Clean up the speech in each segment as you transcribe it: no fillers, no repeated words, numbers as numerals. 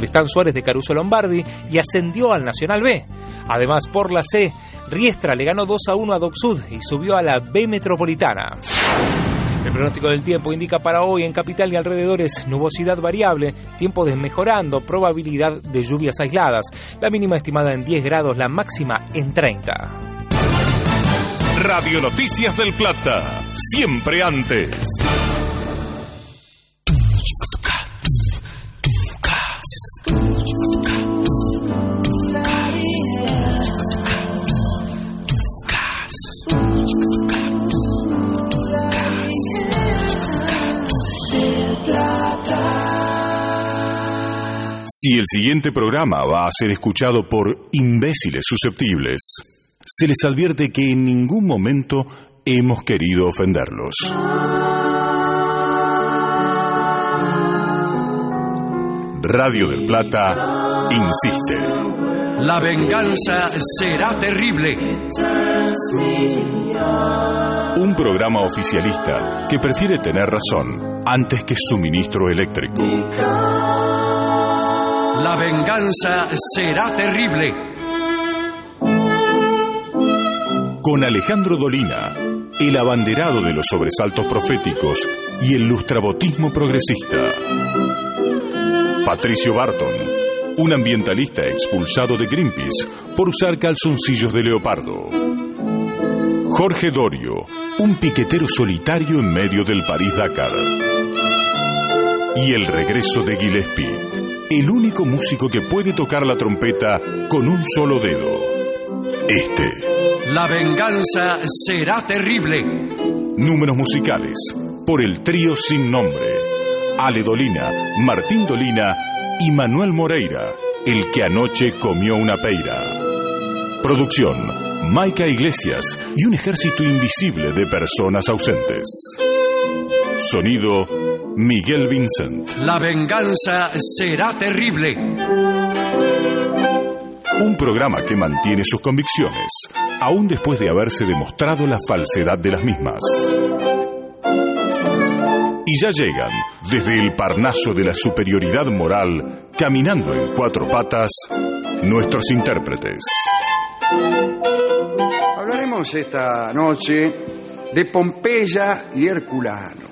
Tristán Suárez de Caruso Lombardi y ascendió al Nacional B. Además, por la C, Riestra le ganó 2-1 a Doc Sud y subió a la B Metropolitana. El pronóstico del tiempo indica para hoy en capital y alrededores nubosidad variable, tiempo desmejorando, probabilidad de lluvias aisladas. La mínima estimada en 10 grados, la máxima en 30. Radio Noticias del Plata, siempre antes. Si el siguiente programa va a ser escuchado por imbéciles susceptibles, se les advierte que en ningún momento hemos querido ofenderlos. Radio del Plata insiste. La venganza será terrible. Un programa oficialista que prefiere tener razón antes que suministro eléctrico. La venganza será terrible. Con Alejandro Dolina, el abanderado de los sobresaltos proféticos y el lustrabotismo progresista. Patricio Barton, un ambientalista expulsado de Greenpeace por usar calzoncillos de leopardo. Jorge Dorio, un piquetero solitario en medio del París-Dakar. Y el regreso de Gillespie, el único músico que puede tocar la trompeta con un solo dedo. La venganza será terrible. Números musicales por el trío sin nombre. Ale Dolina, Martín Dolina y Manuel Moreira, el que anoche comió una peira. Producción, Maica Iglesias y un ejército invisible de personas ausentes. Sonido, Miguel Vincent. La venganza será terrible. Un programa que mantiene sus convicciones, aún después de haberse demostrado la falsedad de las mismas. Y ya llegan, desde el Parnaso de la superioridad moral, caminando en cuatro patas, nuestros intérpretes. Hablaremos esta noche de Pompeya y Herculano.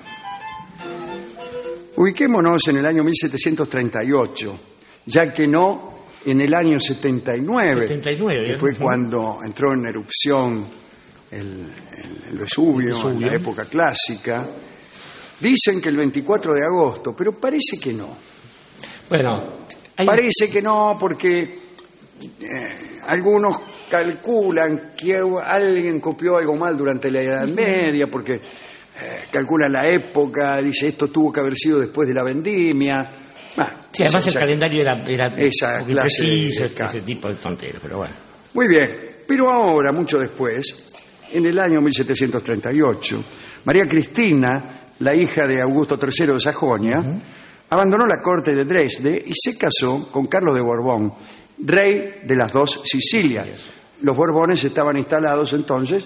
Ubiquémonos en el año 1738, ya que no en el año 79, que fue cuando entró en erupción el Vesubio, en la época clásica. Dicen que el 24 de agosto, pero parece que no. Bueno, parece que no, porque algunos calculan que alguien copió algo mal durante la Edad Media, porque calculan la época, dice esto tuvo que haber sido después de la vendimia. Sí, además el calendario era esa clase preciso, ese tipo de tonterías, pero bueno. Muy bien, pero ahora, mucho después, en el año 1738, María Cristina, la hija de Augusto III de Sajonia, abandonó la corte de Dresde y se casó con Carlos de Borbón, rey de las dos Sicilias. Los Borbones estaban instalados entonces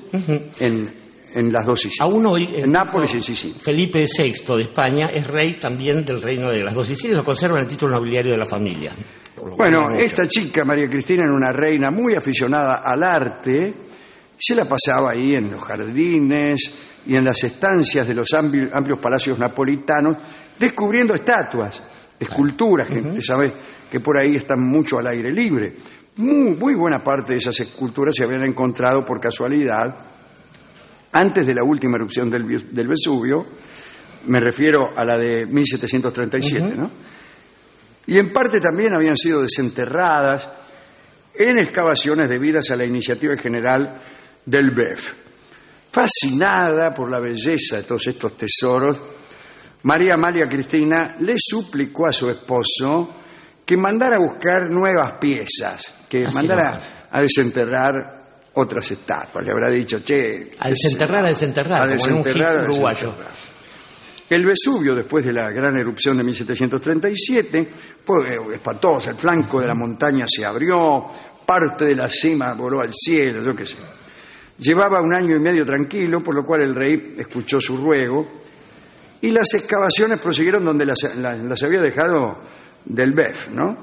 en las dos Sicilias. Aún hoy, en Nápoles y en Sicilia. Felipe VI de España es rey también del reino de las dos Sicilias, lo conserva en el título nobiliario de la familia. Bueno, esta chica, María Cristina, era una reina muy aficionada al arte, se la pasaba ahí en los jardines y en las estancias de los amplios palacios napolitanos, descubriendo estatuas, esculturas, gente sabe que por ahí están mucho al aire libre. Muy buena parte de esas esculturas se habían encontrado por casualidad antes de la última erupción del Vesubio, me refiero a la de 1737, ¿no? Y en parte también habían sido desenterradas en excavaciones debidas a la iniciativa general del BEF. Fascinada por la belleza de todos estos tesoros, María Amalia Cristina le suplicó a su esposo que mandara a buscar nuevas piezas, que mandara a desenterrar otras estatuas. Le habrá dicho, a desenterrar, como en un hit uruguayo. El Vesubio, después de la gran erupción de 1737, fue espantoso. El flanco de la montaña se abrió, parte de la cima voló al cielo, yo qué sé. Llevaba 1 año y medio tranquilo, por lo cual el rey escuchó su ruego, y las excavaciones prosiguieron donde las había dejado del BEF, ¿no?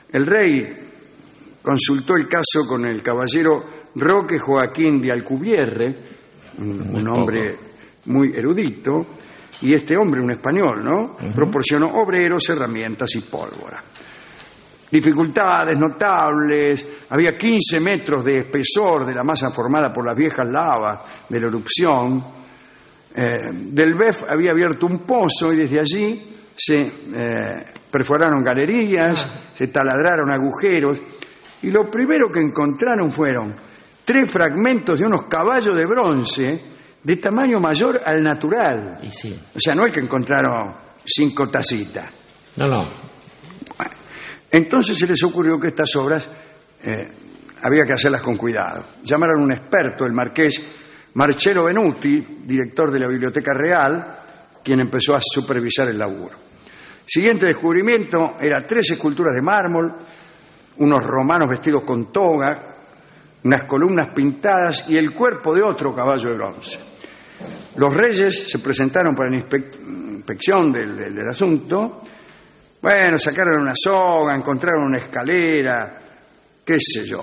El rey consultó el caso con el caballero Roque Joaquín de Alcubierre, un hombre muy erudito, y este hombre, un español, ¿no? Proporcionó obreros, herramientas y pólvora. Dificultades notables, había 15 metros de espesor de la masa formada por las viejas lavas de la erupción. Del BEF había abierto un pozo y desde allí se perforaron galerías, se taladraron agujeros, y lo primero que encontraron fueron 3 fragmentos de unos caballos de bronce de tamaño mayor al natural. Y sí. O sea, no es que encontraron 5 tacitas. No. Bueno, entonces se les ocurrió que estas obras había que hacerlas con cuidado. Llamaron a un experto, el marqués Marcello Venuti, director de la Biblioteca Real, quien empezó a supervisar el laburo. Siguiente descubrimiento era 3 esculturas de mármol, unos romanos vestidos con toga, unas columnas pintadas y el cuerpo de otro caballo de bronce. Los reyes se presentaron para la inspección del asunto. Bueno, sacaron una soga, encontraron una escalera, qué sé yo.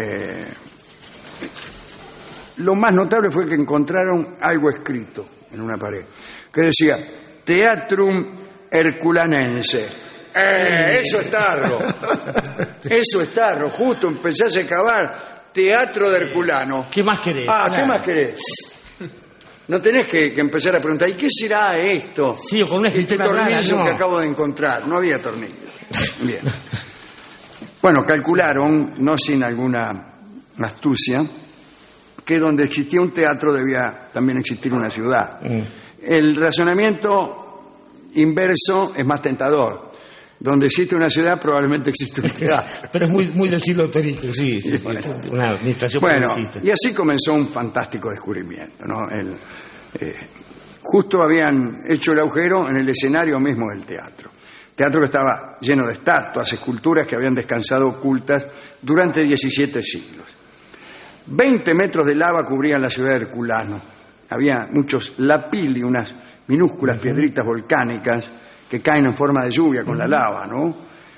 Lo más notable fue que encontraron algo escrito en una pared, que decía Teatrum Herculanense. Eso es tarro. Eso es tarro. Justo empezás a cavar Teatro de Herculano. ¿Qué más querés? ¿Qué más querés? No tenés que empezar a preguntar, ¿y qué será esto? Sí, o con una este escritura tornillo rara, no. que acabo de encontrar. No había tornillo. Bien. Bueno, calcularon, no sin alguna astucia, que donde existía un teatro debía también existir una ciudad. El razonamiento inverso es más tentador. Donde existe una ciudad probablemente existe un teatro. Pero es muy del siglo Perico, sí. Bueno. Una administración progresista. Y así comenzó un fantástico descubrimiento, ¿no? Justo habían hecho el agujero en el escenario mismo del teatro. Teatro que estaba lleno de estatuas, esculturas que habían descansado ocultas durante 17 siglos. 20 metros de lava cubrían la ciudad de Herculano. Había muchos lapili, unas minúsculas piedritas volcánicas que caen en forma de lluvia con la lava, ¿no?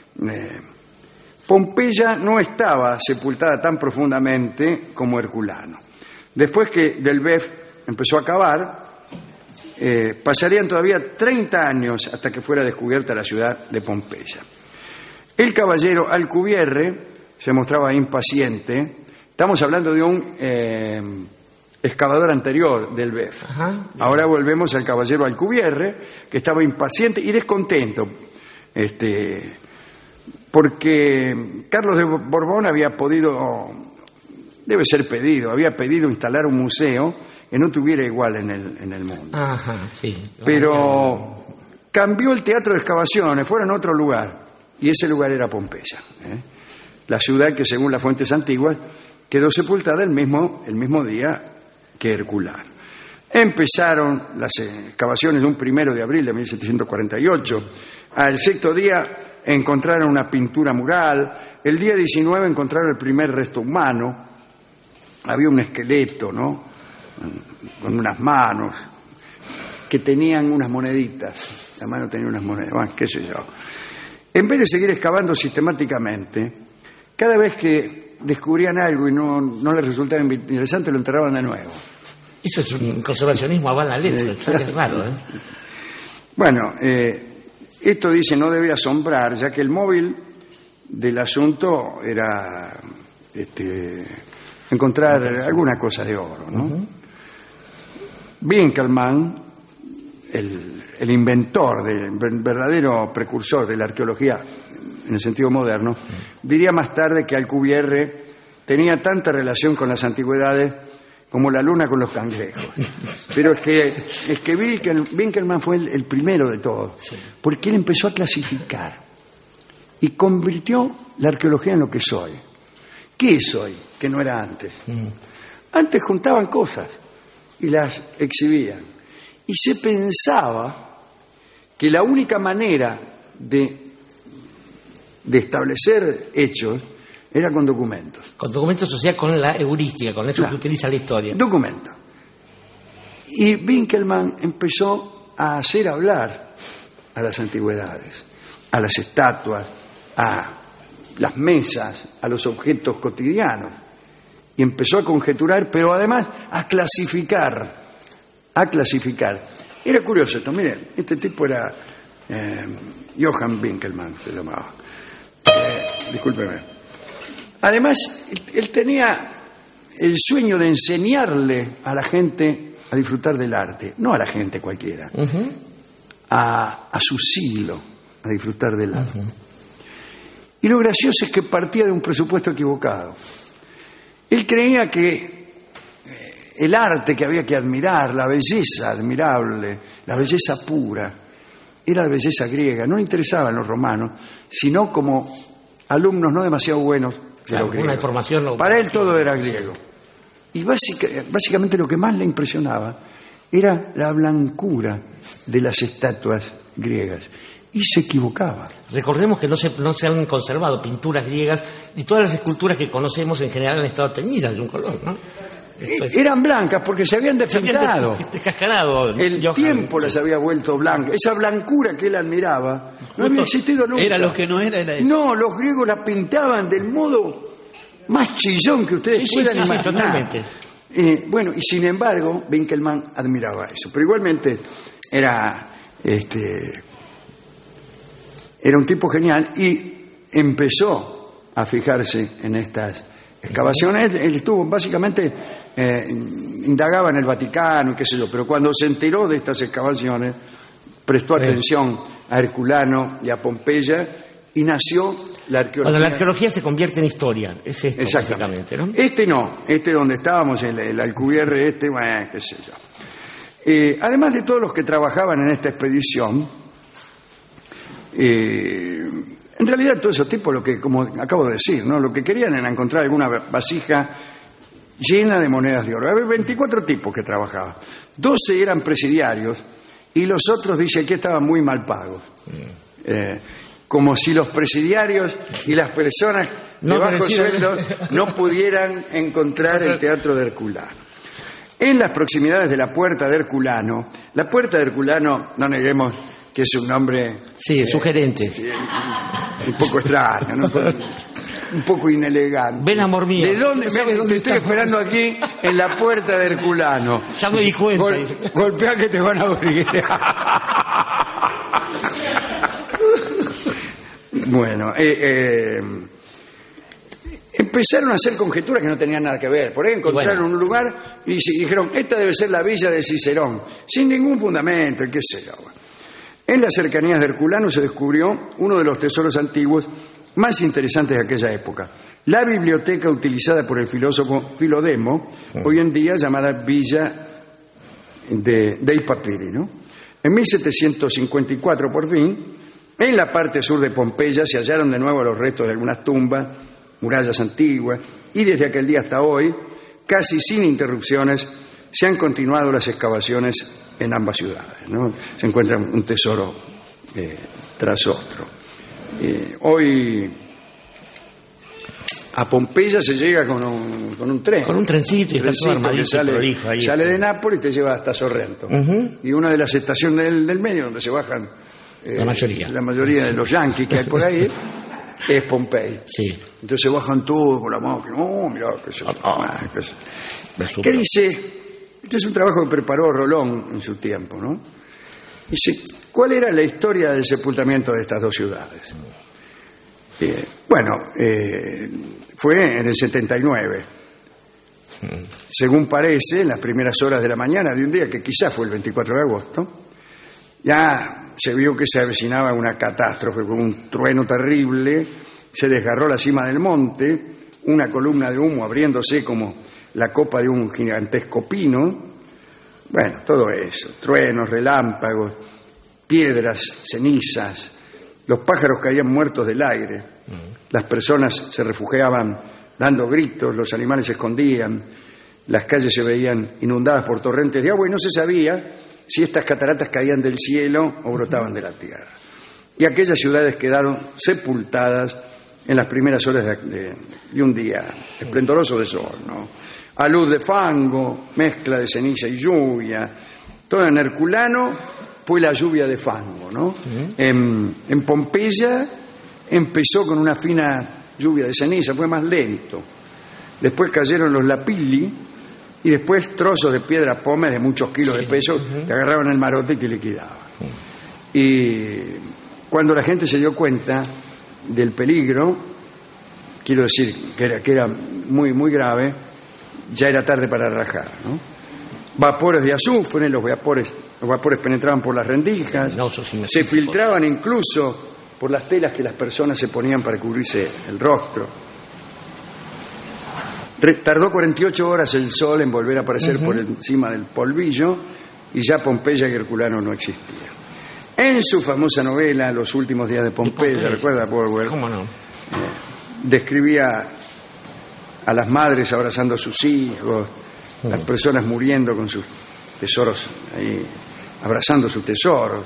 Pompeya no estaba sepultada tan profundamente como Herculano. Después que del BEF empezó a cavar, pasarían todavía 30 años hasta que fuera descubierta la ciudad de Pompeya. El caballero Alcubierre se mostraba impaciente. Estamos hablando de un excavador anterior del BEF. Ahora volvemos al caballero Alcubierre, que estaba impaciente y descontento, porque Carlos de Borbón había pedido instalar un museo que no tuviera igual en el mundo. Pero cambió el teatro de excavaciones, fueron a otro lugar, y ese lugar era Pompeya, la ciudad que según las fuentes antiguas quedó sepultada el mismo día que Herculano. Empezaron las excavaciones de un 1 de abril de 1748. Al 6º día encontraron una pintura mural. El día 19 encontraron el primer resto humano. Había un esqueleto, ¿no? Con unas manos que tenían unas moneditas. La mano tenía unas monedas, bueno, qué sé yo. En vez de seguir excavando sistemáticamente, cada vez que descubrían algo y no les resultaba interesante, lo enterraban de nuevo. Eso es un conservacionismo a bala letra, es raro, ¿eh? Bueno, esto dice no debe asombrar, ya que el móvil del asunto era encontrar alguna cosa de oro, ¿no? Winkelmann, el inventor, el verdadero precursor de la arqueología en el sentido moderno, diría más tarde que Alcubierre tenía tanta relación con las antigüedades como la luna con los cangrejos. Pero es que Winkelmann fue el primero de todos, porque él empezó a clasificar y convirtió la arqueología en lo que es hoy. ¿Qué es hoy? Que no era antes. Antes juntaban cosas y las exhibían. Y se pensaba que la única manera de establecer hechos era con documentos. Con documentos, o sea, con la heurística, con eso que utiliza la historia. Documentos. Y Winkelmann empezó a hacer hablar a las antigüedades, a las estatuas, a las mesas, a los objetos cotidianos. Y empezó a conjeturar, pero además a clasificar. Era curioso esto, miren, este tipo era Johann Winkelmann, se llamaba. Discúlpeme. Además, él tenía el sueño de enseñarle a la gente a disfrutar del arte, no a la gente cualquiera, a su siglo, a disfrutar del arte. Y lo gracioso es que partía de un presupuesto equivocado. Él creía que el arte que había que admirar, la belleza admirable, la belleza pura, era la belleza griega. No le interesaban los romanos, sino como alumnos no demasiado buenos de los griegos. Para él todo era griego. Y básicamente lo que más le impresionaba era la blancura de las estatuas griegas. Y se equivocaba. Recordemos que no se han conservado pinturas griegas y todas las esculturas que conocemos en general han estado teñidas de un color, ¿no? Eran blancas porque se habían despintado. Descascarado. El tiempo las había vuelto blancas. Esa blancura que él admiraba no había existido nunca. Era lo que no era eso. No, los griegos la pintaban del modo más chillón que ustedes puedan imaginar. Totalmente. Bueno, y sin embargo, Winkelmann admiraba eso. Pero igualmente era un tipo genial y empezó a fijarse en estas excavaciones. Él estuvo básicamente, indagaba en el Vaticano y qué sé yo, pero cuando se enteró de estas excavaciones, prestó atención a Herculano y a Pompeya y nació la arqueología. Cuando la arqueología se convierte en historia, es esto básicamente, ¿no? Este donde estábamos, el Alcubierre, bueno, qué sé yo. Además de todos los que trabajaban en esta expedición, en realidad todos esos tipos, lo que, como acabo de decir, ¿no? Lo que querían era encontrar alguna vasija llena de monedas de oro. Había 24 tipos que trabajaban. 12 eran presidiarios y los otros, dice, que estaban muy mal pagos. Como si los presidiarios y las personas de bajos sueldos no pudieran encontrar el teatro de Herculano. En las proximidades de la Puerta de Herculano, la Puerta de Herculano, no neguemos que es un nombre... Sí, sugerente. Un poco extraño, ¿no? Un poco inelegante. Ven, amor mío. ¿De dónde? Te estoy esperando aquí en la Puerta de Herculano. Ya me di cuenta. Golpea que te van a abrir. Bueno, empezaron a hacer conjeturas que no tenían nada que ver. Por ahí encontraron un lugar y dijeron, esta debe ser la villa de Cicerón, sin ningún fundamento, qué sé yo. En las cercanías de Herculano se descubrió uno de los tesoros antiguos más interesantes de aquella época, la biblioteca utilizada por el filósofo Filodemo, hoy en día llamada Villa dei Papiri, ¿no? En 1754, por fin, en la parte sur de Pompeya se hallaron de nuevo los restos de algunas tumbas, murallas antiguas, y desde aquel día hasta hoy, casi sin interrupciones, se han continuado las excavaciones en ambas ciudades, ¿no? Se encuentra un tesoro tras otro. Hoy a Pompeya se llega con un tren. Con un trencito, está todo armadito, sale de Nápoles y te lleva hasta Sorrento. Y una de las estaciones del medio donde se bajan la mayoría de los yanquis que hay por ahí es Pompey. Sí. Entonces se bajan todos con la máquina. Mirá, ¿qué dice? Este es un trabajo que preparó Rolón en su tiempo, ¿no? Dice, ¿cuál era la historia del sepultamiento de estas dos ciudades? Fue en el 79. Según parece, en las primeras horas de la mañana de un día que quizás fue el 24 de agosto, ya se vio que se avecinaba una catástrofe con un trueno terrible, se desgarró la cima del monte, una columna de humo abriéndose como la copa de un gigantesco pino. Bueno, todo eso, truenos, relámpagos, piedras, cenizas, los pájaros caían muertos del aire, las personas se refugiaban dando gritos, los animales se escondían, las calles se veían inundadas por torrentes de agua y no se sabía si estas cataratas caían del cielo o brotaban de la tierra. Y aquellas ciudades quedaron sepultadas en las primeras horas de un día esplendoroso de sol, ¿no? A luz de fango, mezcla de ceniza y lluvia. Todo en Herculano fue la lluvia de fango, ¿no? En Pompeya empezó con una fina lluvia de ceniza, fue más lento. Después cayeron los lapilli y después trozos de piedra pómez de muchos kilos de peso que agarraban el marote y te liquidaban. Y cuando la gente se dio cuenta del peligro, quiero decir que era muy, muy grave, ya era tarde para rajar, ¿no? Vapores de azufre, los vapores penetraban por las rendijas, se filtraban incluso por las telas que las personas se ponían para cubrirse el rostro. Tardó 48 horas el sol en volver a aparecer por encima del polvillo y ya Pompeya y Herculano no existían. En su famosa novela Los últimos días de Pompeya, ¿recuerda Borwell? ¿Cómo no? Describía a las madres abrazando a sus hijos, las personas muriendo con sus tesoros ahí, abrazando sus tesoros.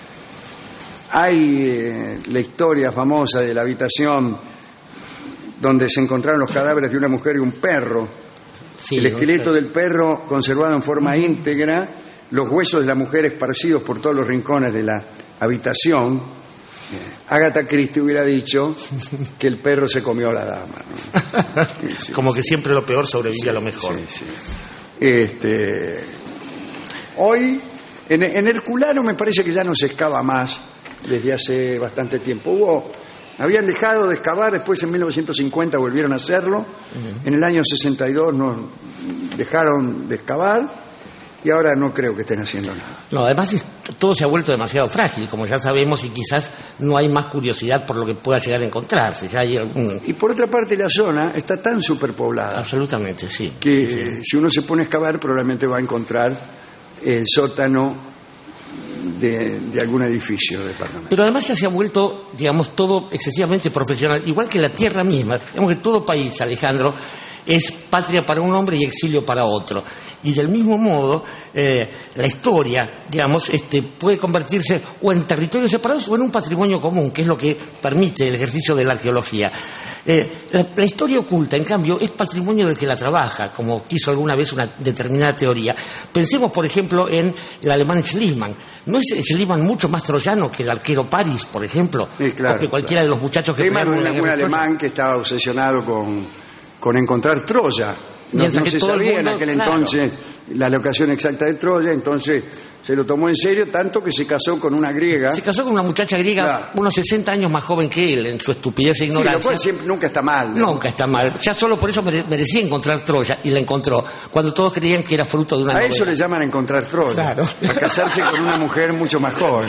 Hay la historia famosa de la habitación donde se encontraron los cadáveres de una mujer y un perro. Sí, el esqueleto del perro conservado en forma íntegra, los huesos de la mujer esparcidos por todos los rincones de la habitación. Agatha Christie hubiera dicho que el perro se comió a la dama, ¿no? Sí, como que siempre lo peor sobrevive a lo mejor. Sí. Hoy en Herculano me parece que ya no se excava más desde hace bastante tiempo. Habían dejado de excavar, después en 1950 volvieron a hacerlo, en el año 62 no dejaron de excavar y ahora no creo que estén haciendo nada. No, además todo se ha vuelto demasiado frágil, como ya sabemos, y quizás no hay más curiosidad por lo que pueda llegar a encontrarse. Ya hay Y por otra parte la zona está tan superpoblada. Absolutamente, sí. Que si uno se pone a excavar probablemente va a encontrar el sótano de algún edificio de departamento. Pero además ya se ha vuelto, digamos, todo excesivamente profesional, igual que la tierra misma. Digamos que todo país, Alejandro, es patria para un hombre y exilio para otro. Y del mismo modo, la historia, digamos, puede convertirse o en territorios separados o en un patrimonio común, que es lo que permite el ejercicio de la arqueología. La historia oculta, en cambio, es patrimonio del que la trabaja, como quiso alguna vez una determinada teoría. Pensemos, por ejemplo, en el alemán Schliemann. ¿No es Schliemann mucho más troyano que el arquero París, por ejemplo? Sí, claro, o que cualquiera de los muchachos que... Schliemann era un alemán que estaba obsesionado con encontrar Troya. No se sabía en aquel entonces la locación exacta de Troya, entonces se lo tomó en serio, tanto que se casó con una griega. Se casó con una muchacha griega, unos 60 años más joven que él, en su estupidez e ignorancia. Sí, lo cual siempre, nunca está mal, ¿no? Nunca está mal. Ya solo por eso merecía encontrar Troya, y la encontró, cuando todos creían que era fruto de una novela. A eso le llaman encontrar Troya. Claro. A casarse con una mujer mucho más joven.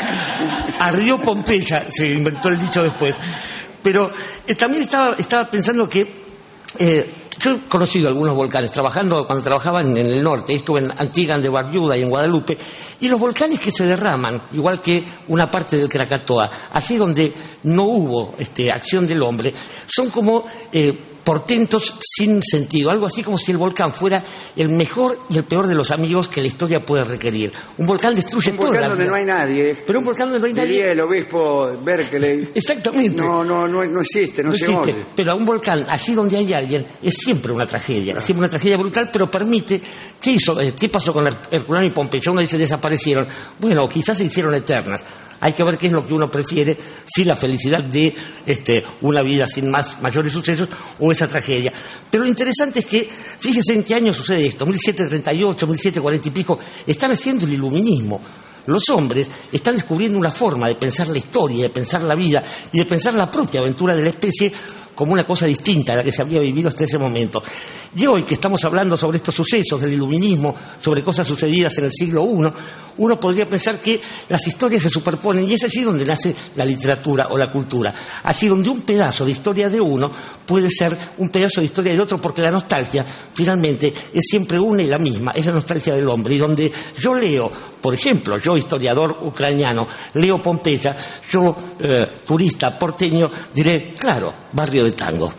Ardió Pompeya, se inventó el dicho después. Pero también estaba pensando que yo he conocido algunos volcanes cuando trabajaba en el norte. Estuve en Antigua de Barbuda y en Guadalupe, y los volcanes que se derraman, igual que una parte del Krakatoa, así donde no hubo acción del hombre, son como portentos sin sentido, algo así como si el volcán fuera el mejor y el peor de los amigos que la historia puede requerir. Un volcán destruye todo. Un volcán donde no hay nadie. Pero un volcán donde no hay nadie. Diría el obispo Berkeley. Exactamente. No existe, no se oye. Pero un volcán, allí donde hay alguien, es siempre una tragedia. Es siempre una tragedia brutal, pero permite... ¿Qué pasó con Herculano y Pompeya? Uno dice desaparecieron. Bueno, quizás se hicieron eternas. Hay que ver qué es lo que uno prefiere, si la felicidad de una vida sin mayores sucesos o esa tragedia. Pero lo interesante es que, fíjese en qué año sucede esto, 1738, 1740 y pico, están haciendo el iluminismo. Los hombres están descubriendo una forma de pensar la historia, de pensar la vida y de pensar la propia aventura de la especie como una cosa distinta a la que se había vivido hasta ese momento. Y hoy que estamos hablando sobre estos sucesos del iluminismo, sobre cosas sucedidas en el siglo I, uno podría pensar que las historias se superponen, y es allí donde nace la literatura o la cultura. Allí donde un pedazo de historia de uno puede ser un pedazo de historia del otro, porque la nostalgia finalmente es siempre una y la misma, es la nostalgia del hombre. Y donde yo leo, por ejemplo, yo historiador ucraniano, leo Pompeya, yo turista porteño diré, claro, barrio de tango.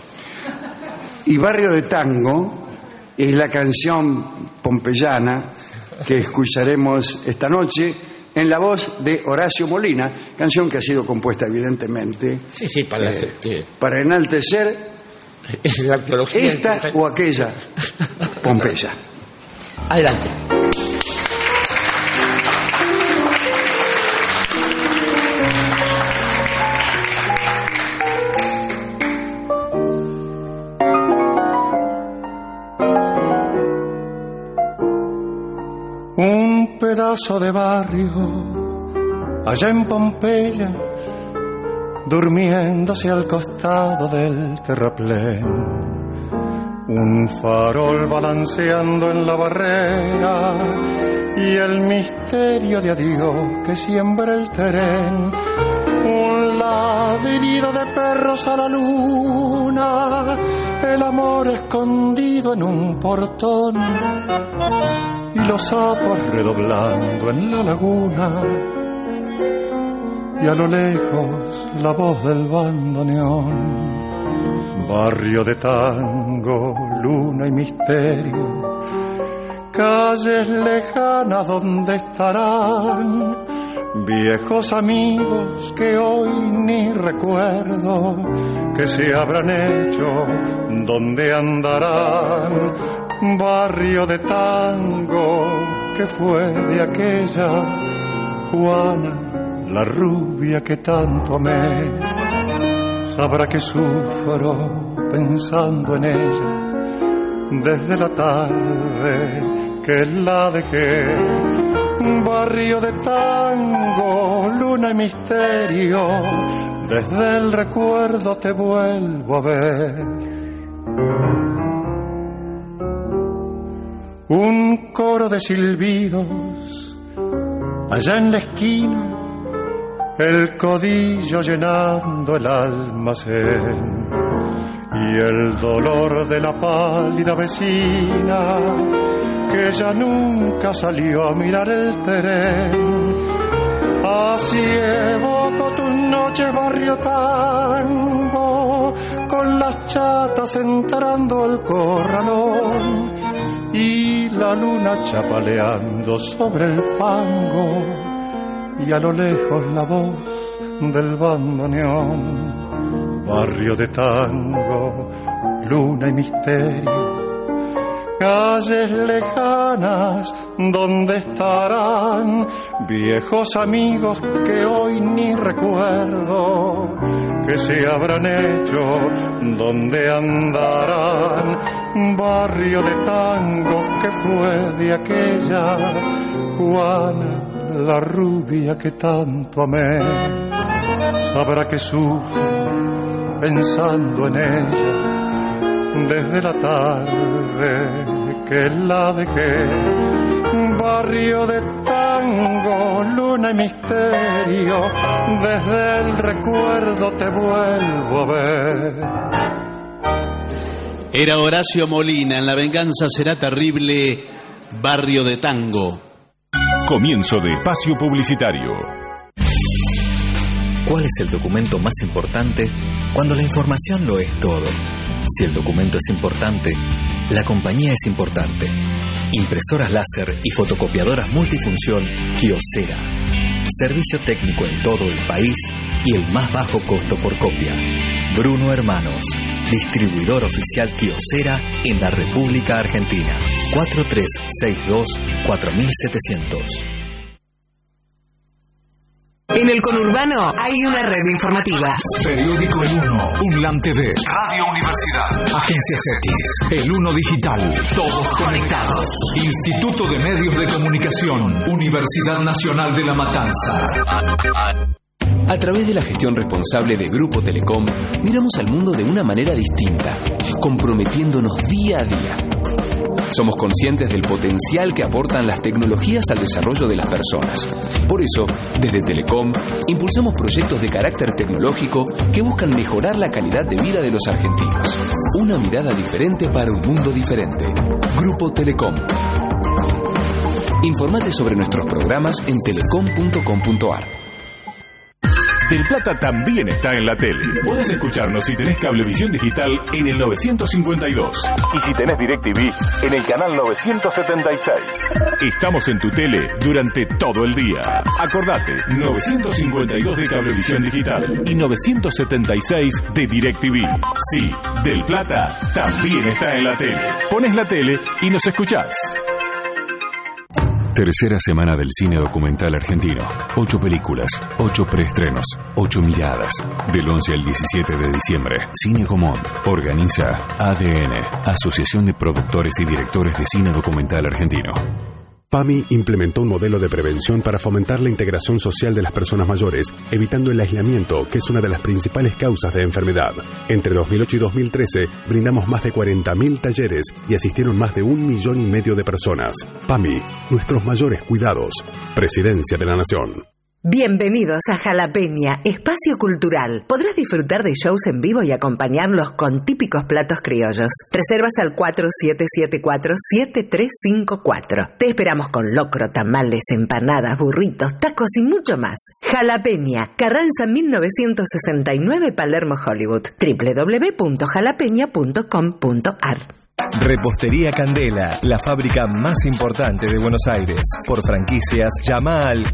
Y Barrio de Tango es la canción pompeyana que escucharemos esta noche en la voz de Horacio Molina, canción que ha sido compuesta evidentemente para enaltecer la arqueología esta o aquella Pompeya. Adelante. payaso de barrio, allá en Pompeya, durmiéndose al costado del terraplén. Un farol balanceando en la barrera y el misterio de adiós que siembra el tren. Un ladrido de perros a la luna, el amor escondido en un portón y los sapos redoblando en la laguna. Y a lo lejos la voz del bandoneón. Barrio de tango, luna y misterio, calles lejanas donde estarán viejos amigos que hoy ni recuerdo, que se habrán hecho, donde andarán. Barrio de tango que fue de aquella Juana, la rubia que tanto amé. Sabrá que sufro pensando en ella desde la tarde que la dejé. Barrio de tango, luna y misterio, desde el recuerdo te vuelvo a ver. Un coro de silbidos allá en la esquina, el codillo llenando el almacén y el dolor de la pálida vecina que ya nunca salió a mirar el tren. Así evoco tus noches, barrio tango, con las chatas entrando al corralón y la luna chapaleando sobre el fango. Y a lo lejos la voz del bandoneón. Barrio de tango, luna y misterio, calles lejanas donde estarán viejos amigos que hoy ni recuerdo, que se habrán hecho, donde andarán. Barrio de tango que fue de aquella Juana, la rubia que tanto amé. Sabrá que sufro pensando en ella desde la tarde que la dejé. Barrio de tango, luna y misterio, desde el recuerdo te vuelvo a ver. Era Horacio Molina en La venganza será terrible, Barrio de tango. Comienzo de espacio publicitario. ¿Cuál es el documento más importante cuando la información lo es todo? Si el documento es importante, la compañía es importante. Impresoras láser y fotocopiadoras multifunción Kyocera. Servicio técnico en todo el país y el más bajo costo por copia. Bruno Hermanos, distribuidor oficial Kyocera en la República Argentina. 4362-4700. En el conurbano hay una red informativa. Periódico El Uno, UNLAM TV, Radio Universidad, Agencias X, El Uno Digital, todos conectados. Instituto de Medios de Comunicación, Universidad Nacional de La Matanza. A través de la gestión responsable de Grupo Telecom, miramos al mundo de una manera distinta, comprometiéndonos día a día. Somos conscientes del potencial que aportan las tecnologías al desarrollo de las personas. Por eso, desde Telecom, impulsamos proyectos de carácter tecnológico que buscan mejorar la calidad de vida de los argentinos. Una mirada diferente para un mundo diferente. Grupo Telecom. Informate sobre nuestros programas en telecom.com.ar. Del Plata también está en la tele. Podés escucharnos si tenés Cablevisión Digital en el 952. Y si tenés DirecTV en el canal 976. Estamos en tu tele durante todo el día. Acordate, 952 de Cablevisión Digital y 976 de DirecTV. Sí, Del Plata también está en la tele. Pones la tele y nos escuchás. Tercera semana del cine documental argentino. 8 películas, 8 preestrenos, 8 miradas. Del 11 al 17 de diciembre. Cine Gomont organiza ADN, Asociación de Productores y Directores de Cine Documental Argentino. PAMI implementó un modelo de prevención para fomentar la integración social de las personas mayores, evitando el aislamiento, que es una de las principales causas de enfermedad. Entre 2008 y 2013, brindamos más de 40.000 talleres y asistieron más de 1,5 millones de personas. PAMI, nuestros mayores cuidados. Presidencia de la Nación. Bienvenidos a Jalapeña, espacio cultural. Podrás disfrutar de shows en vivo y acompañarlos con típicos platos criollos. Reservas al 4774-7354. Te esperamos con locro, tamales, empanadas, burritos, tacos y mucho más. Jalapeña, Carranza 1969, Palermo, Hollywood. www.jalapeña.com.ar. Repostería Candela, la fábrica más importante de Buenos Aires. Por franquicias, llama al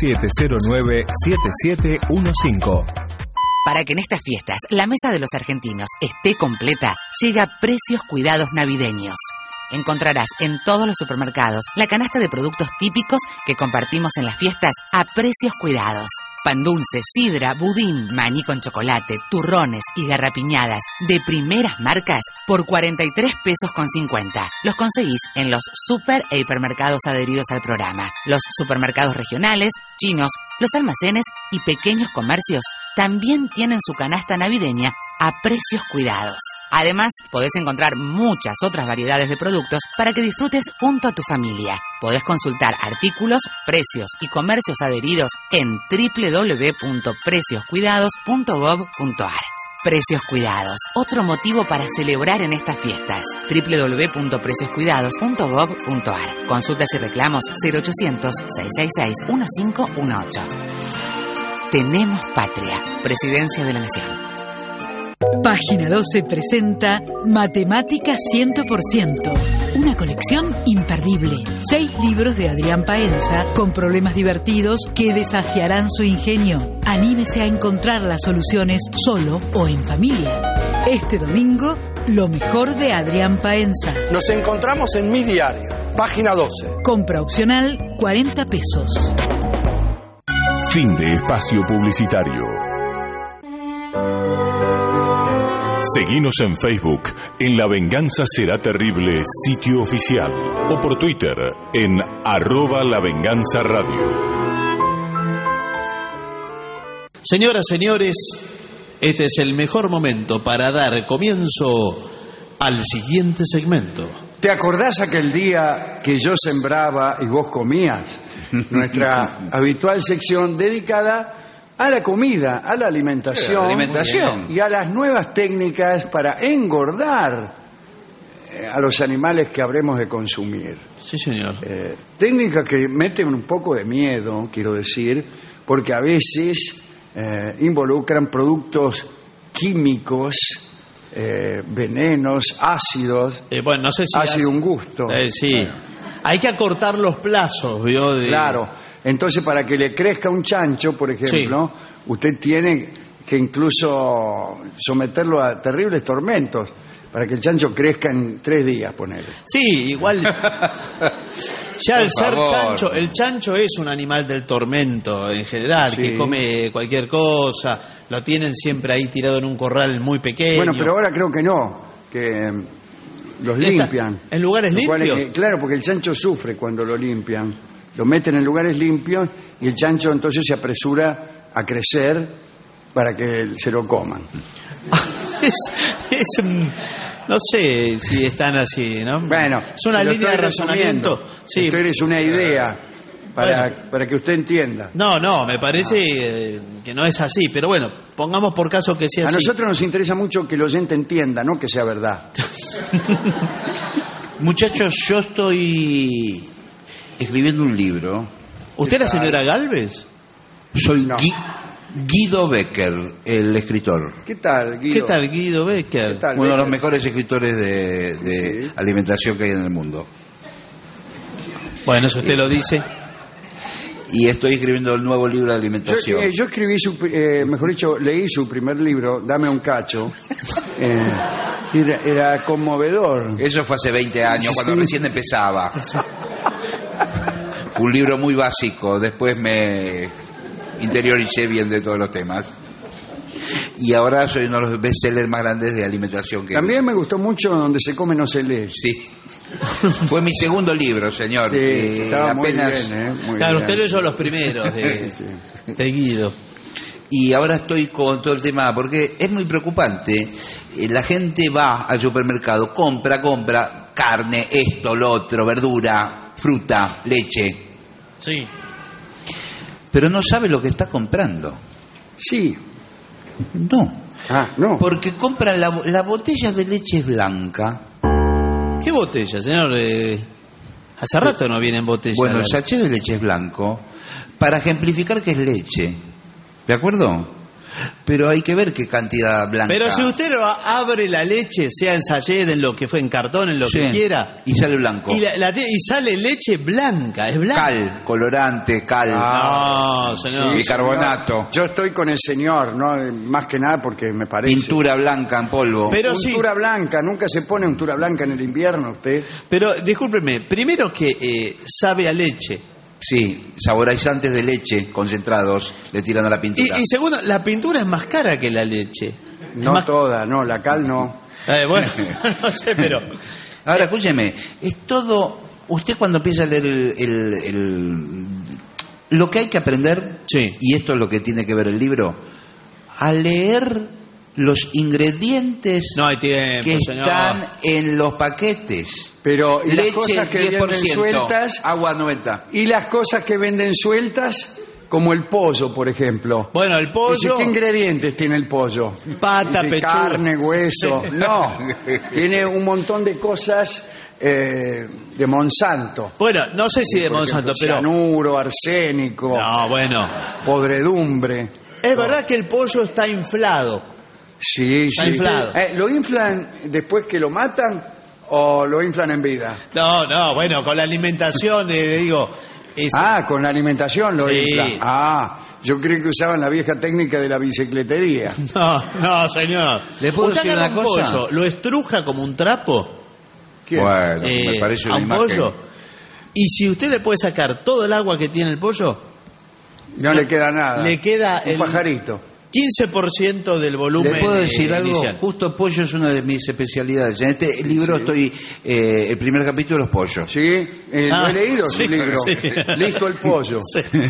4709-7715. Para que en estas fiestas la mesa de los argentinos esté completa, llega Precios Cuidados Navideños. Encontrarás en todos los supermercados la canasta de productos típicos que compartimos en las fiestas a precios cuidados. Pan dulce, sidra, budín, maní con chocolate, turrones y garrapiñadas de primeras marcas por 43 pesos con 50. Los conseguís en los super e hipermercados adheridos al programa, los supermercados regionales, chinos, los almacenes y pequeños comercios también tienen su canasta navideña a precios cuidados. Además, podés encontrar muchas otras variedades de productos para que disfrutes junto a tu familia. Podés consultar artículos, precios y comercios adheridos en www.precioscuidados.gov.ar. Precios Cuidados, otro motivo para celebrar en estas fiestas. www.precioscuidados.gov.ar. Consultas y reclamos 0800-666-1518. Tenemos patria. Presidencia de la Nación. Página 12 presenta Matemáticas 100%, una colección imperdible. 6 libros de Adrián Paenza con problemas divertidos que desafiarán su ingenio. Anímese a encontrar las soluciones solo o en familia. Este domingo, lo mejor de Adrián Paenza. Nos encontramos en Mi Diario, página 12. Compra opcional, 40 pesos. Fin de espacio publicitario. Seguinos en Facebook, en La Venganza Será Terrible, sitio oficial, o por Twitter, en @LaVenganzaRadio. Señoras, señores, este es el mejor momento para dar comienzo al siguiente segmento. ¿Te acordás aquel día que yo sembraba y vos comías? Nuestra habitual sección dedicada a la comida, a la alimentación, y a las nuevas técnicas para engordar a los animales que habremos de consumir. Sí, señor. Técnicas que meten un poco de miedo, quiero decir, porque a veces involucran productos químicos, venenos, ácidos. Bueno, no sé si ha sido un gusto. Sí. Hay que acortar los plazos, ¿vio? Claro. Entonces, para que le crezca un chancho, por ejemplo, usted tiene que incluso someterlo a terribles tormentos para que el chancho crezca en 3 días, ponele. Sí, igual. Ya al ser chancho, el chancho es un animal del tormento en general, que come cualquier cosa, lo tienen siempre ahí tirado en un corral muy pequeño. Bueno, pero ahora creo que no, que los limpian. ¿En lugares limpios? Claro, porque el chancho sufre cuando lo limpian. Lo meten en lugares limpios y el chancho entonces se apresura a crecer para que se lo coman. No sé si están así, ¿no? Bueno, es una línea de razonamiento. Sí. Esto es una idea para que usted entienda. No, me parece que no es así, pero bueno, pongamos por caso que sea así. A nosotros nos interesa mucho que el oyente entienda, no que sea verdad. Muchachos, yo estoy escribiendo un libro. ¿Usted es la señora Gálvez? Soy Guido Becker, el escritor. ¿Qué tal, Guido? ¿Qué tal, Guido Becker? Uno de los mejores escritores de alimentación que hay en el mundo. Bueno, eso usted lo dice. Y estoy escribiendo el nuevo libro de alimentación. Yo escribí mejor dicho, leí su primer libro, Dame un cacho. Era conmovedor. Eso fue hace 20 años, cuando recién empezaba. Fue un libro muy básico, después me interioricé bien de todos los temas. y ahora soy uno de los bestsellers más grandes de alimentación que También me gustó mucho Donde se come no se lee. Sí. Fue mi segundo libro, señor. Sí, estaba muy apenas... bien, muy claro, bien. usted leyó los primeros de Guido. Y ahora estoy con todo el tema, porque es muy preocupante. La gente va al supermercado, compra carne, esto, lo otro, verdura, fruta, leche. Sí. Pero no sabe lo que está comprando. Sí. No. No. Porque compra la botella de leche es blanca. ¿Qué botella, señor? Hace rato no viene en botella. Bueno, el sachet de leche es blanco para ejemplificar que es leche. ¿De acuerdo? Pero hay que ver qué cantidad blanca. Pero si usted abre la leche, sea en sachet, en lo que fue, en cartón, en lo que quiera. Y sale blanco. Y sale leche blanca, es blanca. Cal, colorante, cal. No, señor. Bicarbonato. Señor. Yo estoy con el señor, ¿no? Más que nada porque me parece. Pintura blanca en polvo. Pero untura blanca, nunca se pone untura blanca en el invierno usted. Pero, discúlpeme, primero que sabe a leche. Sí, saborizantes de leche concentrados le tiran a la pintura. Y segundo, la pintura es más cara que la leche. No toda, no, la cal no. Bueno, no sé, pero... Ahora, escúcheme, es todo... Usted cuando empieza a leer lo que hay que aprender, y esto es lo que tiene que ver el libro, a leer los ingredientes no hay tiempo, que señor. están en los paquetes. Pero y leche, las cosas que 10%, venden sueltas, agua 90. Y las cosas que venden sueltas, como el pollo, por ejemplo. Bueno, el pollo... Dice, ¿qué ingredientes tiene el pollo? Pata, Dice, pechuga. carne, hueso. No, tiene un montón de cosas de Monsanto. Bueno, no sé si de por Monsanto, ejemplo, pero... cianuro, arsénico. No, bueno. Podredumbre. Es verdad que el pollo está inflado. Sí, Está sí. inflado. ¿Lo inflan después que lo matan o lo inflan en vida? No, bueno, con la alimentación, digo... con la alimentación lo Sí. inflan. Yo creí que usaban la vieja técnica de la bicicletería. No, señor. ¿Le puedo ¿Usted decir agarra una un cosa? pollo, lo estruja como un trapo? Bueno, me parece a una un imagen. pollo. Y si usted le puede sacar todo el agua que tiene el pollo... No le queda nada. Le queda un pajarito. 15% del volumen. ¿Le puedo decir algo? inicial. Justo pollo es una de mis especialidades. En este libro estoy, el primer capítulo es pollo. Sí, lo he leído su libro. Sí. Listo el pollo.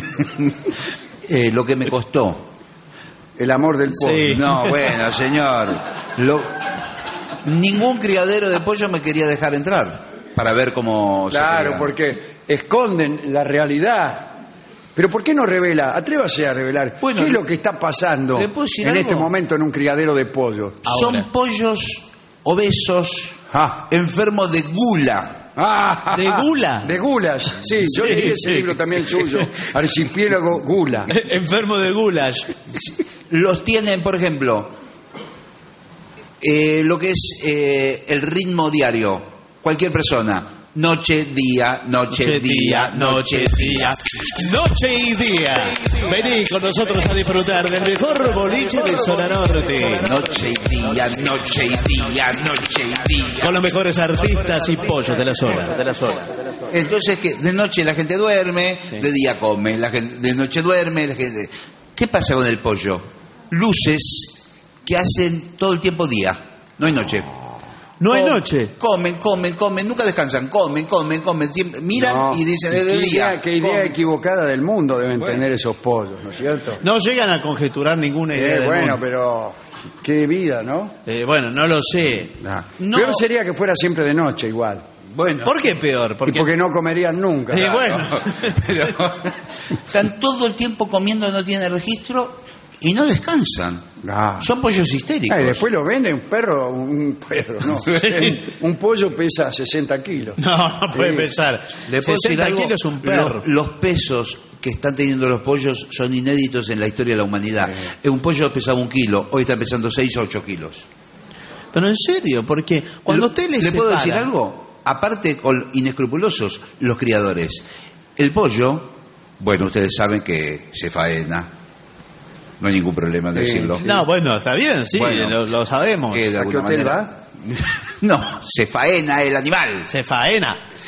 Lo que me costó. El amor del pollo. Sí. No, bueno, señor. Ningún criadero de pollo me quería dejar entrar para ver cómo Claro, se porque esconden la realidad. Pero ¿por qué no revela? Atrévase a revelar. Bueno, ¿qué es lo que está pasando ¿le puedo decir en algo? este momento en un criadero de pollo? Son pollos obesos, enfermos de gula. ¿De gula? De gulas. Sí, yo leí ese libro también suyo. Archipiélago Gula. Enfermo de goulash. Los tienen, por ejemplo, lo que es el ritmo diario. Cualquier persona. Noche, día, noche, día, noche, día. Noche y día. Vení con nosotros a disfrutar del mejor boliche de Zona Norte. Noche y día, noche y día, noche y día. Con los mejores artistas y pollos de la zona. Entonces, que de noche la gente duerme, de día come, la gente, de noche duerme, la gente... ¿Qué pasa con el pollo? Luces que hacen todo el tiempo día, no hay noche. No hay noche. Comen, nunca descansan, comen, siempre miran y dicen es de día. Qué idea equivocada del mundo deben tener esos pollos, ¿no es cierto? No llegan a conjeturar ninguna idea del Bueno, mundo. pero qué vida, ¿no? Bueno, no lo sé. No. Peor sería que fuera siempre de noche igual. Bueno, ¿Por qué peor? Porque no comerían nunca. Bueno. pero están todo el tiempo comiendo, no tienen registro y no descansan. Son pollos histéricos. Y después lo vende un perro, no. Un pollo pesa 60 kilos. No puede pesar. ¿Le puedo decir 60 algo? kilos un perro. Los pesos que están teniendo los pollos son inéditos en la historia de la humanidad. Un pollo pesaba 1 kilo, hoy está pesando 6 o 8 kilos. Pero en serio, porque cuando usted ¿Le puedo decir algo? Aparte, con inescrupulosos los criadores. El pollo, bueno, ustedes saben que se faena. No hay ningún problema en decirlo. No, bueno, está bien, sí, Bueno, lo sabemos. de ¿A qué alguna hotel manera. No, se faena el animal. Se faena.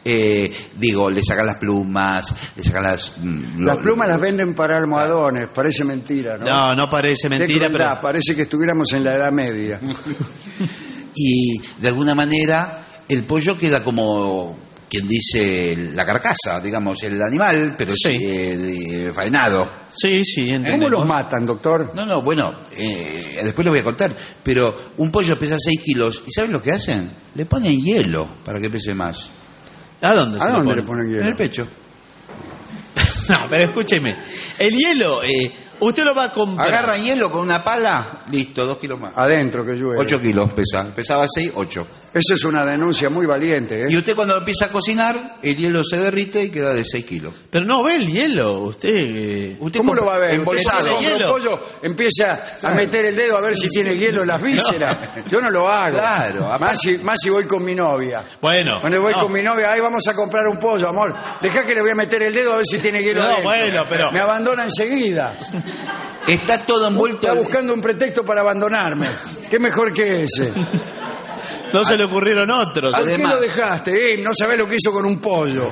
le sacan las plumas, le sacan las... Las plumas las venden para almohadones, parece mentira, ¿no? No parece mentira, pero... Parece que estuviéramos en la Edad Media. Y de alguna manera el pollo queda como quien dice la carcasa, digamos, el animal, pero faenado. Sí, ¿Cómo los matan, doctor? No, bueno, después lo voy a contar, pero un pollo pesa 6 kilos, ¿y saben lo que hacen? Le ponen hielo para que pese más. ¿A dónde le ponen hielo? En el pecho. No, pero escúcheme, el hielo, usted lo va a comprar. Agarra hielo con una pala, listo, 2 kilos más. Adentro que llueve. 8 kilos pesaba 6, 8. Eso es una denuncia muy valiente, ¿eh? Y usted cuando empieza a cocinar, el hielo se derrite y queda de 6 kilos. Pero no ve el hielo, usted ¿Cómo lo va a ver? Embolsado. Usted compra un pollo, empieza a meter el dedo a ver si tiene hielo en las vísceras. Yo no lo hago. Claro. Más si voy con mi novia. Bueno. Cuando voy con mi novia, ahí vamos a comprar un pollo, amor. Dejá que le voy a meter el dedo a ver si tiene hielo adentro. Bueno, pero... Me abandona enseguida. Está todo envuelto... Está buscando un pretexto para abandonarme. ¿Qué mejor que ese? No se le ocurrieron otros. ¿Por qué lo dejaste? No sabés lo que hizo con un pollo.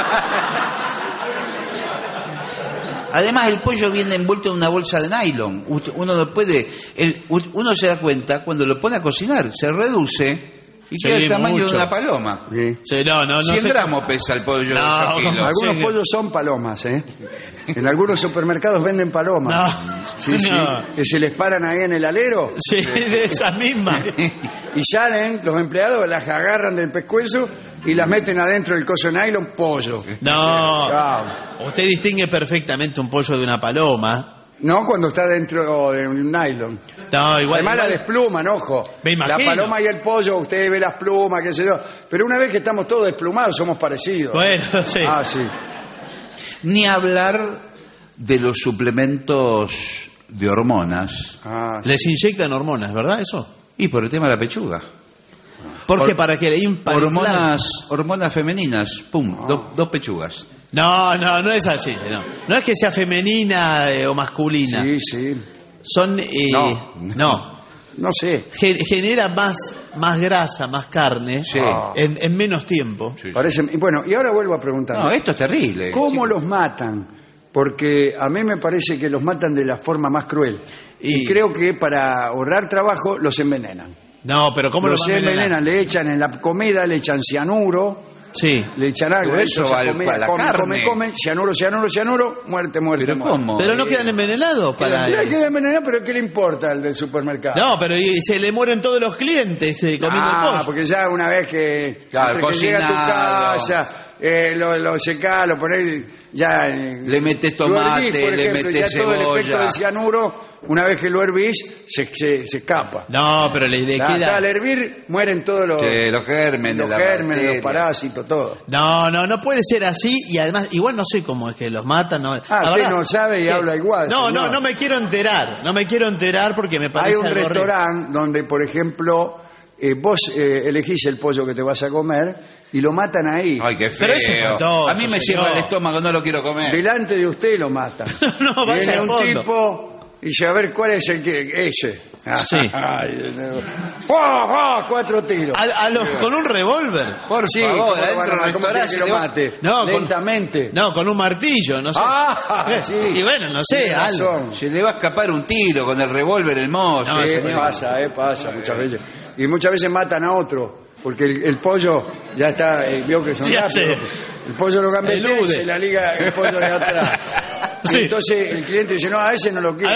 Además, el pollo viene envuelto en una bolsa de nylon. Uno no puede... uno se da cuenta cuando lo pone a cocinar. Se reduce y queda el tamaño de una paloma. Sí, no 100 gramos pesa el pollo de 8 kilos. Algunos pollos son palomas, ¿eh? En algunos supermercados venden palomas. Sí, que se les paran ahí en el alero. Sí, de esas mismas. Y salen, los empleados las agarran del pescuezo y las meten adentro del coso de nylon, pollo. No, usted distingue perfectamente un pollo de una paloma. No, cuando está dentro de un nylon. No, Además la despluman, ojo. Me imagino. La paloma y el pollo, usted ve las plumas, qué sé yo. Pero una vez que estamos todos desplumados, somos parecidos. Bueno, sí. Sí. Ni hablar de los suplementos de hormonas. Les inyectan hormonas, ¿verdad eso? Y por el tema de la pechuga. ¿Por qué? Para que le hormonas femeninas, pum, dos pechugas. No es así, no es que sea femenina o masculina. Sí. Son no sé. Genera más grasa, más carne en menos tiempo. Sí. Bueno, y ahora vuelvo a preguntar. No, esto es terrible. ¿Cómo los matan? Porque a mí me parece que los matan de la forma más cruel. Y creo que para ahorrar trabajo los envenenan. No, pero ¿cómo los envenenan? Le echan en la comida, le echan cianuro. Sí. Le echan algo. Pero eso va para la carne. Come, cianuro, muerte. ¿Pero cómo? Pero no quedan envenenados para... Quedan envenenados, pero ¿qué le importa al del supermercado? No, pero se le mueren todos los clientes comiendo el pollo. Porque ya una vez que llega a tu casa, lo secás, lo ponés, ya... le metes tomate, le metes cebolla. Todo el efecto del cianuro, una vez que lo hervís, se escapa. No, pero le queda... Al hervir mueren todos los gérmenes, los parásitos, todo. No puede ser así, y además, igual no sé cómo es que los matan. Usted no sabe y habla igual. No me quiero enterar porque me parece Hay un restaurante donde, por ejemplo, vos elegís el pollo que te vas a comer y lo matan ahí. Ay, qué feo. A mí me cierra el estómago, no lo quiero comer. Delante de usted lo matan. Viene un tipo y dice, a ver, ¿cuál es el que...? Ese. Sí. 4 tiros. ¿Con un revólver? Por favor, ¿cómo quiere que lo mate? Lentamente. Con un martillo, no sé. Sí. Y bueno, no sé, algo. Se le va a escapar un tiro con el revólver, el mozo. Sí, pasa muchas veces. Y muchas veces matan a otro. Porque el pollo ya está, vio que son rápidos. El pollo lo gambetea y se la liga el pollo de atrás. Sí. Y entonces el cliente dice, no, a ese no lo quiero.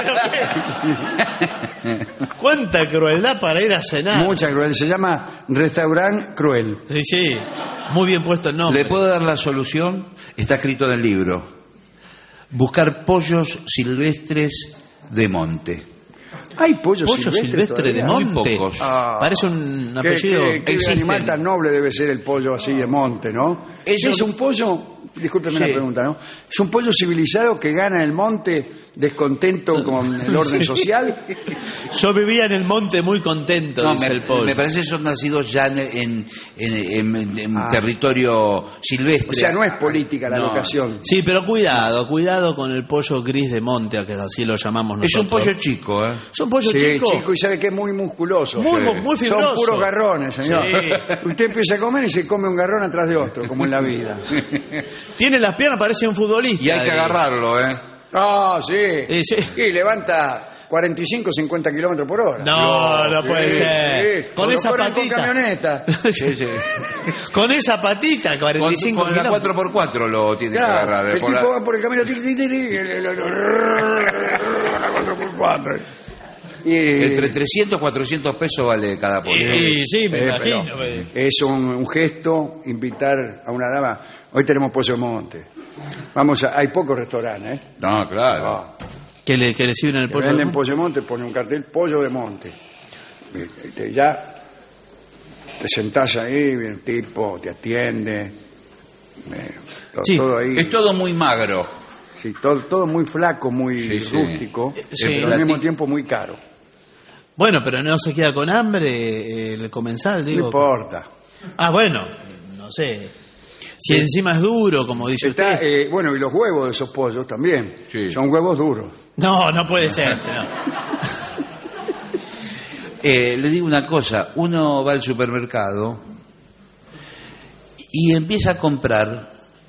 ¿Cuánta crueldad para ir a cenar? Mucha crueldad. Se llama Restaurant Cruel. Sí. Muy bien puesto el nombre. ¿Le puedo dar la solución? Está escrito en el libro. Buscar pollos silvestres de monte. ¿Hay pollo silvestre de monte? Pocos. Parece un apellido. ¿Qué animal tan noble debe ser el pollo así de monte, ¿no? Es un pollo discúlpeme la pregunta, ¿no? ¿Es un pollo civilizado que gana el monte descontento con el orden social? Yo vivía en el monte muy contento, dice el pollo. Me parece que son nacidos ya en territorio silvestre. O sea, no es política la locación. Sí, pero cuidado con el pollo gris de monte, que así lo llamamos nosotros. Es un pollo chico, ¿eh? Es un pollo sí, chico. Y sabe que es muy musculoso. Muy fibroso. Son puros garrones, señor. Sí. Usted empieza a comer y se come un garrón atrás de otro, como en la vida. Tiene las piernas, parece un futbolista. Y hay que agarrarlo, ¿eh? Ah, sí. Sí. Y levanta 45, 50 kilómetros por hora. No puede ser. Sí. Con esa patita. Con camioneta. Sí. Con esa patita, 45 con la 4x4 lo tiene que agarrar. El tipo va por el camino. La 4x4. Entre 300 y 400 pesos vale cada pollo. Sí, me imagino. Es un gesto invitar a una dama. Hoy tenemos pollo de monte. Hay pocos restaurantes, ¿eh? No, claro. ¿Que le sirven el pollo? Venden pollo de monte, pone un cartel pollo de monte. Ya te sentás ahí, viene el tipo, te atiende. Todo ahí. Es todo muy magro. Sí, todo muy flaco, muy rústico, pero al mismo tiempo muy caro. Bueno, pero no se queda con hambre el comensal, digo. No importa. Bueno, no sé. Si encima es duro, como dice usted. Bueno, y los huevos de esos pollos también. Sí. Son huevos duros. No puede ser. Le digo una cosa. Uno va al supermercado y empieza a comprar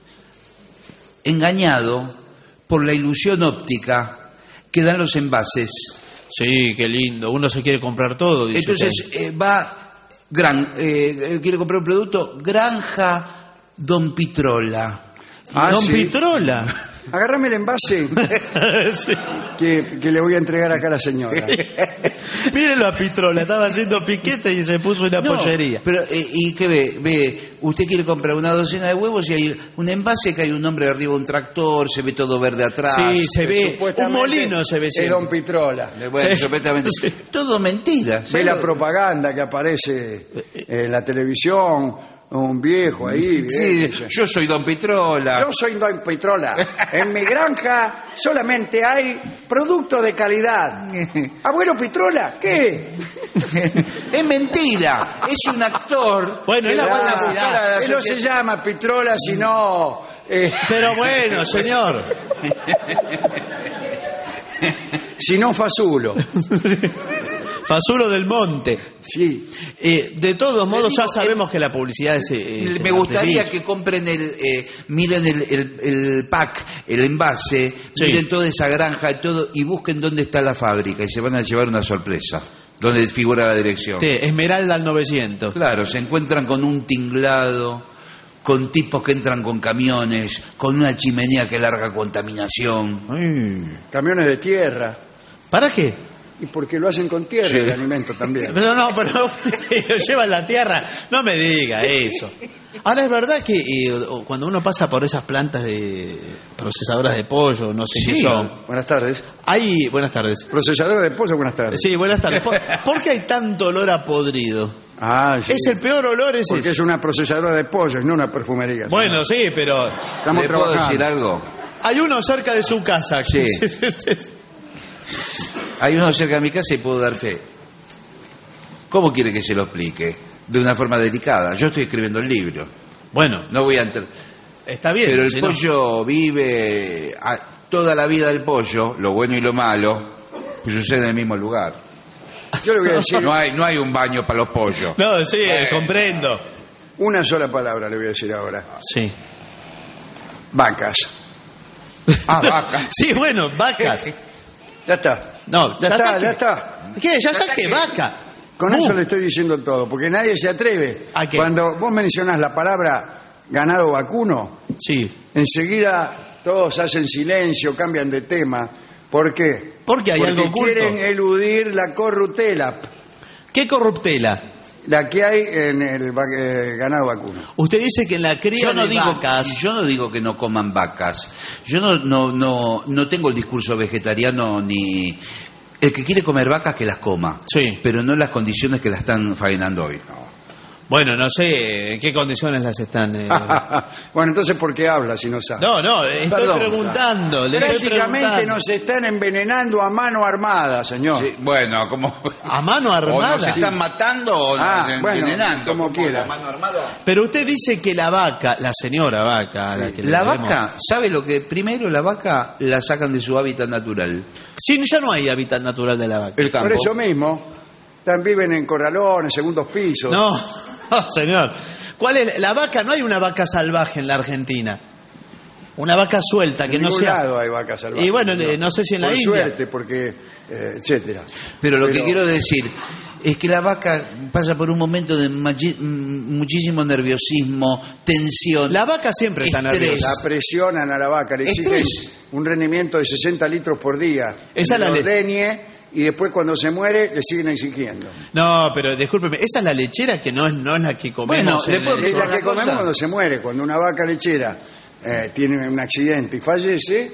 engañado por la ilusión óptica que dan los envases. Sí, qué lindo. Uno se quiere comprar todo. Dice entonces quiere comprar un producto Granja Don Pitrola. Don Pitrola. Agárrame el envase que le voy a entregar acá a la señora. Mírenlo a Pitrola, estaba haciendo piquete y se puso una pollería. Pero, ¿y qué ve? Usted quiere comprar una docena de huevos y hay un envase que hay un hombre arriba de un tractor, se ve todo verde atrás. Sí, se ve un molino, se ve siempre. Es Don Pitrola. Bueno, supuestamente. Sí. Todo mentira. Ve la propaganda que aparece en la televisión. Un viejo ahí. Sí, yo soy Don Pitrola. Yo soy Don Pitrola. En mi granja solamente hay productos de calidad. Abuelo Pitrola, ¿qué? Es mentira. Es un actor. Bueno, es la publicidad. Él no se llama Pitrola, sino... Pero bueno, señor. Sino Fasulo. Fasulo del Monte. Sí. De todos modos, ya sabemos que la publicidad es me gustaría que compren miren el pack, el envase, miren toda esa granja y todo, y busquen dónde está la fábrica y se van a llevar una sorpresa. Donde figura la dirección. Sí, Esmeralda al 900. Claro, se encuentran con un tinglado, con tipos que entran con camiones, con una chimenea que larga contaminación. Camiones de tierra. ¿Para qué? Y porque lo hacen con tierra, el alimento también. Pero lo llevan la tierra. No me diga eso. Ahora, es verdad que cuando uno pasa por esas plantas de procesadoras de pollo, no sé qué son. Buenas tardes. Buenas tardes. Procesadora de pollo, buenas tardes. Sí, buenas tardes. ¿Por qué hay tanto olor a podrido? Sí. Es el peor olor ese. Porque es una procesadora de pollo y no una perfumería. Bueno, sí, pero... ¿Le puedo decir algo? Hay uno cerca de su casa. Sí. Hay uno cerca de mi casa y puedo dar fe. ¿Cómo quiere que se lo explique? De una forma delicada. Yo estoy escribiendo el libro. Bueno. No voy a entrar. Está bien. Pero el pollo vive toda la vida del pollo, lo bueno y lo malo, sucede en el mismo lugar. Yo le voy a decir... No hay un baño para los pollos. No, sí, comprendo. Una sola palabra le voy a decir ahora. Sí. Vacas. Vacas. Sí, bueno, vacas. Ya está. No, ya está. ¿Qué? ¿Ya está qué? Vaca. Con eso le estoy diciendo todo, porque nadie se atreve. ¿A qué? Cuando vos mencionás la palabra ganado vacuno, sí, enseguida todos hacen silencio, cambian de tema. ¿Por qué? Porque hay algo oculto. Quieren eludir la corruptela. ¿Qué corruptela? La que hay en el ganado vacuno. Usted dice que en la cría de vacas... Yo no digo que no coman vacas. Yo no tengo el discurso vegetariano ni... El que quiere comer vacas que las coma. Sí. Pero no en las condiciones que las están faenando hoy. No. Bueno, no sé en qué condiciones las están... Bueno, entonces, ¿por qué habla si no sabe? No, estoy preguntando. Prácticamente nos están envenenando a mano armada, señor. Sí, bueno, como... ¿A mano armada? O nos están matando o nos envenenando. Como quiera. ¿A mano armada? Pero usted dice que la vaca, la señora vaca... Sí. La vaca, ¿sabe lo que? Primero la vaca la sacan de su hábitat natural. Sí, ya no hay hábitat natural de la vaca. El campo. Por eso mismo, viven en corralones, segundos pisos. No, señor. ¿Cuál es la vaca? No hay una vaca salvaje en la Argentina. Una vaca suelta que en no ningún sea. lado hay vacas salvajes. Y bueno, no sé si en la por India. Suerte, porque etcétera. Pero lo que quiero decir es que la vaca pasa por un momento de muchísimo nerviosismo, tensión. La vaca siempre está nerviosa. La presionan a la vaca, le exigen un rendimiento de 60 litros por día. Esa la ordeñe, y después cuando se muere le siguen exigiendo. No, pero discúlpeme, esa es la lechera que no es la que comemos. Bueno, es la que comemos cuando se muere. Cuando una vaca lechera tiene un accidente y fallece...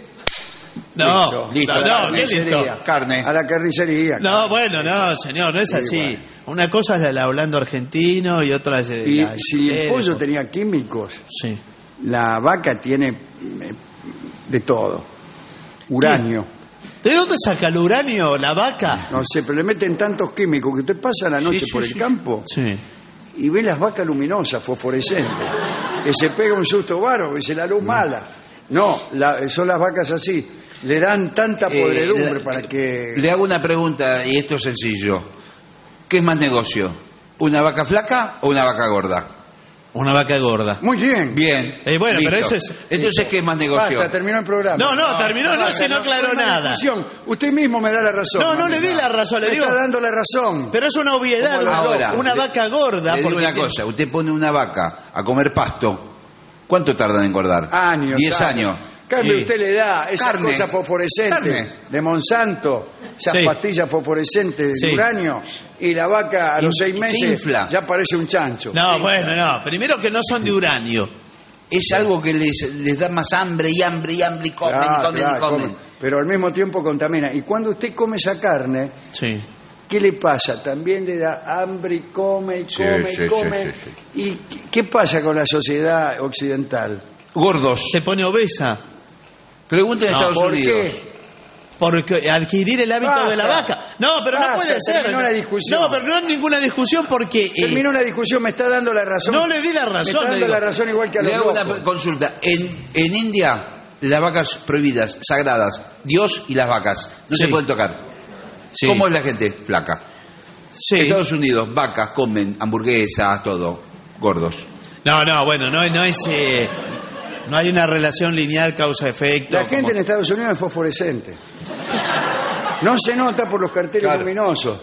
Listo. Carne. A la carnicería. No, bueno, no, señor, no es así. Bueno. Una cosa es la hablando argentino y otra es... Y si el pollo tenía químicos, sí. La vaca tiene de todo. Uranio. ¿De dónde saca el uranio la vaca? No sé, pero le meten tantos químicos que usted pasa la noche por el campo y ve las vacas luminosas, fosforescentes, que se pega un susto bárbaro, dice la luz mala. No, son las vacas así. Le dan tanta podredumbre para que... Le hago una pregunta, y esto es sencillo. ¿Qué es más negocio? ¿Una vaca flaca o una vaca gorda? Una vaca gorda. Muy bien. Bien. Bueno, listo. pero eso es... Entonces, ¿qué es más negocio? Basta, terminó el programa. No, terminó, no, si no aclaró nada. Usted mismo me da la razón. No le di la razón, le digo... está dando la razón. Pero es una obviedad. Ahora, una vaca gorda. Le digo una cosa, usted pone una vaca a comer pasto, ¿cuánto tarda en engordar? Años. 10 años. Cambio usted le da esa Carne. cosa fosforescente de Monsanto, esas pastillas fosforescentes de uranio, y la vaca a los 6 meses ya parece un chancho. No, bueno, no. Primero que no son de uranio. Es algo que les da más hambre y comen. Pero al mismo tiempo contamina. Y cuando usted come esa carne, ¿qué le pasa? También le da hambre y come. ¿Y qué pasa con la sociedad occidental? Gordos. Se pone obesa. Pregunten en Estados Unidos. ¿Por qué? Porque adquirir el hábito de la vaca. No, pero no puede ser. Terminó la discusión. No, pero no hay ninguna discusión porque... Terminó la discusión, me está dando la razón. No le di la razón. Me está dando la razón igual que a los Le hago locos. una consulta. En India, las vacas prohibidas, sagradas, Dios y las vacas, no se pueden tocar. ¿Cómo es la gente? Flaca. En Estados Unidos, vacas comen hamburguesas, todo. Gordos. No, bueno, no es... No hay una relación lineal causa-efecto. La gente en Estados Unidos es fosforescente. No se nota por los carteles luminosos.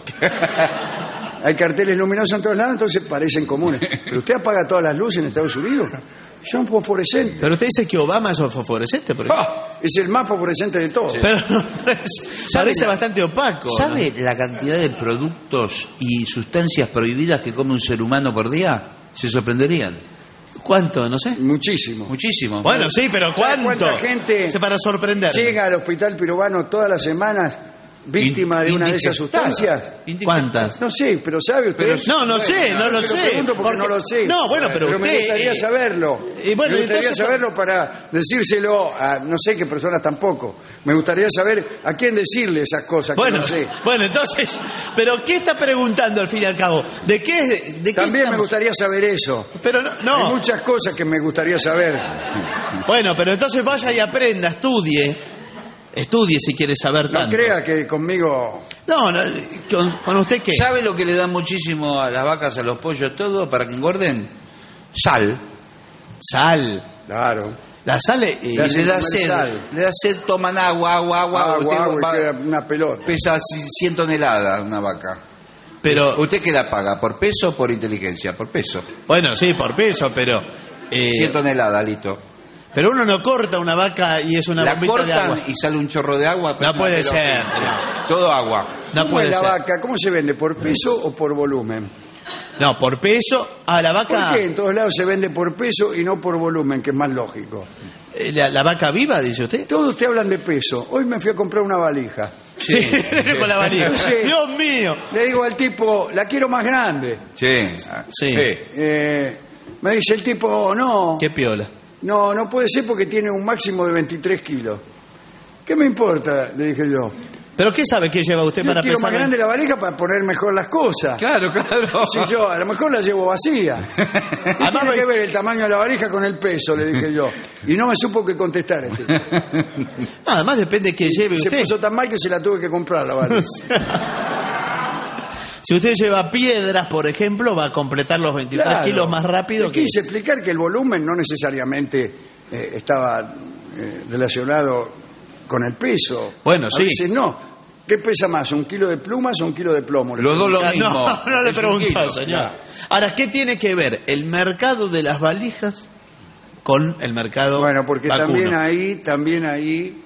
Hay carteles luminosos en todos lados, entonces parecen comunes. Pero usted apaga todas las luces en Estados Unidos. Son fosforescentes. Pero usted dice que Obama es fosforescente, por ejemplo. Es el más fosforescente de todos. Pero parece bastante opaco. ¿Sabe la cantidad de productos y sustancias prohibidas que come un ser humano por día? Se sorprenderían. ¿Cuánto? No sé. Muchísimo. Bueno, sí, pero ¿cuánto? ¿Cuánta gente para sorprender llega al hospital peruano todas las semanas víctima de una de esas sustancias? ¿Cuántas? No sé, pero ¿sabe usted? No sé. No lo pregunto porque no lo sé. No, bueno, pero me usted... gustaría saberlo. Y bueno, me gustaría entonces... saberlo para decírselo a no sé qué personas tampoco. Me gustaría saber a quién decirle esas cosas que no sé. Bueno, entonces... ¿Pero qué está preguntando al fin y al cabo? ¿De qué También me gustaría saber eso. Pero no. Hay muchas cosas que me gustaría saber. Bueno, pero entonces vaya y aprenda, estudie si quiere saber tanto. No crea que conmigo... No, ¿con usted qué? ¿Sabe lo que le dan muchísimo a las vacas, a los pollos, todo, para que engorden? Sal. Claro. La sal y le da sed, toman agua, queda una pelota. Pesa 100 toneladas una vaca. Pero ¿usted qué la paga? ¿Por peso o por inteligencia? Por peso. Bueno, sí, por peso, pero... 100 toneladas, listo. Pero uno no corta una vaca y es una bombita de agua. La cortan y sale un chorro de agua. No puede ser. Todo agua. ¿Cómo es la vaca? ¿Cómo se vende? ¿Por peso o por volumen? No, por peso. Ah, la vaca. ¿Por qué en todos lados se vende por peso y no por volumen, que es más lógico? ¿La vaca viva, dice usted? Todos ustedes hablan de peso. Hoy me fui a comprar una valija. Sí, con la valija. Entonces, Dios mío. Le digo al tipo, la quiero más grande. Sí. Me dice el tipo, no. Qué piola. No puede ser porque tiene un máximo de 23 kilos. ¿Qué me importa? Le dije yo. ¿Pero qué sabe que lleva usted para quiero pesar? más grande la valija para poner mejor las cosas. Claro. Si yo a lo mejor la llevo vacía. Tiene que ver el tamaño de la valija con el peso, le dije yo. Y no me supo qué contestar. Además depende que lleve usted. Se puso tan mal que se la tuve que comprar la valija. Si usted lleva piedras, por ejemplo, va a completar los 23 kilos más rápido. Le quise explicar que el volumen no necesariamente estaba relacionado con el peso. Bueno, a sí. veces no. ¿Qué pesa más, un kilo de plumas o un kilo de plomo? Los dos lo mismo. No le pregunto, señor. Ahora, ¿qué tiene que ver el mercado de las valijas con el mercado Bueno, porque vacuno? también ahí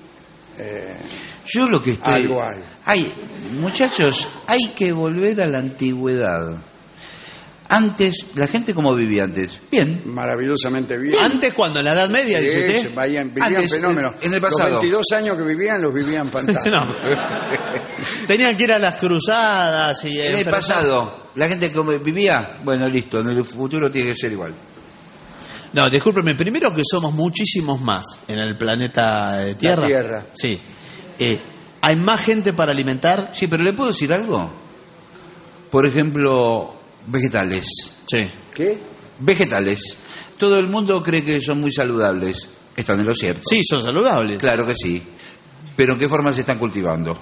yo lo que estoy... algo hay. Muchachos, hay que volver a la antigüedad. Antes, la gente cómo vivía antes. Bien. Maravillosamente bien. Antes, cuando en la Edad Media, dice usted. Vivían Antes, fenómenos. en el pasado. Los 22 años que vivían, los vivían fantásticos. No. Tenían que ir a las cruzadas y... En el pasado, la gente como vivía, bueno, listo, en el futuro tiene que ser igual. No, discúlpeme, primero que somos muchísimos más en el planeta Tierra. La Tierra. Sí. Hay más gente para alimentar. Sí, pero ¿le puedo decir algo? Por ejemplo, vegetales. Sí. ¿Qué? Vegetales. Todo el mundo cree que son muy saludables. Están en lo cierto. Sí, son saludables. Claro que sí. Pero ¿en qué forma se están cultivando?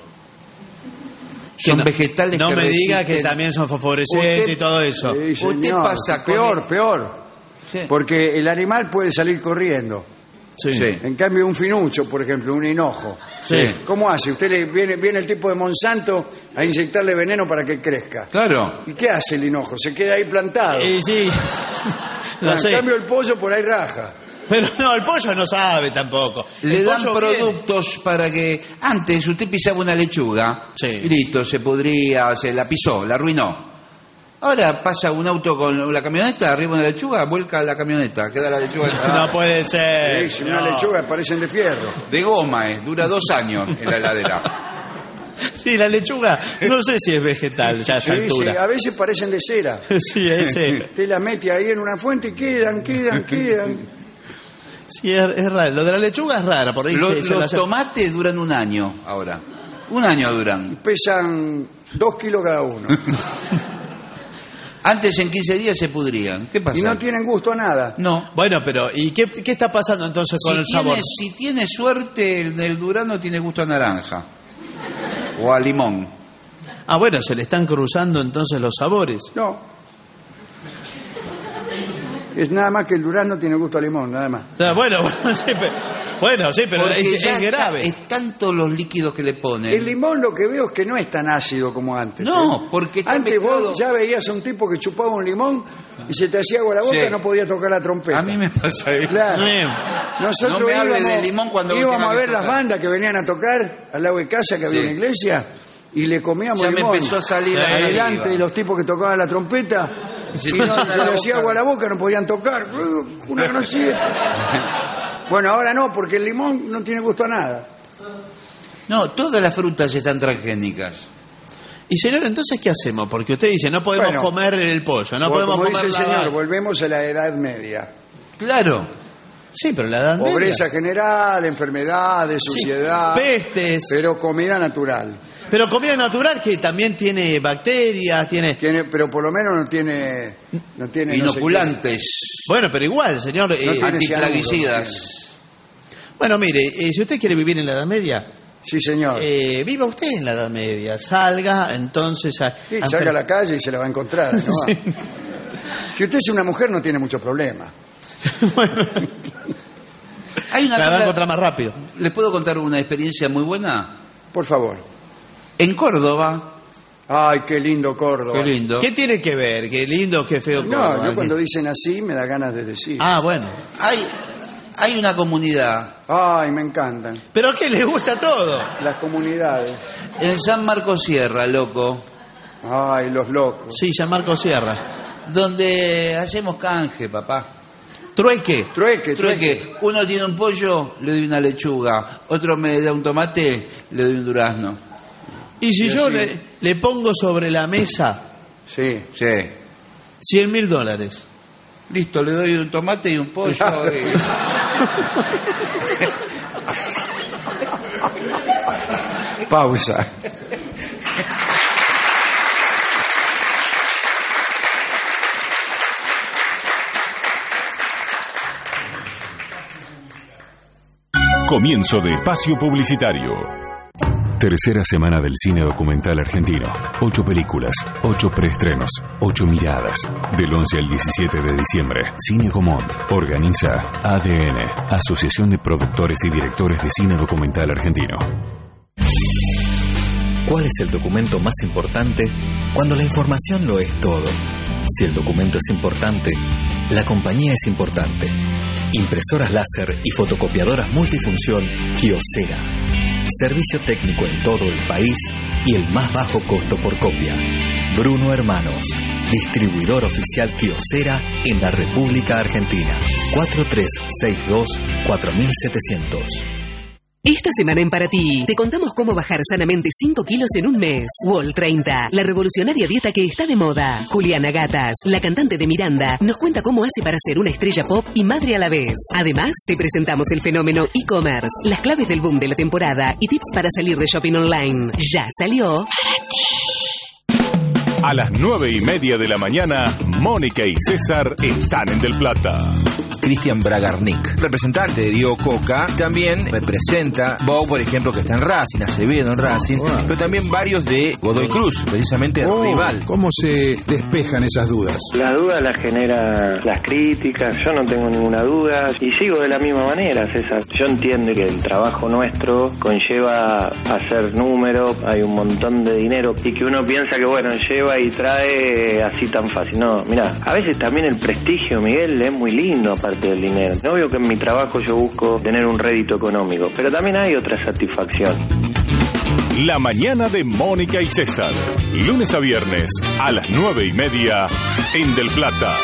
Son vegetales no que me diga resisten... que también son fosforescentes y todo eso. Sí, señor. ¿Usted pasa con Peor. Sí. Porque el animal puede salir corriendo. Sí. Sí. En cambio, un finucho, por ejemplo, un hinojo. Sí. ¿Cómo hace? Usted viene el tipo de Monsanto a inyectarle veneno para que crezca. Claro. ¿Y qué hace el hinojo? Se queda ahí plantado. Sí. En cambio, el pollo por ahí raja. Pero no, el pollo no sabe tampoco. Le dan pollo productos para que... Antes usted pisaba una lechuga y listo, se podría, se la pisó, la arruinó. Ahora pasa un auto con la camioneta, arriba de una lechuga, vuelca la camioneta, queda la lechuga... No puede ser. Sí, una lechuga parecen de fierro. De goma, dura 2 años en la heladera. Sí, la lechuga, no sé si es vegetal ya a esta altura. Sí, a veces parecen de cera. Sí, ese. Usted la mete ahí en una fuente y quedan. Sí, es raro. Lo de la lechuga es rara. Por ahí Los tomates duran 1 año ahora. 1 año duran. Pesan 2 kilos cada uno. Antes en 15 días se pudrían. ¿Qué pasa? Y no tienen gusto a nada. No. Bueno, pero ¿y qué está pasando entonces con el sabor? Si tiene suerte, el durazno tiene gusto a naranja. O a limón. Ah, bueno, se le están cruzando entonces los sabores. No. Es nada más que el durazno tiene gusto a limón, nada más. Bueno, sí, pero es grave. Es tanto los líquidos que le ponen. El limón lo que veo es que no es tan ácido como antes. No, porque antes vos ya veías a un tipo que chupaba un limón y se te hacía agua la boca y no podía tocar la trompeta. A mí me pasa eso. Claro. No Nosotros me hable de limón cuando íbamos a ver las bandas que venían a tocar al lado de casa, que había una iglesia, y le comíamos ya limón. Me empezó a salir adelante de los tipos que tocaban la trompeta. Si no se le hacía agua a la boca, no podían tocar. Una grosería. Bueno, ahora no, porque el limón no tiene gusto a nada. No, todas las frutas están transgénicas. Y señor, entonces, ¿qué hacemos? Porque usted dice, no podemos comer el pollo, no podemos como comer dice el la señor, volvemos a la Edad Media. Claro. Sí, pero la Edad Media. Pobreza general, enfermedades, suciedad. Pestes. Pero comida natural. Pero comida natural que también tiene bacterias, tiene pero por lo menos no tiene inoculantes. Bueno, pero igual, señor, antiplaguicidas. Bueno, mire, si usted quiere vivir en la Edad Media, sí, señor. Viva usted en la Edad Media, salga, entonces... salga a la calle y se la va a encontrar, ¿no? Sí. Si usted es una mujer no tiene mucho problema. Bueno. Hay una la va a encontrar más rápido. ¿Les puedo contar una experiencia muy buena? Por favor. En Córdoba. Ay, qué lindo Córdoba. Qué lindo. ¿Qué tiene que ver? Qué lindo, qué feo Córdoba. No, yo cuando dicen así me da ganas de decir. Ah, bueno. Hay una comunidad. Ay, me encantan. ¿Pero a qué le gusta todo? Las comunidades. En San Marcos Sierra, loco. Ay, los locos. Sí, San Marcos Sierra. Donde hacemos canje, papá. Trueque. Trueque. Uno tiene un pollo, le doy una lechuga. Otro me da un tomate, le doy un durazno. Y si yo le pongo sobre la mesa Sí. $100.000. Listo, le doy un tomate y un pollo. Pausa. Comienzo de espacio publicitario. Tercera semana del cine documental argentino. 8 películas, 8 preestrenos, 8 miradas. Del 11 al 17 de diciembre. Cine Comont. Organiza ADN, Asociación de Productores y Directores de Cine Documental Argentino. ¿Cuál es el documento más importante cuando la información lo es todo? Si el documento es importante, la compañía es importante. Impresoras láser y fotocopiadoras multifunción Kyocera. Servicio técnico en todo el país y el más bajo costo por copia. Bruno Hermanos, distribuidor oficial Kyocera en la República Argentina. 4362-4700. Esta semana en Para Ti, te contamos cómo bajar sanamente 5 kilos en un mes. Wall 30, la revolucionaria dieta que está de moda. Juliana Gatas, la cantante de Miranda, nos cuenta cómo hace para ser una estrella pop y madre a la vez. Además, te presentamos el fenómeno e-commerce, las claves del boom de la temporada y tips para salir de shopping online. Ya salió Para Ti. A las 9:30 de la mañana, Mónica y César están en Del Plata. Cristian Bragarnik, representante de Diego Coca, también representa Bow, por ejemplo, que está en Racing, Acevedo en Racing, pero también varios de Godoy Cruz, precisamente rival. ¿Cómo se despejan esas dudas? La duda la genera las críticas, yo no tengo ninguna duda y sigo de la misma manera, César. Yo entiendo que el trabajo nuestro conlleva hacer número, hay un montón de dinero y que uno piensa que bueno, lleva y trae así tan fácil. No, mira, a veces también el prestigio, Miguel, es muy lindo aparte del dinero. No obvio que en mi trabajo yo busco tener un rédito económico, pero también hay otra satisfacción. La mañana de Mónica y César, lunes a viernes a las 9:30 en Del Plata.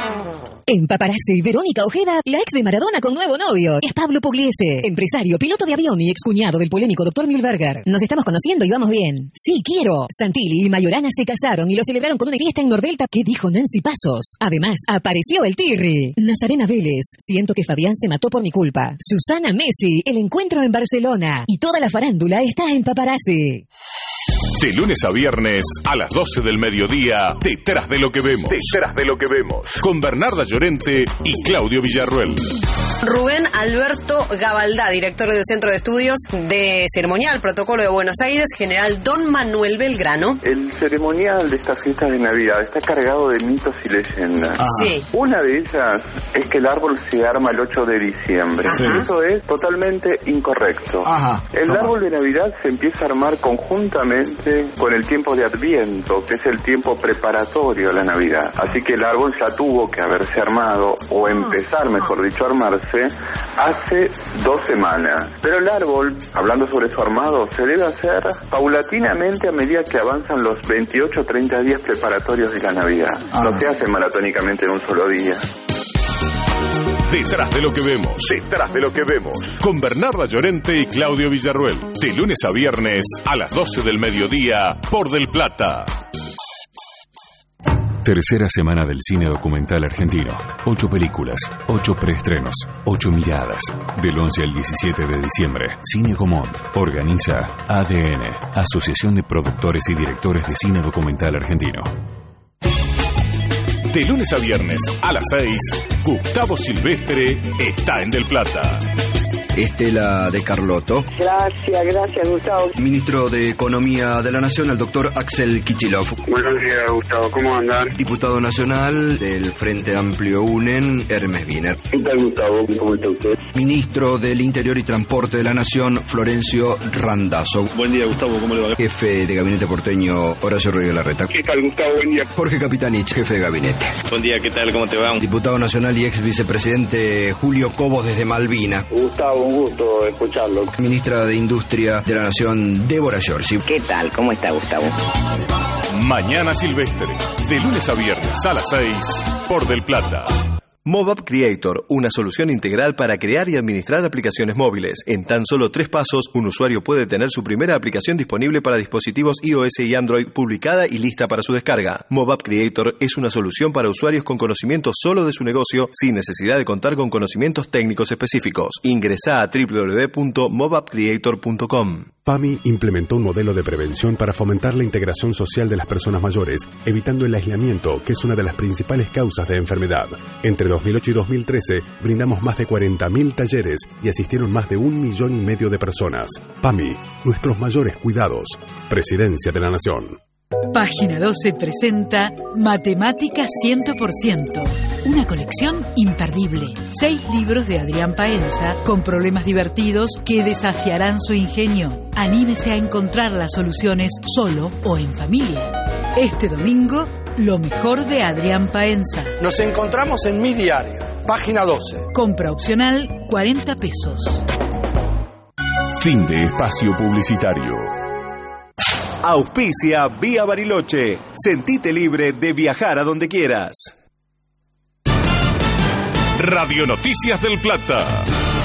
En Paparazzi, Verónica Ojeda, la ex de Maradona con nuevo novio. Es Pablo Pugliese, empresario, piloto de avión y excuñado del polémico Dr. Mühlberger. Nos estamos conociendo y vamos bien. Sí, quiero. Santilli y Mayorana se casaron y lo celebraron con una fiesta en Nordelta. ¿Qué dijo Nancy Pasos? Además, apareció el Tirri. Nazarena Vélez, siento que Fabián se mató por mi culpa. Susana Messi, el encuentro en Barcelona. Y toda la farándula está en Paparazzi. De lunes a viernes a las 12 del mediodía, Detrás de lo que vemos. Detrás de lo que vemos. Con Bernarda Llorente y Claudio Villarruel. Rubén Alberto Gabaldá, director del Centro de Estudios de Ceremonial, Protocolo de Buenos Aires, general Don Manuel Belgrano. El ceremonial de estas fiestas de Navidad está cargado de mitos y leyendas. Sí. Una de ellas es que el árbol se arma el 8 de diciembre. Sí. Eso es totalmente incorrecto. El árbol de Navidad se empieza a armar conjuntamente con el tiempo de Adviento, que es el tiempo preparatorio a la Navidad. Así que el árbol ya tuvo que haberse armado, o empezar, mejor dicho, a armarse, hace 2 semanas. Pero el árbol, hablando sobre su armado, se debe hacer paulatinamente a medida que avanzan los 28 o 30 días preparatorios de la Navidad. No se hace maratónicamente en un solo día. Detrás de lo que vemos. Detrás de lo que vemos. Con Bernarda Llorente y Claudio Villarruel. De lunes a viernes a las 12 del mediodía por Del Plata. Tercera semana del cine documental argentino. 8 películas, 8 preestrenos, 8 miradas. Del 11 al 17 de diciembre. Cine Comont. Organiza ADN, Asociación de Productores y Directores de Cine Documental Argentino. De lunes a viernes a las 6, Gustavo Silvestre está en Del Plata. Estela de Carlotto. Gracias, Gustavo. Ministro de Economía de la Nación, el doctor Axel Kicillof. Buenos días, Gustavo. ¿Cómo andan? Diputado nacional del Frente Amplio UNEN, Hermes Wiener. ¿Qué tal, Gustavo? ¿Cómo está usted? Ministro del Interior y Transporte de la Nación, Florencio Randazzo. Buen día, Gustavo. ¿Cómo le va? Jefe de gabinete porteño, Horacio Rodríguez Larreta. ¿Qué tal, Gustavo? Buen día. Jorge Capitanich, jefe de gabinete. Buen día, ¿qué tal? ¿Cómo te va? Diputado nacional y ex vicepresidente Julio Cobos desde Malvina. Gustavo, un gusto escucarlo. Ministra de Industria de la Nación, Débora Giorgi. ¿Qué tal? ¿Cómo está, Gustavo? Mañana Silvestre. De lunes a viernes a las 6 por Del Plata. MobApp Creator, una solución integral para crear y administrar aplicaciones móviles. En tan solo 3 pasos, un usuario puede tener su primera aplicación disponible para dispositivos iOS y Android publicada y lista para su descarga. MobApp Creator es una solución para usuarios con conocimiento solo de su negocio, sin necesidad de contar con conocimientos técnicos específicos. Ingresá a www.mobappcreator.com. PAMI implementó un modelo de prevención para fomentar la integración social de las personas mayores, evitando el aislamiento, que es una de las principales causas de enfermedad. Entre 2008 y 2013, brindamos más de 40.000 talleres y asistieron más de 1,5 millones de personas. PAMI, nuestros mayores cuidados. Presidencia de la Nación. Página 12 presenta Matemáticas 100%, una colección imperdible. 6 libros de Adrián Paenza con problemas divertidos que desafiarán su ingenio. Anímese a encontrar las soluciones solo o en familia. Este domingo, lo mejor de Adrián Paenza. Nos encontramos en Mi Diario, página 12. Compra opcional, 40 pesos. Fin de espacio publicitario. Auspicia Vía Bariloche. Sentite libre de viajar a donde quieras. Radio Noticias del Plata.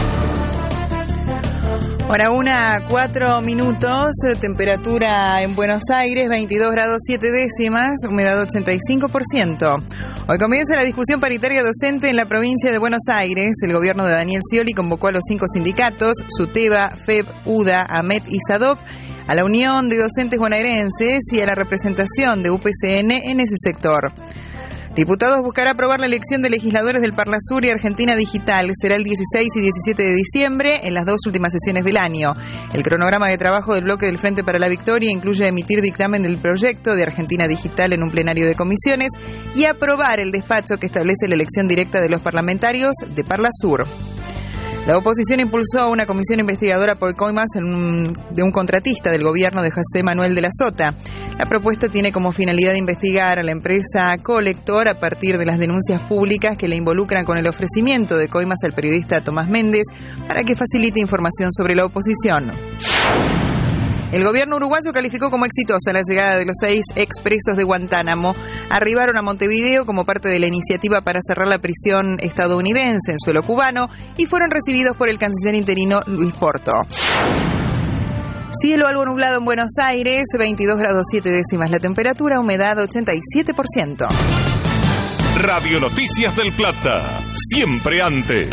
Hora 1:04, temperatura en Buenos Aires, 22 grados 7 décimas, humedad 85%. Hoy comienza la discusión paritaria docente en la provincia de Buenos Aires. El gobierno de Daniel Scioli convocó a los 5 sindicatos, SUTEBA, FEB, UDA, AMET y SADOP, a la Unión de Docentes Bonaerenses y a la representación de UPCN en ese sector. Diputados buscará aprobar la elección de legisladores del Parlasur y Argentina Digital. Será el 16 y 17 de diciembre, en las 2 últimas sesiones del año. El cronograma de trabajo del bloque del Frente para la Victoria incluye emitir dictamen del proyecto de Argentina Digital en un plenario de comisiones y aprobar el despacho que establece la elección directa de los parlamentarios de Parlasur. La oposición impulsó una comisión investigadora por coimas de un contratista del gobierno de José Manuel de la Sota. La propuesta tiene como finalidad investigar a la empresa Colector a partir de las denuncias públicas que le involucran con el ofrecimiento de coimas al periodista Tomás Méndez para que facilite información sobre la oposición. El gobierno uruguayo calificó como exitosa la llegada de los 6 expresos de Guantánamo. Arribaron a Montevideo como parte de la iniciativa para cerrar la prisión estadounidense en suelo cubano y fueron recibidos por el canciller interino Luis Porto. Cielo algo nublado en Buenos Aires, 22 grados 7 décimas la temperatura, humedad 87%. Radio Noticias del Plata, siempre antes.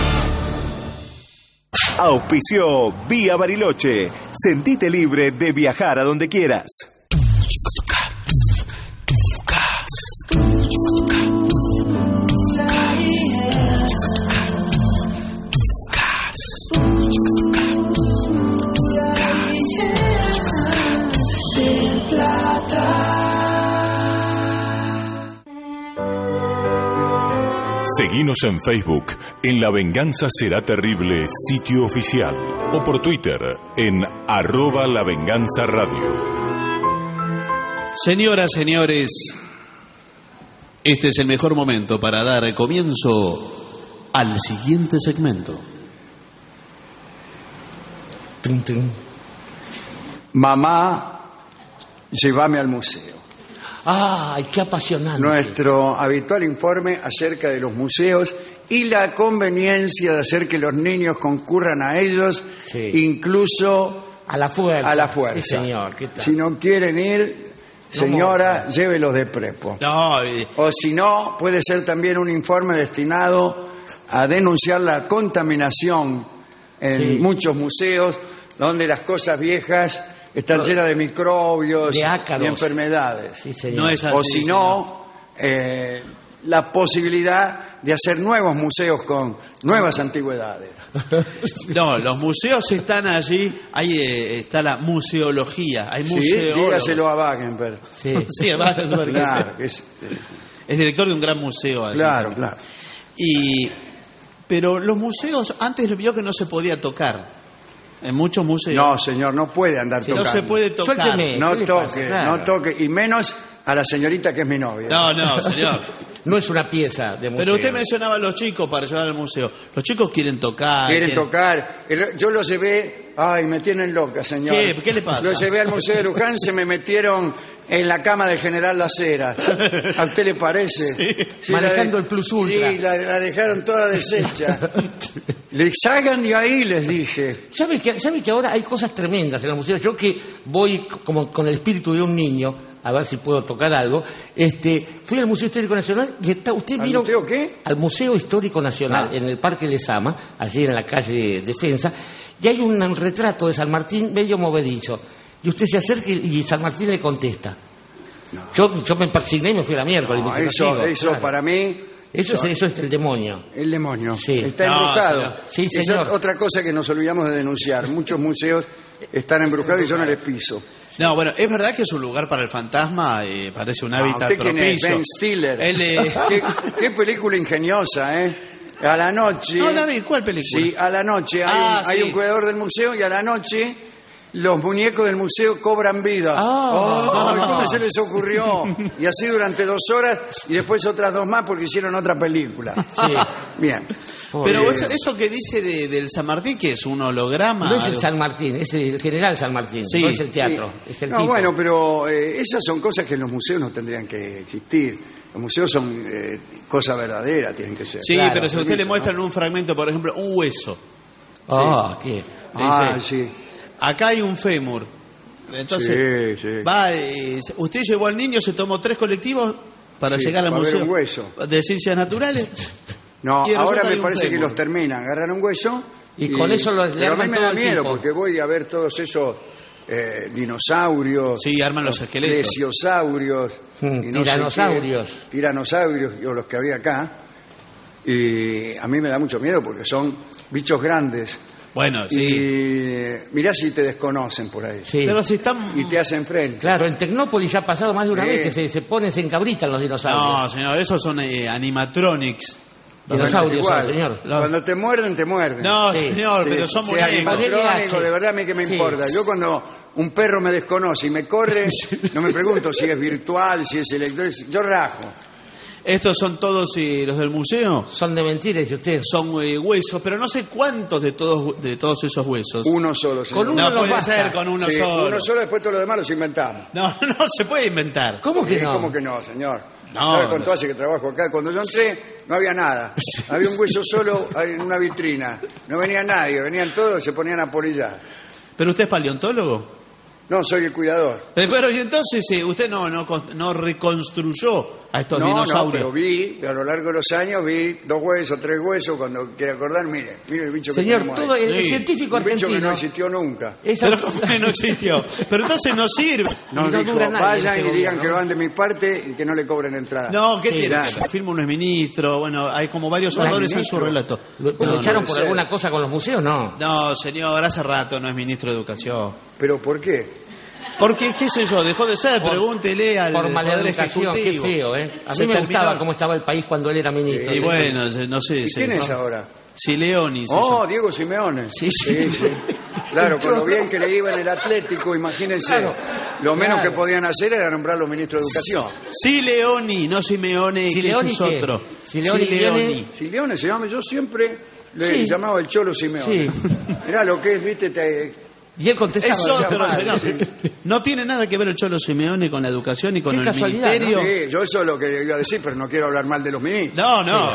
Auspició Vía Bariloche. Sentite libre de viajar a donde quieras. Seguinos en Facebook, en La Venganza Será Terrible, sitio oficial, o por Twitter, en @LaVenganzaRadio. Señoras, señores, este es el mejor momento para dar comienzo al siguiente segmento. Mamá, llévame al museo. ¡Ay, qué apasionante! Nuestro habitual informe acerca de los museos y la conveniencia de hacer que los niños concurran a ellos, sí, incluso a la fuerza. A la fuerza. Sí, señor. ¿Qué tal? Si no quieren ir, señora, no, llévelos de prepo. No, o si no, puede ser también un informe destinado a denunciar la contaminación en muchos museos, donde las cosas viejas están llenas de microbios y enfermedades. Sí, señor. No es así, o si no, la posibilidad de hacer nuevos museos con nuevas antigüedades. No, los museos están allí, ahí está la museología. Hay museólogos. Sí, dígaselo a Wagenberg. Sí, sí, a Wagenberg. Claro, es director de un gran museo. Allí. Claro, claro. Pero los museos, antes vio que no se podía tocar. En muchos museos. No, señor, no puede andar tocando. No se puede tocar. Suélteme, no toque, pasa? Claro. No toque, y menos a la señorita que es mi novia. No, señor. No es una pieza de museo. Pero usted mencionaba a los chicos para llevar al museo. Los chicos quieren tocar. Quieren tocar. Yo los llevé Ay, me tienen loca, señor. ¿Qué le pasa? Lo llevé al Museo de Luján, se me metieron en la cama del general Las Heras. ¿A usted le parece? Sí, manejando el Plus Ultra. Sí, la dejaron toda deshecha. Le salgan de ahí, les dije. ¿Sabe que ahora hay cosas tremendas en los museos? Yo que voy como con el espíritu de un niño, a ver si puedo tocar algo, fui al Museo Histórico Nacional y ¿usted vieron? ¿Al museo qué? Al Museo Histórico Nacional, en el Parque Lezama, allí en la calle Defensa, y hay un retrato de San Martín medio movedizo. Y usted se acerca y San Martín le contesta. No. Yo me persigné y me fui a la miércoles. No, eso claro. Para mí... Eso es el demonio. El demonio. Sí. Está embrujado. Señor. Sí, señor. Es otra cosa que nos olvidamos de denunciar. Muchos museos están embrujados y yo no les piso. No, bueno, es verdad que es un lugar para el fantasma, parece un hábitat propicio. ¿Quién es? Ben Stiller. ¿Qué película ingeniosa, ¿eh? A la noche... No, David, ¿cuál película? Sí, a la noche hay un cuidador del museo y a la noche... Los muñecos del museo cobran vida. ¿Cómo se les ocurrió? Y así durante 2 horas y después otras 2 más porque hicieron otra película. Sí. Bien. Pero eso que dice del San Martín, que es un holograma. No es el San Martín, es el general San Martín, no es el teatro. Sí. Es el tipo. Bueno, pero esas son cosas que en los museos no tendrían que existir. Los museos son cosas verdaderas, tienen que ser. Sí, claro, pero si a usted le muestran un fragmento, por ejemplo, un hueso. ¿Qué? Sí. Acá hay un fémur. Entonces, usted llevó al niño, se tomó 3 colectivos para llegar al museo un hueso. de ciencias naturales. No, ahora me parece que los terminan, agarran un hueso y con eso lo pero a mí me da miedo porque voy a ver todos esos dinosaurios. Sí, arman los esqueletos. Plesiosaurios. Tiranosaurios o los que había acá. Y a mí me da mucho miedo porque son bichos grandes. Bueno, sí. Y mirá si te desconocen por ahí. Sí. Pero si están... Y te hacen frente. Claro, en Tecnópolis ya ha pasado más de una vez que se encabritan los dinosaurios. No, señor, esos son animatronics. Dinosaurios, señor. Cuando te muerden, te muerden. No, señor, pero son muñecos. Animatrónico, de verdad a mí que me importa. Yo cuando un perro me desconoce y me corre, no me pregunto si es virtual, si es electrónico, yo rajo. ¿Estos son todos los del museo? Son de mentiras, ¿y usted? Son huesos, pero no sé cuántos de todos esos huesos. Uno solo, señor. Con uno no puede ser con uno solo. Uno solo, después todo lo demás los inventamos. No se puede inventar. ¿Cómo que no? ¿Cómo que no, señor? No. ¿Cuánto hace que trabajo acá? Cuando yo entré, no había nada. Había un hueso solo en una vitrina. No venía nadie, venían todos y se ponían a polillar. ¿Pero usted es paleontólogo? No, soy el cuidador. Pero y entonces usted no reconstruyó a estos dinosaurios. No, pero vi, a lo largo de los años, vi 2 huesos, 3 huesos, cuando quiera acordar, mire el bicho que tenemos ahí. Señor, todo el científico argentino. Un bicho que no existió nunca. Pero ¿cómo que no existió? Pero entonces no sirve. No dijo, vayan y digan que van de mi parte y que no le cobren entrada. No, ¿qué tiene? Firma un ministro, bueno, hay como varios honores en su relato. ¿Lo echaron por alguna cosa con los museos? No, señor, hace rato no es ministro de Educación. ¿Pero por qué? Porque, qué sé yo, dejó de ser, pregúntele al Poder Ejecutivo. Qué feo, ¿eh? A mí me gustaba cómo estaba el país cuando él era ministro. Y bueno, no sé. ¿Y quién es ahora? Sileoni. Diego Simeone. Sí. Claro, con lo bien que le iba en el Atlético, imagínense. Claro. Lo menos que podían hacer era nombrarlo ministro de Educación. Sileoni, no Simeone, que es otro. Sileoni se llama, yo siempre le llamaba el Cholo Simeone. Sí. Mirá lo que es, viste, y él contestaba. Es otro, señor. No tiene nada que ver el Cholo Simeone con la educación y con el ministerio. ¿No? Sí, yo eso es lo que iba a decir, pero no quiero hablar mal de los ministros. No.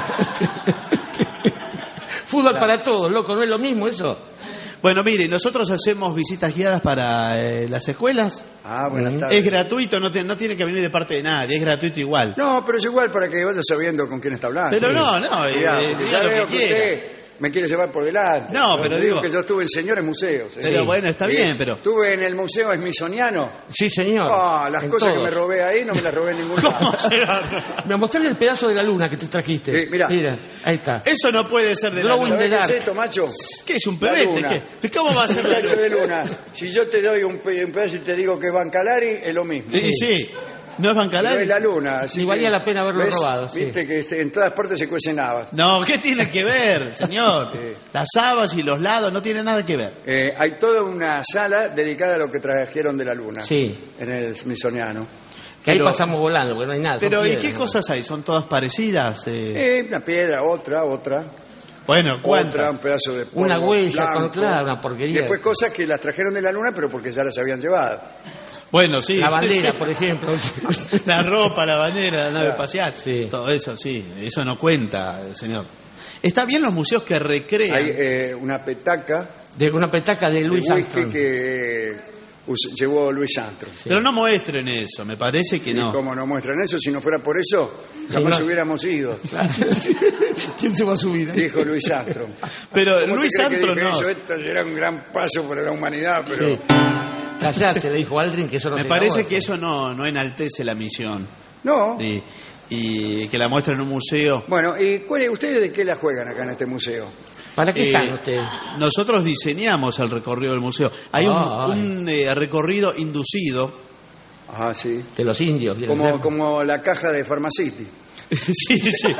Fútbol para todos, loco, ¿no es lo mismo eso? Bueno, mire, nosotros hacemos visitas guiadas para las escuelas. Buenas tardes. Es gratuito, no tiene que venir de parte de nadie, es gratuito igual. No, pero es igual para que vaya sabiendo con quién está hablando. Pero no, ya veo que usted me quiere llevar por delante. No, pero digo que yo estuve en señores museos. Pero bueno, está bien, pero... Estuve en el Museo Smithsoniano. Sí, señor. Las cosas que me robé ahí no me las robé en ningún lado. Me mostrarle el pedazo de la luna que te trajiste. Sí, mira, ahí está. Eso no puede ser de la luna. ¿Qué es esto, macho? ¿Qué es un pebete? ¿Cómo va a ser un pedazo de luna? Si yo te doy un pedazo y te digo que es Bancalari, es lo mismo. Sí. ¿No es Bancalari? No es la luna. Ni valía la pena haberlo robado. Viste que en todas partes se cuecen habas. No, ¿qué tiene que ver, señor? Las habas y los lados no tienen nada que ver. Hay toda una sala dedicada a lo que trajeron de la luna. Sí. En el Smithsoniano. Que ahí pasamos volando, porque no hay nada. Pero ¿y qué cosas hay? ¿Son todas parecidas? Una piedra, otra. Bueno, otra, un pedazo de polvo una huella, blanco. claro, una porquería. Después cosas que las trajeron de la Luna, pero porque ya las habían llevado. Bueno, sí. La bandera, sí. por ejemplo. La ropa, la bandera, la nave Claro. espacial. Sí. Todo eso, sí. Eso no cuenta, señor. Está bien los museos que recrean. Hay una petaca Una petaca de Louis de whisky Armstrong. que llevó Louis Armstrong. Pero no muestren eso, me parece que ¿Y no. cómo no muestran eso? Si no fuera por eso, jamás hubiéramos ido. ¿Quién se va a subir? Dijo Louis Armstrong. Pero ¿Cómo te Louis crees que Armstrong dije no. eso? Esto era un gran paso para la humanidad, pero... Sí. Callate, le dijo Aldrin, que eso no Me se parece grabó. que eso no enaltece la misión. No. Y que la muestren en un museo. Bueno, ¿y ustedes de qué la juegan acá en este museo? ¿Para qué están ustedes? Nosotros diseñamos el recorrido del museo. Hay un recorrido inducido. Ah, sí. De los indios. quieren ser. Como la caja de Pharmacity. Sí, sí.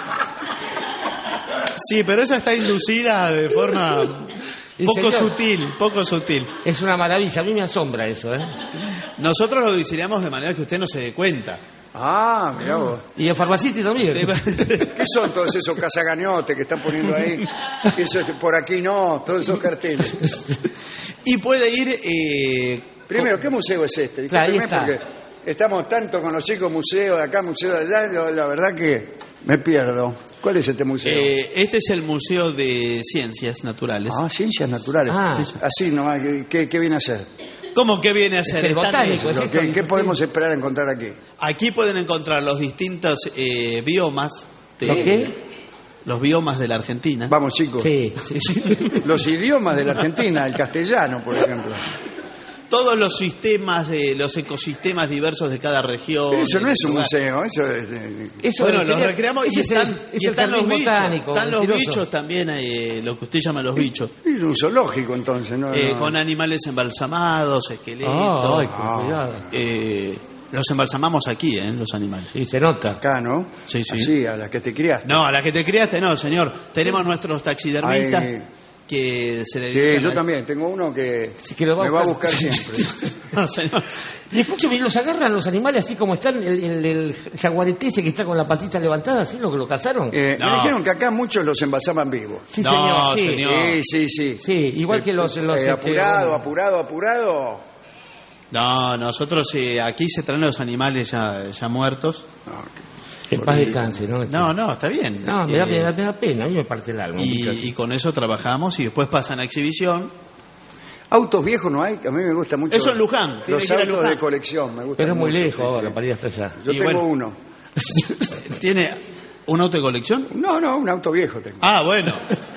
Sí, pero esa está inducida de forma poco sutil. Es una maravilla, a mí me asombra eso, ¿eh? Nosotros lo diseñamos de manera que usted no se dé cuenta. Ah, mirá vos. Y en Farmacity también. ¿Qué son todos esos cazagañotes que están poniendo ahí? Eso es por aquí no, todos esos carteles. Y puede ir... Primero, ¿qué museo es este? Claro, ahí Discúlpeme, está. porque estamos tanto con los chicos museos de acá, museo de allá, la verdad que me pierdo. ¿Cuál es este museo? Este es el Museo de Ciencias Naturales. Ah, Ciencias Naturales. Ah. Así nomás, ¿qué viene a ser? ¿Cómo que viene a ser? Es el botánico, es esto. ¿Qué podemos esperar a encontrar aquí? Aquí pueden encontrar los distintos biomas. ¿Lo qué? Los biomas de la Argentina. Vamos, chicos. Sí. Los idiomas de la Argentina, el castellano, por ejemplo. Todos los sistemas, los ecosistemas diversos de cada región. Pero eso no es un lugar. museo, eso es... Eso Bueno, sería- los recreamos y ese es están el los bichos. botánico, Están los mentiroso. bichos también, lo que usted llama los bichos. Es un zoológico, entonces, ¿no? Con animales embalsamados, esqueletos. Ay, cuidado. Los embalsamamos aquí, los animales. Sí, se nota. Acá, ¿no? Sí, sí. Así, a la que te criaste. No, a la que te criaste no, señor. Tenemos nuestros taxidermistas Ay. que se Sí, dedican yo a- también. Tengo uno que que lo va me a va a buscar. buscar siempre. No, señor. Y escúcheme, ¿los agarran los animales así como están? El jaguarete ese que está con la patita levantada, ¿así lo cazaron? Me dijeron que acá muchos los embalsaban vivos. Sí, No, señor. Sí. señor. Sí. Sí, igual que los Apurado. No, nosotros aquí se traen los animales ya muertos. Que en paz descanse, ¿no? No, está bien. No, me da pena, a mí me parte el alma. Y con eso trabajamos y después pasan a exhibición. Autos viejos no hay, a mí me gusta mucho. Eso en Luján, tiene Los que ir a autos Luján. de colección, me gustan Pero es muy mucho, lejos sí, ahora sí. para ir hasta allá. Yo Y tengo bueno. uno. ¿Tiene un auto de colección? No, un auto viejo tengo. Ah, bueno.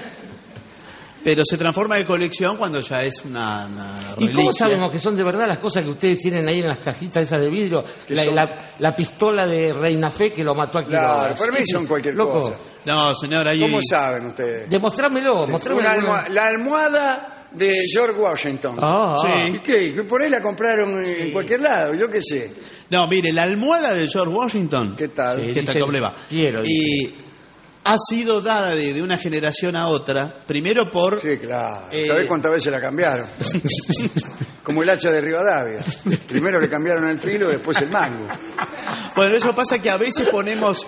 Pero se transforma de colección cuando ya es una ¿Y reliquia. cómo sabemos que son de verdad las cosas que ustedes tienen ahí en las cajitas esas de vidrio? La pistola de Reina Fe que lo mató aquí. Claro, para mí son cualquier Loco. cosa. No, señor, ahí... ¿Cómo saben ustedes? Demostrámelo, La almohada de George Washington. Ah, Sí. ¿Y qué? Por ahí la compraron en cualquier lado, yo qué sé. No, mire, la almohada de George Washington... ¿Qué tal? ¿Qué tal? ¿Cómo le va? Quiero. Y ha sido dada de una generación a otra, primero por... Sí, claro. ¿Sabés cuántas veces la cambiaron? Como el hacha de Rivadavia. Primero le cambiaron el filo y después el mango. Bueno, eso pasa que a veces ponemos...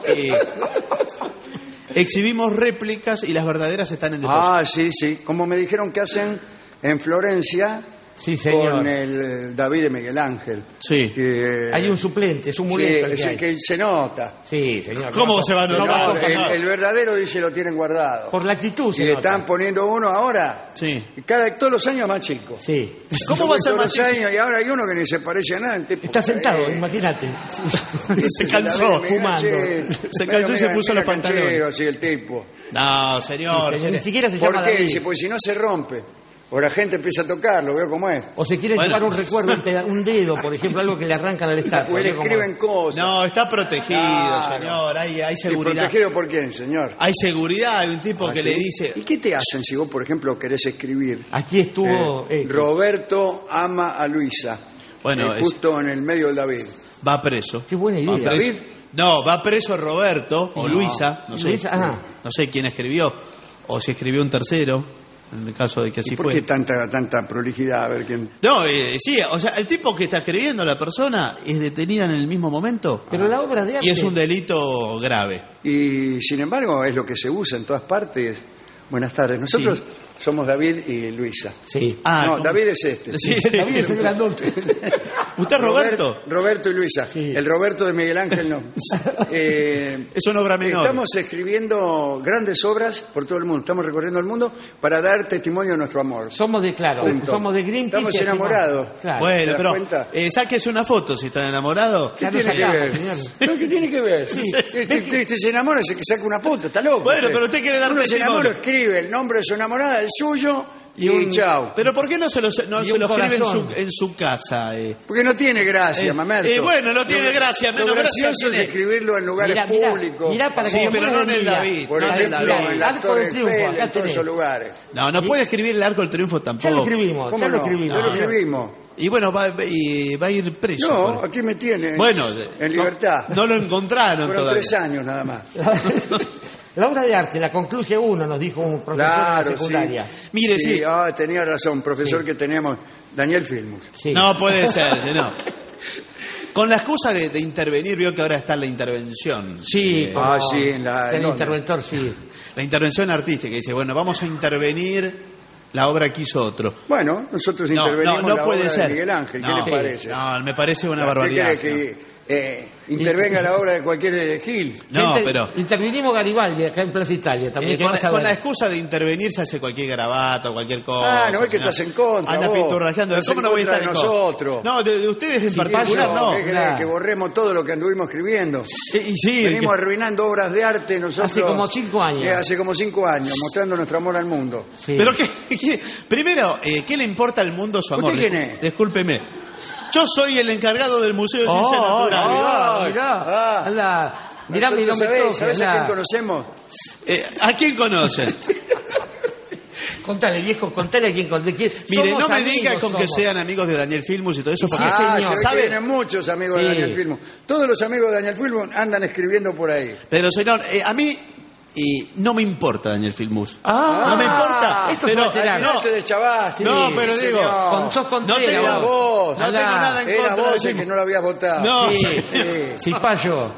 exhibimos réplicas y las verdaderas están en depósito. Ah, sí. Como me dijeron que hacen en Florencia Sí, señor. con el David de Miguel Ángel. Sí. Que, Hay un suplente, es un muleto. el sí, que hay. que se nota. Sí, señor. ¿Cómo se va a notar? No, No, El verdadero dice lo tienen guardado. por la actitud, Y se le nota. están poniendo uno ahora. Sí. Y todos los años más chico. Sí. ¿Cómo va a ser Todos más los chico? años, y ahora hay uno que ni se parece a nada. el tipo Está sentado, cae. imagínate. Se cansó, fumando. Se cansó y se puso los pantalones. Canchero, sí, el tipo. No, señor. Ni siquiera se ¿Por llama qué? David. Dice, pues si no se rompe. O la gente empieza a tocarlo, veo cómo es. O se quiere Bueno. llevar un recuerdo, un dedo, por ejemplo, algo que le arrancan al estatua. O le ¿Ve cómo escriben es? cosas. No, está protegido, Claro. señor. Hay ¿Y seguridad. protegido por quién, señor? Hay seguridad. Hay un tipo Ah, que ¿sí? le dice... ¿Y qué te hacen si vos, por ejemplo, querés escribir? Aquí estuvo... Roberto ama a Luisa. Bueno, justo en el medio del David. va preso. Qué buena idea. Va preso. ¿David? No, va preso Roberto o No. Luisa. No sé. Luisa, No sé quién escribió. O si escribió un tercero. En el caso de que así ¿Y por fue. qué tanta prolijidad? A ver quién... No, sí, o sea, el tipo que está escribiendo, la persona, es detenida en el mismo momento. Pero la obra de arte... Y es un delito grave. Y sin embargo es lo que se usa en todas partes Buenas tardes. Nosotros somos David y Luisa. Sí. No, David es este. Sí, David es el grandote. ¿Usted es Roberto? Roberto y Luisa. Sí. El Roberto de Miguel Ángel no. Es una obra menor. Estamos escribiendo grandes obras por todo el mundo. Estamos recorriendo el mundo para dar testimonio de nuestro amor. Somos de somos de Greenpeace. Estamos enamorados. Claro. Bueno, pero cuenta? Sáquese una foto si están enamorados. ¿Qué tiene que ver? ¿Qué tiene que ver? Este se enamora, se saca una foto, está loco. Bueno, pero usted quiere dar Uno se testimonio. enamora, escribe el nombre de su enamorada, el suyo, y chao. Pero ¿por qué no se lo escribe en su casa? Porque no tiene gracia, Mamerto. Bueno, no tiene gracia. Lo gracioso es escribirlo en lugares públicos. Mirá para Sí, que pero no en el David. Por No en el ejemplo, David. en el Arco Actor del Triunfo, Eiffel, acá en todos tenés. esos lugares. No puede escribir el Arco del Triunfo tampoco. Ya lo escribimos, ¿Cómo ya lo no? escribimos. Ya lo escribimos. Y bueno, va a ir preso. No, aquí me tiene. Bueno, en libertad. No lo encontraron Fueron todavía. 3 años nada más. La obra de arte la concluye uno, nos dijo un profesor de la secundaria. Sí. Mire, sí. sí. Tenía razón, profesor que teníamos, Daniel Filmus. Sí. No puede ser, no. Con la excusa de intervenir, vio que ahora está la intervención. Sí, sí, en el ¿dónde? interventor, sí. La intervención artística. Dice, bueno, vamos a intervenir la obra que hizo otro. Bueno, nosotros intervenimos no la puede obra ser. de Miguel Ángel. ¿Qué No, le parece? No, me parece una ¿Qué barbaridad. quiere que intervenga la obra de cualquier Gil? No, pero... Intervinimos Garibaldi acá en Plaza Italia. También con la excusa de intervenir se hace cualquier garabato, cualquier cosa. No es que estás en contra. Anda vos. pinturrajeando. Estás ¿Cómo no voy a estar en contra? nosotros? No, de ustedes en particular no. ¿Qué querés? Que borremos todo lo que anduvimos escribiendo. Sí, Venimos arruinando obras de arte nosotros. Hace como 5 años. Hace como 5 años, mostrando nuestro amor al mundo. Sí. Pero primero, ¿qué le importa al mundo su amor? ¿Usted quién es? Discúlpeme. Yo soy el encargado del Museo de Ciencias Naturales. Mirá mi nombre propio. ¿Sabés a quién conocemos? ¿A quién conoce? Contale, viejo, contale a quién contale. Mire, no me digas con que sean amigos de Daniel Filmus y todo eso. Porque señor. ¿Sabe? Tienen muchos amigos de Daniel Filmus. Todos los amigos de Daniel Filmus andan escribiendo por ahí. Pero, señor, a mí... no me importa Daniel Filmus. No me importa. Esto pero, se va a no, de Chavás. no, pero digo, no tengo vos. No tengo nada en contra vos de el que no lo habías votado. No, sí, payo.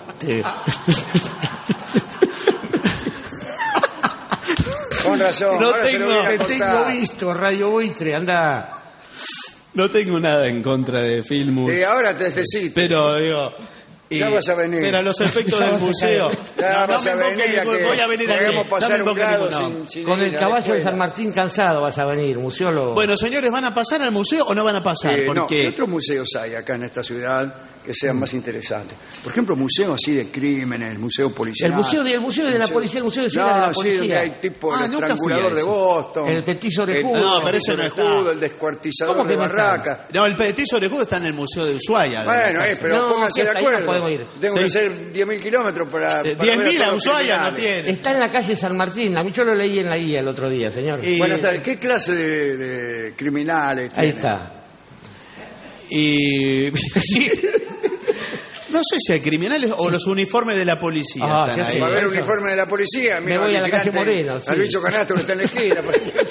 Con razón. No ahora se tengo- lo voy a Te contar. tengo visto, Radio Buitre, anda. no tengo nada en contra de Filmus. Ahora te necesito. Pero digo, Ya vas a venir. Pero los efectos del museo. Ya vas a me invoque venir. ningún- voy a venir aquí. Podemos pasar No me un invoque grado ningún- sin Con ir el a la caballo de escuela. San Martín cansado vas a venir, museólogo. Bueno, señores, ¿van a pasar al museo o no van a pasar? No, Porque ¿qué otros museos hay acá en esta ciudad que sean más interesantes? Por ejemplo, museos así de crímenes, el museo policial. el museo de la policía, el museo de Ciudad de la No, sí, Policía. donde hay tipo el nunca fui a estrangulador de ese. Boston. El petiso orejudo. No, pero ese no está. El descuartizador ¿Cómo que de no está? Barraca. no, el petiso orejudo está en el museo de Ushuaia. Bueno, pero No, pónganse de ahí no acuerdo. podemos ir. Tengo Sí. que hacer 10.000 kilómetros para 10.000 ver a todos los Ushuaia no criminales. tiene. Está en la calle San Martín. A mí yo lo leí en la guía el otro día, señor. Buenas tardes. ¿Qué clase de criminales Ahí tiene? está. Y no sé si hay criminales o los uniformes de la policía. Ah, están ¿qué ahí. hace? Va a haber Eso. uniforme de la policía. Me voy a la calle Moreno, sí. Al bicho canasto que está en la esquina.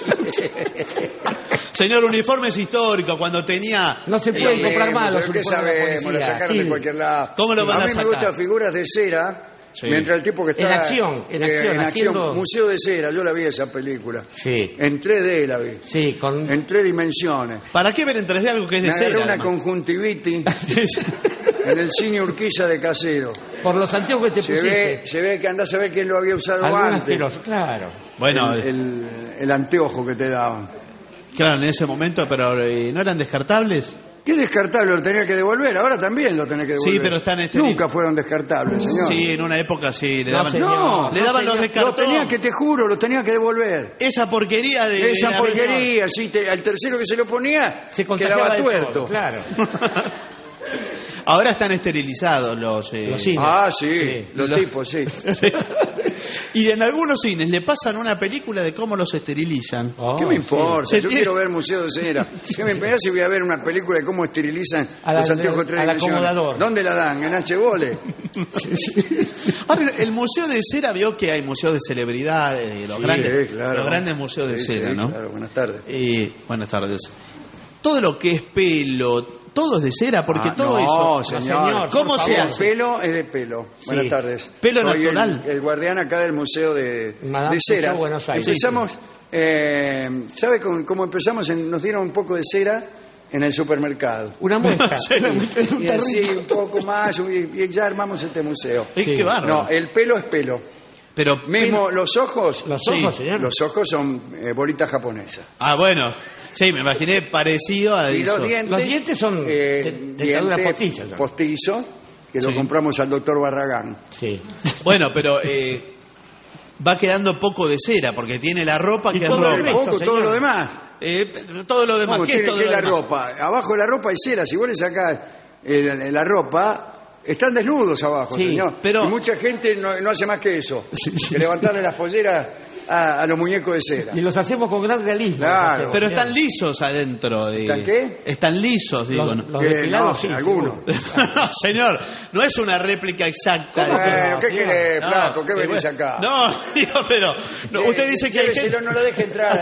Señor, uniformes históricos, cuando tenía... No se pueden comprar más los ¿Qué uniformes de la sabemos? Lo policía. sacaron de Sí. cualquier lado. ¿Cómo lo van a mí sacar? me gustan figuras de cera. Sí. Mientras el tipo que está En acción, haciendo- Museo de Cera, yo la vi esa película. Sí. En 3D la vi. Sí, con... En 3 dimensiones. ¿Para qué ver en 3D algo que es de Me agarré cera? una además? conjuntivitis en el cine Urquiza de Casero. por los anteojos que te pusiste. Se ve que andás a ver quién lo había usado Algunas antes. que los... Claro. Bueno, El anteojo que te daban. claro, en ese momento, pero ¿no eran descartables? ¿Qué descartable? Lo tenía que devolver. Ahora también lo tenés que devolver. Sí, pero están Nunca fueron descartables, señor. Sí, en una época sí. Le No, daban, señor. le daban No, los de señor. Lo cartón. tenía que, te juro, lo tenía que devolver. Esa porquería de... Esa de- porquería, sí, al tercero que se lo ponía, Se contagiaba quedaba de tuerto. todo, claro. Ahora están esterilizados los... Los cines. Ah, sí, Sí. los tipos, sí. Y en algunos cines le pasan una película de cómo los esterilizan. ¿Qué me importa? Se Yo tiene- quiero ver Museo de Cera. ¿Qué me importa si voy a ver una película de cómo esterilizan A la- los anteojos de 3 al dimensiones? acomodador. ¿Dónde la dan? ¿En H-Bole? Ahora, el Museo de Cera vio que hay museos de celebridades, los, grandes, claro. los grandes museos de Sí, cera, sí, ¿no? Claro, buenas tardes. Buenas tardes. Todo lo que es pelo, todo es de cera, porque todo no, eso... señor. ¿Cómo se hace? El pelo es de pelo. Buenas tardes. Pelo Soy natural. el guardián acá del Museo de Madame Cera. Tussauds, Buenos Aires. Empezamos, ¿sabe cómo empezamos? Nos dieron un poco de cera en el supermercado. Una muestra. Y así un poco más, y ya armamos este museo. Qué bárbaro. No, el pelo es pelo. Pero Mismo los ojos. Los ojos, señor. Los ojos son bolitas japonesas. Ah, bueno. Sí, me imaginé parecido a Y eso. Los dientes son dentadura postiza. Postizo, que lo compramos al doctor Barragán. Sí. Bueno, pero va quedando poco de cera, porque tiene la ropa que es todo el ropa. resto, Poco, todo señor. lo demás. Todo lo demás. ¿Cómo ¿Qué es tiene todo que lo la demás? ropa? Abajo de la ropa hay cera. Si vos le sacás la ropa, están desnudos abajo, Sí, señor. pero- Y mucha gente no hace más que eso, que levantarle las polleras a los muñecos de cera. Y los hacemos con gran realismo. Claro. Pero están lisos adentro. ¿Están qué? Están lisos, digo. Los ¿no? depilados, No, sí, algunos. No, señor, no es una réplica exacta. Bueno, ¿qué querés, No, Flaco? ¿Qué y venís bueno, acá? No, digo, pero usted dice que hay Lléveselo, no lo deje entrar.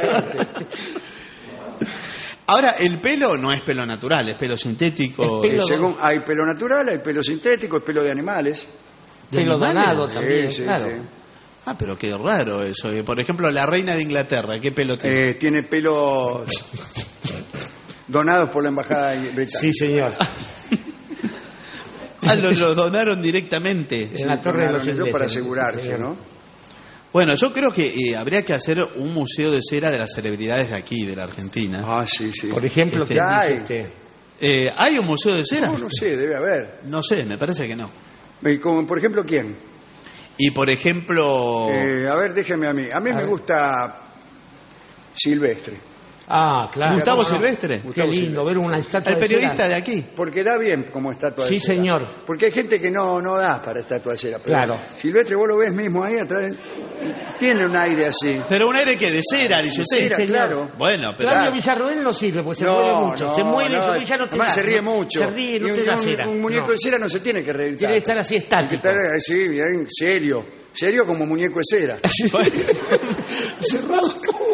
Ahora, el pelo no es pelo natural, es pelo sintético. Hay pelo natural, hay pelo sintético, hay pelo de animales. Pelo donado Sí, también, sí, claro. sí. Ah, pero qué raro eso. Por ejemplo, la reina de Inglaterra, ¿qué pelo tiene? Tiene pelo donados por la embajada británica. Sí, señor. Ah, lo donaron directamente. En la Torre de los Donaron ellos Ingleses. para asegurarse, Señor. ¿no? Bueno, yo creo que habría que hacer un museo de cera de las celebridades de aquí, de la Argentina. Ah, sí, sí. Por ejemplo, ¿qué Ya dice hay. usted? ¿Hay un museo de cera? No sé, debe haber. No sé, me parece que no. Y como, por ejemplo, ¿quién? Y por ejemplo... A ver, déjeme a mí. A mí me gusta Silvestre. Ah, claro. Gustavo ¿Cómo no? Silvestre. Qué lindo ver una estatua El de cera. periodista de aquí. Porque da bien como estatua de Sí, cera. señor. Porque hay gente que no da para estatua de cera. Pero Claro. Silvestre, vos lo ves mismo ahí atrás. Tiene un aire así. Pero un aire que de cera, dice usted. Cera, señor. claro. Bueno, pero... Claudio Villarroel no sirve, porque se mueve mucho. Se mueve, no, ya no te además da. se ríe mucho. Se ríe, no Y te da cera. un muñeco No. de cera no se tiene que reír. Tiene que tanto. estar así Tiene que estático. estar así, bien serio. Serio como muñeco de cera. Cerrado como...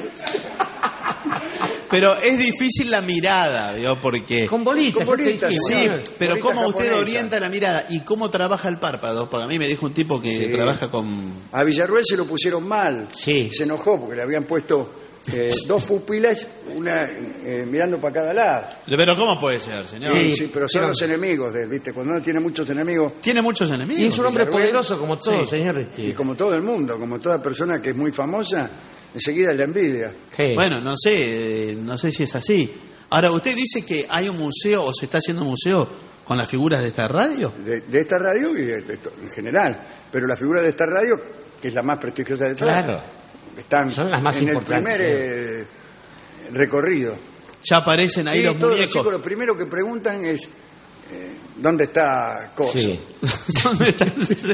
Pero es difícil la mirada, ¿vio? Porque... Con bolitas. Con bolitas, yo te Sí, dijimos. pero Bolita ¿cómo usted japonesa. orienta la mirada? ¿Y cómo trabaja el párpado? Porque a mí me dijo un tipo que Sí. trabaja con... A Villarruel se lo pusieron mal. Sí. Se enojó porque le habían puesto dos pupilas, una mirando para cada lado. Pero ¿cómo puede ser, señor? Sí, pero son los enemigos de él, ¿viste? Cuando uno tiene muchos enemigos, Tiene muchos enemigos. Y es un hombre Villarruel. poderoso como todo, Sí. señor. y como todo el mundo, como toda persona que es muy famosa, enseguida le envidia. Sí. Bueno, no sé si es así. Ahora, usted dice que hay un museo o se está haciendo un museo con las figuras de esta radio. De esta radio y de esto, en general. Pero la figura de esta radio, que es la más prestigiosa de todas, Claro. están Son las más en el importantes, primer recorrido. Ya aparecen ahí Y los todos los muñecos. chicos lo primero que preguntan es ¿dónde está Coso? Sí. ¿Dónde están?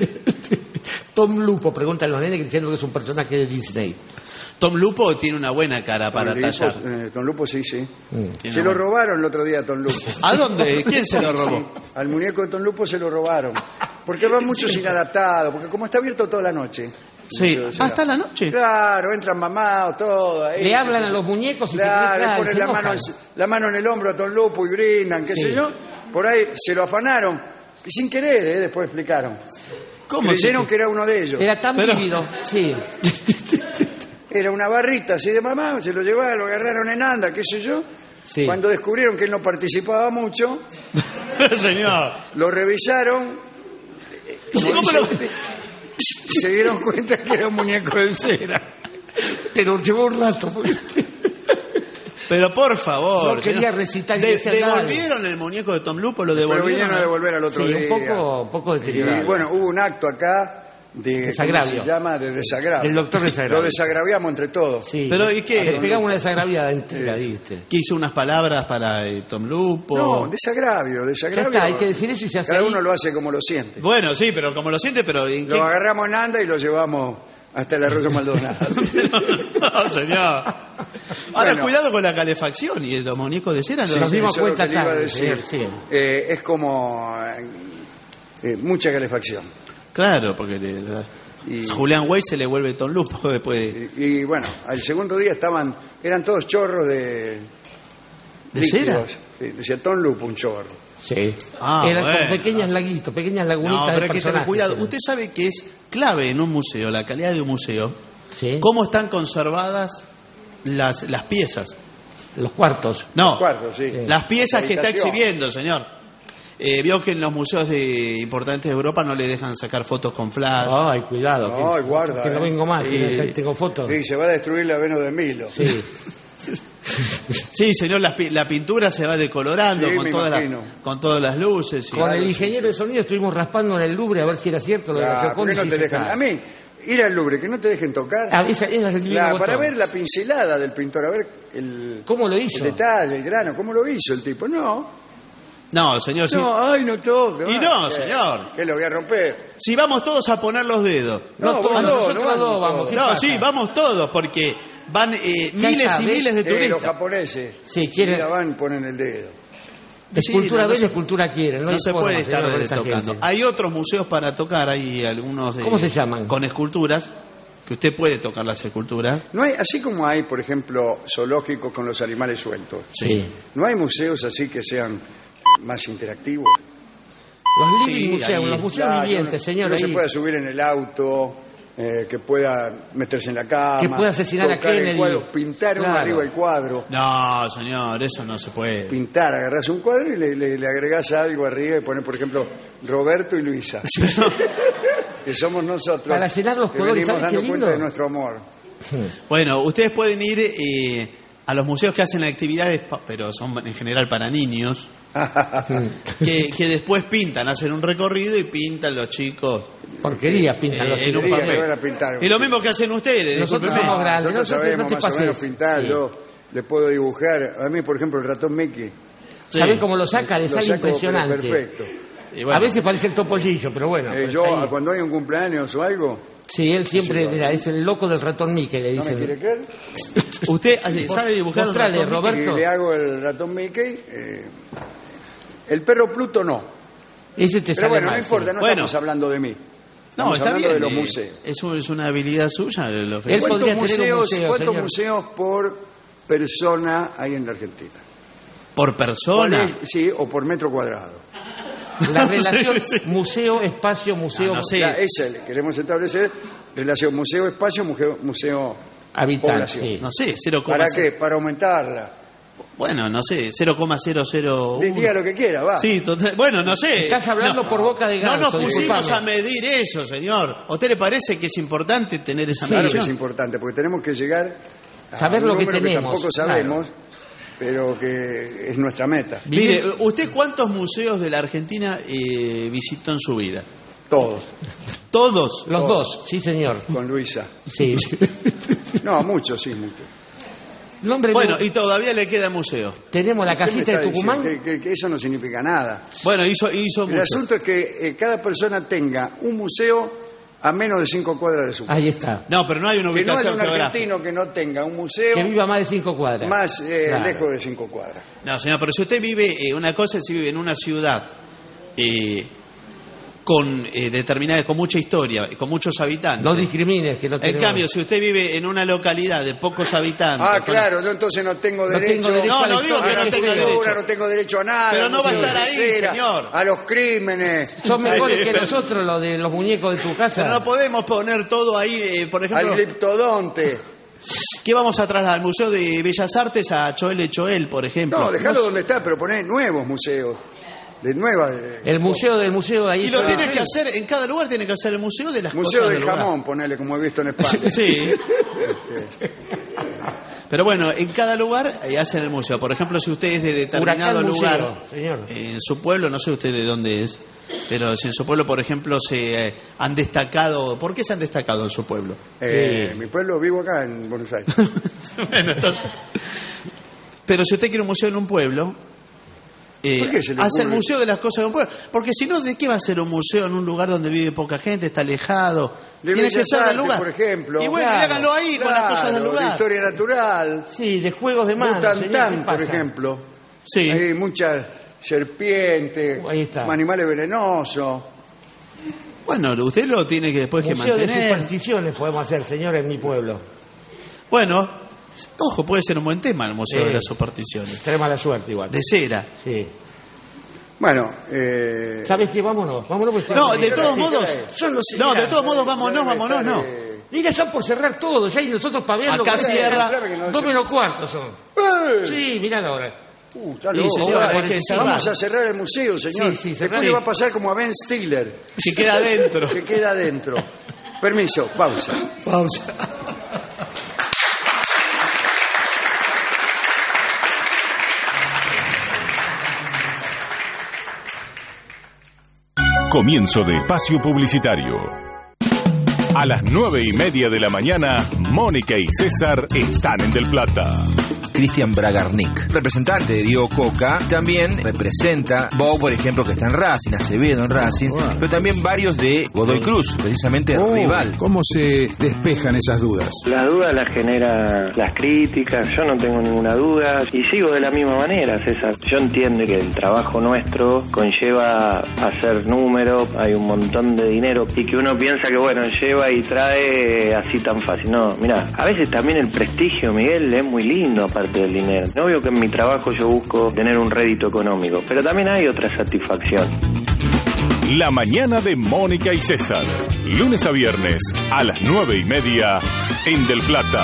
Tom Lupo, preguntan los nenes diciendo que es un personaje de Disney. Tom Lupo tiene una buena cara para tallar. Tom Lupo, sí. Tiene Se lo una- robaron el otro día a Tom Lupo. ¿A dónde? ¿Quién se lo robó? Sí, al muñeco de Tom Lupo se lo robaron. Porque van muchos inadaptados, porque como está abierto toda la noche. Sí, Museo de Cera. hasta la noche. Claro, entran mamados, todo. ahí. Le hablan a los muñecos y Claro, se le creen ponen la mano en el hombro a Tom Lupo y brindan, qué Sí. sé yo. Por ahí se lo afanaron. Y sin querer, después explicaron. ¿Cómo? Creyeron que era uno de ellos. Era tan vívido, sí. Era una barrita así de mamá, se lo llevaron, lo agarraron en anda, qué sé yo. Sí. Cuando descubrieron que él no participaba mucho, Señor. lo revisaron ¿Cómo lo- y se dieron cuenta que era un muñeco de cera. Pero llevó un rato. Pero por favor. No quería señor. recitar y decía, ¿Devolvieron el muñeco de Tom Lupo? ¿Lo Pero devolvieron? vinieron a devolver al otro Sí, día. un poco deteriorado. Y bueno, hubo un acto acá de Desagravio. ¿cómo se llama? De desagravio. Del doctor desagravio. Lo desagraviamos entre todos. Sí. Pero, ¿y qué? Le pegamos una desagraviada entera, ¿viste? Que hizo unas palabras para Tom Lupo. No, desagravio. Ya está, hay que decir eso y se hace Cada ahí. uno lo hace como lo siente. Bueno, sí, pero como lo siente, pero... ¿en qué? Lo agarramos en anda y lo llevamos hasta el Arroyo Maldonado. No, señor. Ahora, Bueno. cuidado con la calefacción y los muñecos de cera. Nos dimos Eso es lo cuenta que le iba a tarde, decir. señor, sí. Es como mucha calefacción. Claro, porque Julián Wey se le vuelve Tom Lupo después de... Y bueno, al segundo día eran todos chorros de ¿De cera? líquidos. Sí, decía Tonlu Punchorro. Sí. Eran con pequeños laguitos, pequeñas lagunitas. No, pero de hay que tener personajes. cuidado. Usted sabe que es clave en un museo, la calidad de un museo, Sí. cómo están conservadas las piezas. Los cuartos. No, Los cuartos, sí. las piezas La que está habitación. exhibiendo, señor. Vio que en los museos importantes de Europa no le dejan sacar fotos con flash. Ay, cuidado. Ay, guarda. Que no vengo más, tengo fotos. Sí, se va a destruir la Venus de Milo. Sí. Sí, señor, la pintura se va decolorando Sí, con, me imagino. con todas las luces. y- Con el ingeniero de sonido estuvimos raspando en el Louvre a ver si era cierto lo de la Ah, ¿por qué Gioconda. no te y dejan? está. A mí, ir al Louvre, que no te dejen tocar. Ah, esa es el divino Para botón. ver la pincelada del pintor, a ver ¿Cómo lo hizo? el detalle, el grano, cómo lo hizo el tipo. No, señor, sí. No, ay, no toque. Y no, señor. ¿Qué lo voy a romper? Si vamos todos a poner los dedos. No, todos, nosotros dos vamos. ¿qué No, pasa? sí, vamos todos, porque van miles y sabes, miles de Los turistas. japoneses. Sí, quieren- Mira, van, ponen el dedo. Escultura no ven, se- escultura quieren. No, No hay se forma, puede estar señor, con esa tocando. gente. Hay otros museos para tocar, hay algunos de... ¿Cómo se llaman? Con esculturas, que usted puede tocar las esculturas. No hay, así como hay, por ejemplo, zoológicos con los animales sueltos. Sí. ¿No hay museos así que sean más interactivos? Los Sí, living museos, ahí. los museos Claro, vivientes, señor. uno se ahí. pueda subir en el auto, que pueda meterse en la cama, Que pueda asesinar a tocar el Kennedy. cuadro, pintar uno Claro. arriba del cuadro, No, señor, eso no se puede. pintar, agarrás un cuadro y le agregás algo arriba y pones, por ejemplo, Roberto y Luisa, que somos nosotros, Para llenar los que colores, venimos ¿sabes qué dando cuenta lindo? de nuestro amor. Bueno, ustedes pueden ir a los museos que hacen actividades, pero son en general para niños, que después pintan, hacen un recorrido y pintan los chicos. Porquerías pintan los en chicos. un papel. que van a pintar. Y lo mismo que hacen ustedes. Nosotros discúlpeme. somos grandes. Nosotros No te sabemos más o pases. menos pintar, Sí. yo le puedo dibujar. A mí, por ejemplo, el ratón Mickey. Sí. ¿Saben cómo lo saca? Le lo sale saco, impresionante. pero perfecto. Y bueno, A veces parece el topollillo, pero bueno. pues Yo, ahí. cuando hay un cumpleaños o algo, Sí, él siempre, mira, es el loco del ratón Mickey, le ¿no me dicen. quiere creer? ¿usted sabe dibujar un Mostrale, ratón? Roberto. Y le hago el ratón Mickey. El perro Pluto no. Ese te Pero sale bueno, mal, no importa, sí. no Bueno. estamos hablando de mí. No, Estamos está hablando bien. de los museos. Es una habilidad suya. Lo Él felicito. podría tener un museo, ¿Cuántos señor. museos por persona hay en la Argentina? Por persona. ¿Cuál es? Sí, o por metro cuadrado. La relación Sí. museo, espacio, museo, No sé. Ya, esa queremos establecer relación museo-espacio, museo habitante. población. Sí. No sé, 0,0. ¿Para qué? Para aumentarla. Bueno, no sé, 0,001. Diga lo que quiera, va. Sí, total. Bueno, no sé. Estás hablando por boca de No ganso. nos pusimos disculpame. a medir eso, señor. ¿A usted le parece que es importante tener esa Claro que medición? es importante, porque tenemos que llegar a Saber un lo que número tenemos, tampoco sabemos, pero que es nuestra meta. Mire, ¿usted cuántos museos de la Argentina visitó en su vida? Todos, ¿Todos? Los dos, sí, señor. con Luisa. Sí. No, muchos, sí, muchos. Nombre Bueno, y todavía le queda museo. tenemos la ¿Qué me casita de está Tucumán. diciendo? Que eso no significa nada. Bueno, hizo El mucho. asunto es que cada persona tenga un museo a menos de 5 cuadras de su casa. Ahí está. No, pero no hay una Que no hay ubicación un geográfica. argentino que no tenga un museo Que viva más de 5 cuadras. más Claro. lejos de 5 cuadras. No, señor, pero si usted vive, una cosa es si vive en una ciudad con determinada, con mucha historia, con muchos habitantes. No discrimines, que no En tenemos. cambio, si usted vive en una localidad de pocos habitantes... Ah, con- claro, yo entonces no tengo No derecho, tengo derecho No, a la no digo que historia, no tenga cultura, derecho. no tengo derecho a nada. Pero no va a museo estar de ahí, cera, señor. A los crímenes. Son mejores que Pero- nosotros, los de los muñecos de tu casa. Pero no podemos poner todo ahí, por ejemplo... Al gliptodonte. ¿Qué vamos a trasladar? ¿Al Museo de Bellas Artes a Choel Choel, por ejemplo? No, dejalo donde está, pero poner nuevos museos. De nuevas. El museo del museo ahí Y lo está. tiene que hacer, en cada lugar tiene que hacer el museo de las Museo cosas del lugar. jamón, ponele, como he visto en España. Sí. Este, Pero bueno, en cada lugar hacen el museo. Por ejemplo, si usted es de determinado Huracán lugar, museo, señor. en su pueblo, no sé usted de dónde es, pero si en su pueblo, por ejemplo, se han destacado... ¿Por qué se han destacado en su pueblo? Mi pueblo, vivo acá en Buenos Aires. Bueno, entonces... Pero si usted quiere un museo en un pueblo... ¿Por qué se le hace el ocurre? museo de las cosas de un pueblo. Porque si no, ¿de qué va a ser un museo en un lugar donde vive poca gente, está alejado? De Tiene que Bellas ser del Artes, lugar. por ejemplo. Y bueno, Claro, y háganlo ahí con las cosas del claro, lugar. de historia natural. Sí, de juegos de mano. señor, ¿qué Butantán, por pasa? ejemplo. Sí. Hay muchas serpientes, Ahí está. animales venenosos. Bueno, usted lo tiene que después que Museo de mantener. supersticiones podemos hacer, señor, en mi pueblo. Bueno, Ojo, puede ser un buen tema el Museo de las Supersticiones. Tenés mala suerte igual. De cera. Sí. Bueno, ¿sabes qué? Vámonos. Pues, no, de todos modos. No, de todos modos, vámonos, no. Mira, están por cerrar todo. Ya hay nosotros paveando. Acá cierra. 2:15 son. Sí, mirá la hora. Vamos a cerrar el museo, señor. Sí, después le va a pasar como a Ben Stiller. Que queda adentro. Que queda adentro. Permiso, pausa. Comienzo de espacio publicitario. A las 9:30 de la mañana, Mónica y César están en Del Plata. Cristian Bragarnik, representante de Diego Coca, también representa Bow, por ejemplo, que está en Racing, Acevedo en Racing, pero también varios de Godoy Cruz, precisamente rival. ¿Cómo se despejan esas dudas? Las dudas las genera las críticas, yo no tengo ninguna duda y sigo de la misma manera, César. Yo entiendo que el trabajo nuestro conlleva hacer número, hay un montón de dinero y que uno piensa que bueno, lleva y trae así tan fácil. No, mirá, a veces también el prestigio, Miguel, es muy lindo aparte del dinero. No obvio que en mi trabajo yo busco tener un rédito económico, pero también hay otra satisfacción. La mañana de Mónica y César, lunes a viernes a las 9:30 en Del Plata.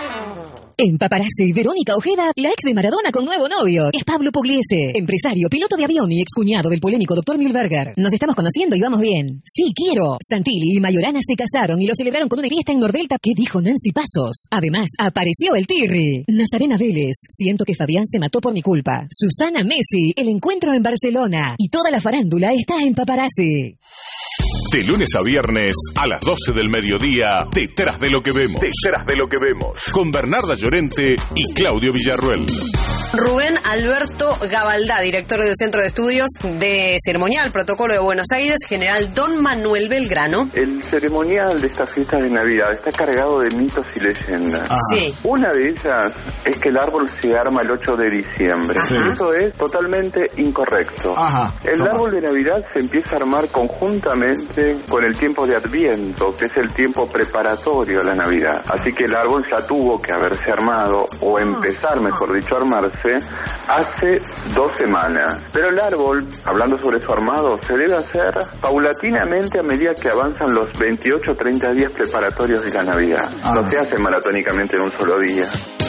En Paparazzi, Verónica Ojeda, la ex de Maradona con nuevo novio. Es Pablo Pugliese, empresario, piloto de avión y excuñado del polémico Dr. Mühlberger. Nos estamos conociendo y vamos bien. Sí, quiero. Santilli y Mayorana se casaron y lo celebraron con una fiesta en Nordelta. ¿Qué dijo Nancy Pasos? Además, apareció el Tirri. Nazarena Vélez, siento que Fabián se mató por mi culpa. Susana Messi, el encuentro en Barcelona. Y toda la farándula está en Paparazzi. De lunes a viernes a las 12 del mediodía, Detrás de lo que vemos. Detrás de lo que vemos. Con Bernarda Llorente y Claudio Villarruel. Rubén Alberto Gabaldá, director del Centro de Estudios de Ceremonial, Protocolo de Buenos Aires, general Don Manuel Belgrano. El ceremonial de estas fiestas de Navidad está cargado de mitos y leyendas. Sí. Una de ellas es que el árbol se arma el 8 de diciembre. Sí. Eso es totalmente incorrecto. El árbol de Navidad se empieza a armar conjuntamente con el tiempo de Adviento, que es el tiempo preparatorio a la Navidad. Así que el árbol ya tuvo que haberse armado, o empezar, mejor dicho, a armarse hace 2 semanas. Pero el árbol, hablando sobre su armado, se debe hacer paulatinamente a medida que avanzan los 28 o 30 días preparatorios de la Navidad. No se hace maratónicamente en un solo día.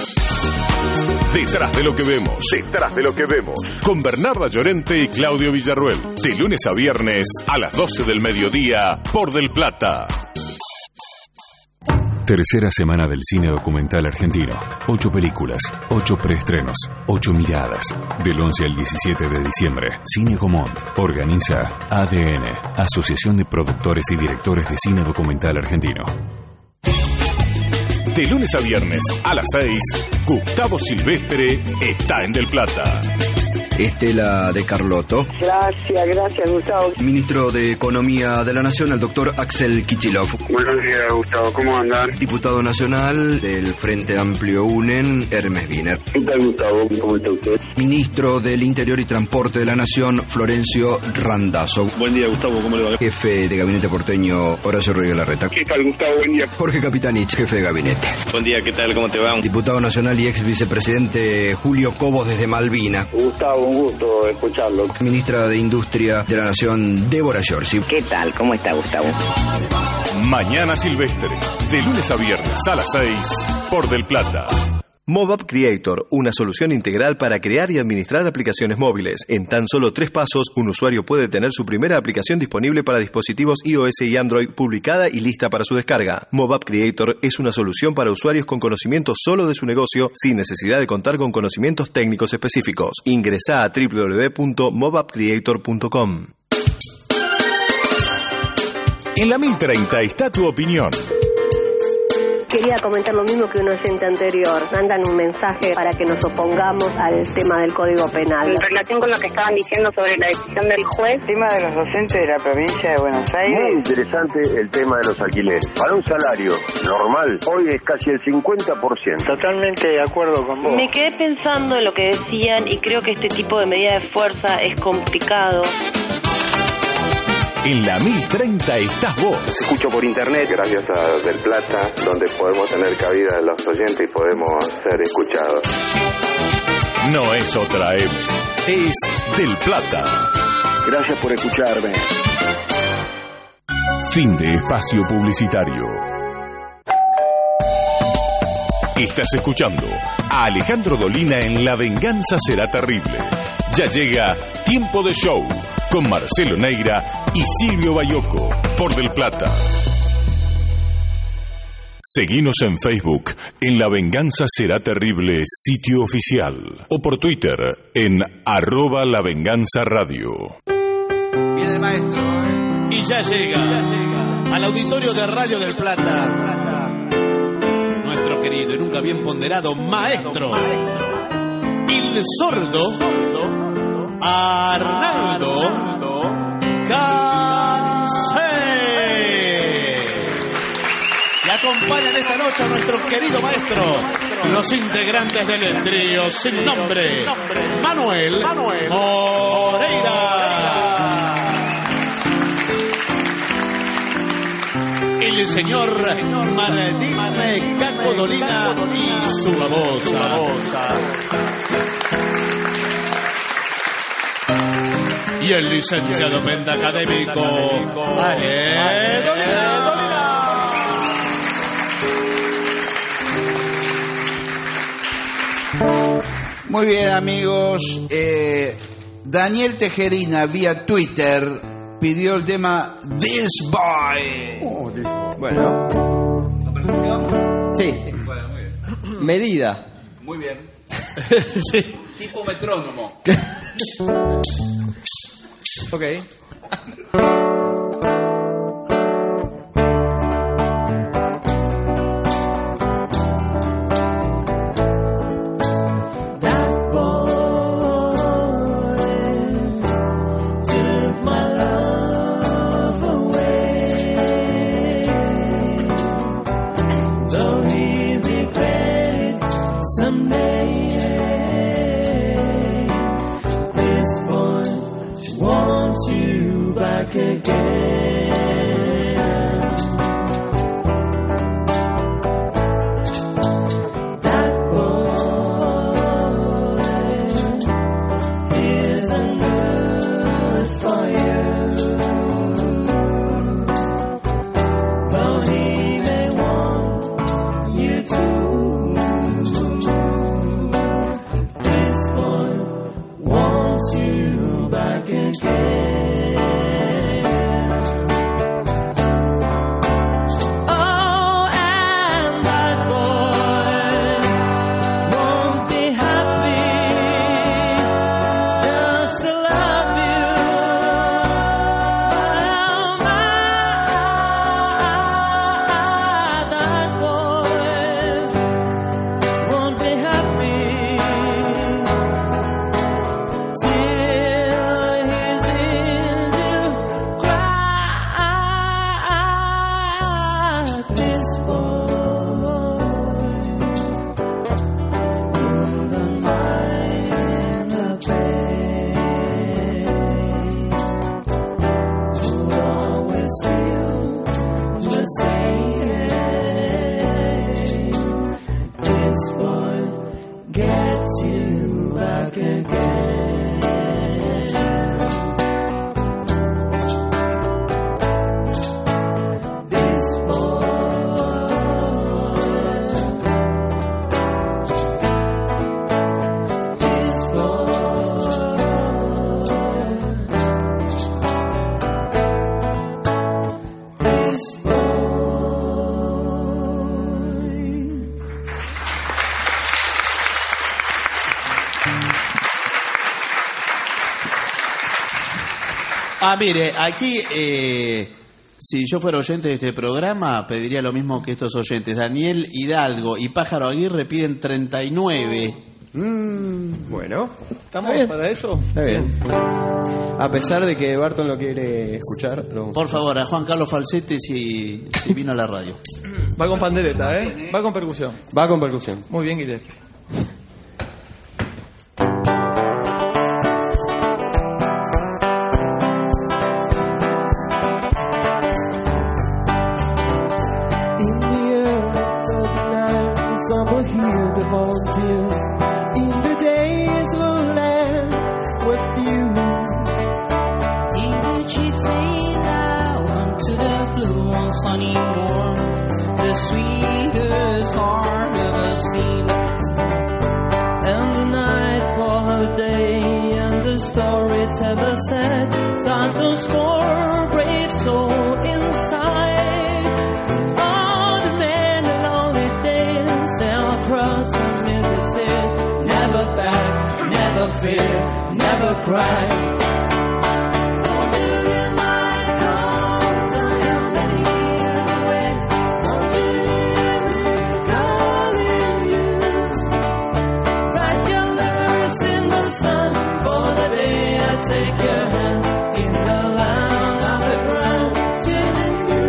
Detrás de lo que vemos. Detrás de lo que vemos. Con Bernarda Llorente y Claudio Villarruel. De lunes a viernes a las 12 del mediodía por Del Plata. Tercera semana del cine documental argentino. 8 películas, 8 preestrenos, 8 miradas. Del 11 al 17 de diciembre. Cine Comont. Organiza ADN, Asociación de Productores y Directores de Cine Documental Argentino. De lunes a viernes a las 6, Gustavo Silvestre está en Del Plata. Estela de Carlotto. Gracias, Gustavo. Ministro de Economía de la Nación, el doctor Axel Kicillof. Buenos días, Gustavo. ¿Cómo andan? Diputado nacional del Frente Amplio UNEN, Hermes Wiener. ¿Qué tal, Gustavo? ¿Cómo está usted? Ministro del Interior y Transporte de la Nación, Florencio Randazzo. Buen día, Gustavo. ¿Cómo le va? Jefe de Gabinete porteño, Horacio Rodríguez Larreta. ¿Qué tal, Gustavo? Buen día. Jorge Capitanich, jefe de gabinete. Buen día, ¿qué tal? ¿Cómo te va? Diputado nacional y ex vicepresidente Julio Cobos desde Malvinas. Gustavo, un gusto escucharlo. Ministra de Industria de la Nación, Débora Giorgi. ¿Qué tal? ¿Cómo está, Gustavo? Mañana Silvestre, de lunes a viernes a las 6 por Del Plata. MobApp Creator, una solución integral para crear y administrar aplicaciones móviles. En tan solo 3 pasos, un usuario puede tener su primera aplicación disponible para dispositivos iOS y Android publicada y lista para su descarga. MobApp Creator es una solución para usuarios con conocimiento solo de su negocio, sin necesidad de contar con conocimientos técnicos específicos. Ingresá a www.mobappcreator.com. En la 1030 está tu opinión. Quería comentar lo mismo que un oyente anterior. Mandan un mensaje para que nos opongamos al tema del Código Penal. En relación con lo que estaban diciendo sobre la decisión del juez. El tema de los docentes de la provincia de Buenos Aires. Muy interesante el tema de los alquileres. Para un salario normal, hoy es casi el 50%. Totalmente de acuerdo con vos. Me quedé pensando en lo que decían y creo que este tipo de medida de fuerza es complicado. En la 1030 estás vos. Escucho por internet gracias a Del Plata, donde podemos tener cabida los oyentes y podemos ser escuchados. No es otra M, es Del Plata. Gracias por escucharme. Fin de espacio publicitario. Estás escuchando a Alejandro Dolina en La Venganza Será Terrible. Ya llega Tiempo de Show con Marcelo Neira y Silvio Bayoco por Del Plata. Seguinos en Facebook en La Venganza Será Terrible sitio oficial o por Twitter en @lavenganzaradio. Viene el maestro, y ya llega al auditorio de Radio del Plata nuestro querido y nunca bien ponderado maestro, el sordo Arnaldo Cancé. Y acompañan esta noche a nuestro querido maestro, los integrantes del trío sin nombre, Manuel Moreira, el señor Martín Caco Dolina y su babosa, y el licenciado pentacadémico Ale Dolina. Muy bien, amigos. Daniel Tejerina vía Twitter pidió el tema This Boy. Bueno. ¿La percusión? Sí. Bueno, muy bien. Medida. Muy bien. Sí. Tipo metrónomo. Ok. Mire, aquí, si yo fuera oyente de este programa, pediría lo mismo que estos oyentes. Daniel Hidalgo y Pájaro Aguirre piden 39. Bueno, ¿estamos para eso? Está bien. A pesar de que Barton lo quiere escuchar. Por favor, a Juan Carlos Falsetti si vino a la radio. Va con pandereta, ¿eh? Va con percusión. Va con percusión. Muy bien, Guillermo. I'll hear the volunteers in the days we'll land with you. In the cheap sailor, on to the blue on sunny morn, the sweetest heart ever seen. And the night followed day, and the storyteller said that the score brave soul inside. Oh, the man a lonely days sail across the middle seas. Never back, never fear, never cry. Take your hand in the land of the ground till the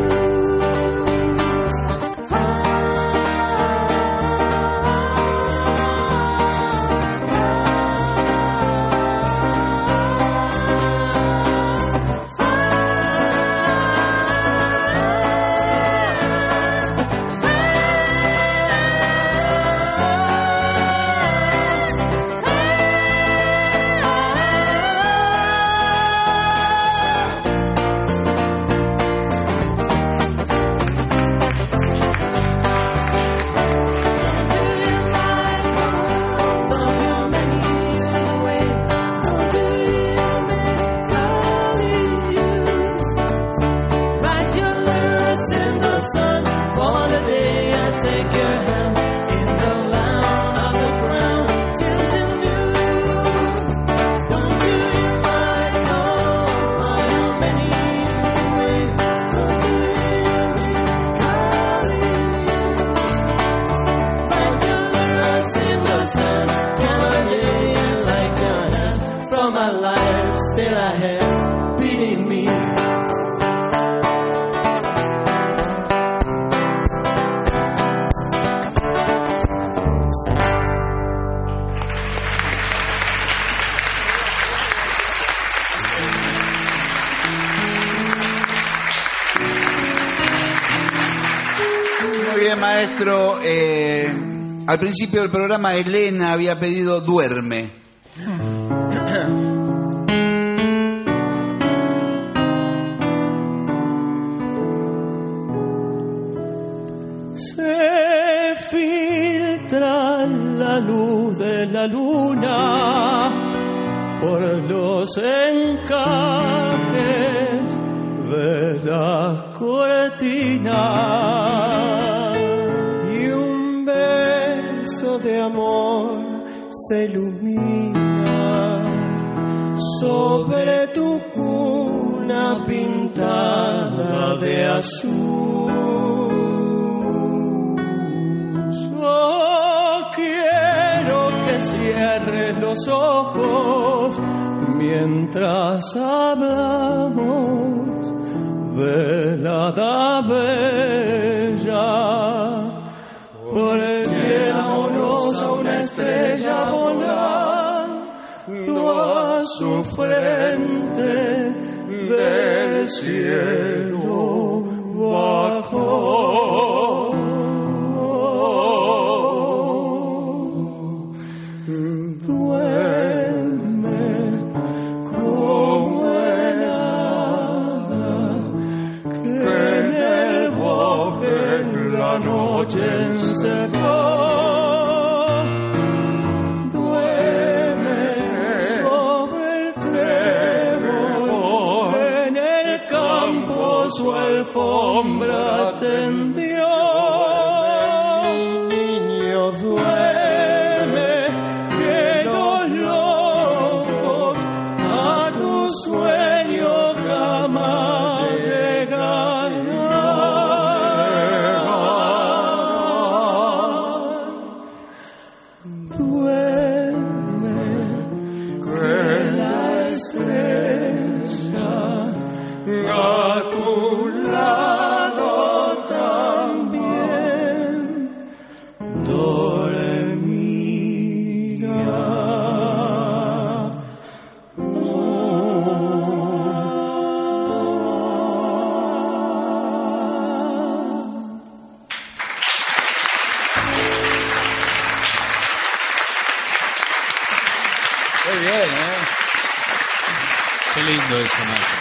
Maestro, al principio del programa Elena había pedido Duerme. Se filtra la luz de la luna por los encajes de las cortinas. De amor se ilumina sobre tu cuna pintada de azul. Yo quiero que cierres los ojos mientras hablamos de la bella. Porque vámonos a una estrella volando a su frente del cielo bajo. Duerme como en nada, que en el bosque en la noche encerró. Duerme sobre el trébol, en el campo su alfombra tendió. Niño, duerme, que los lobos a tu sueño jamás llegarán. A tu lado bien, Qué lindo eso, maestro.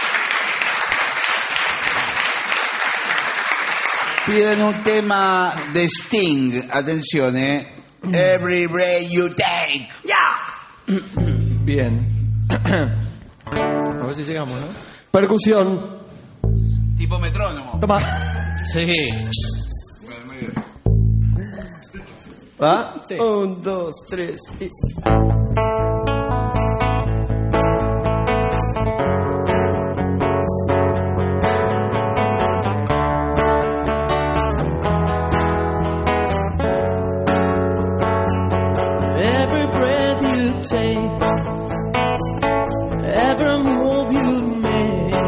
Piden un tema de Sting. Atención, Every breath you take. Bien. A ver si llegamos, ¿no? Percusión. Tipo metrónomo. Toma. Sí. Muy bien. ¿Va? 1, 2, 3 y... Every breath you take, every move you make,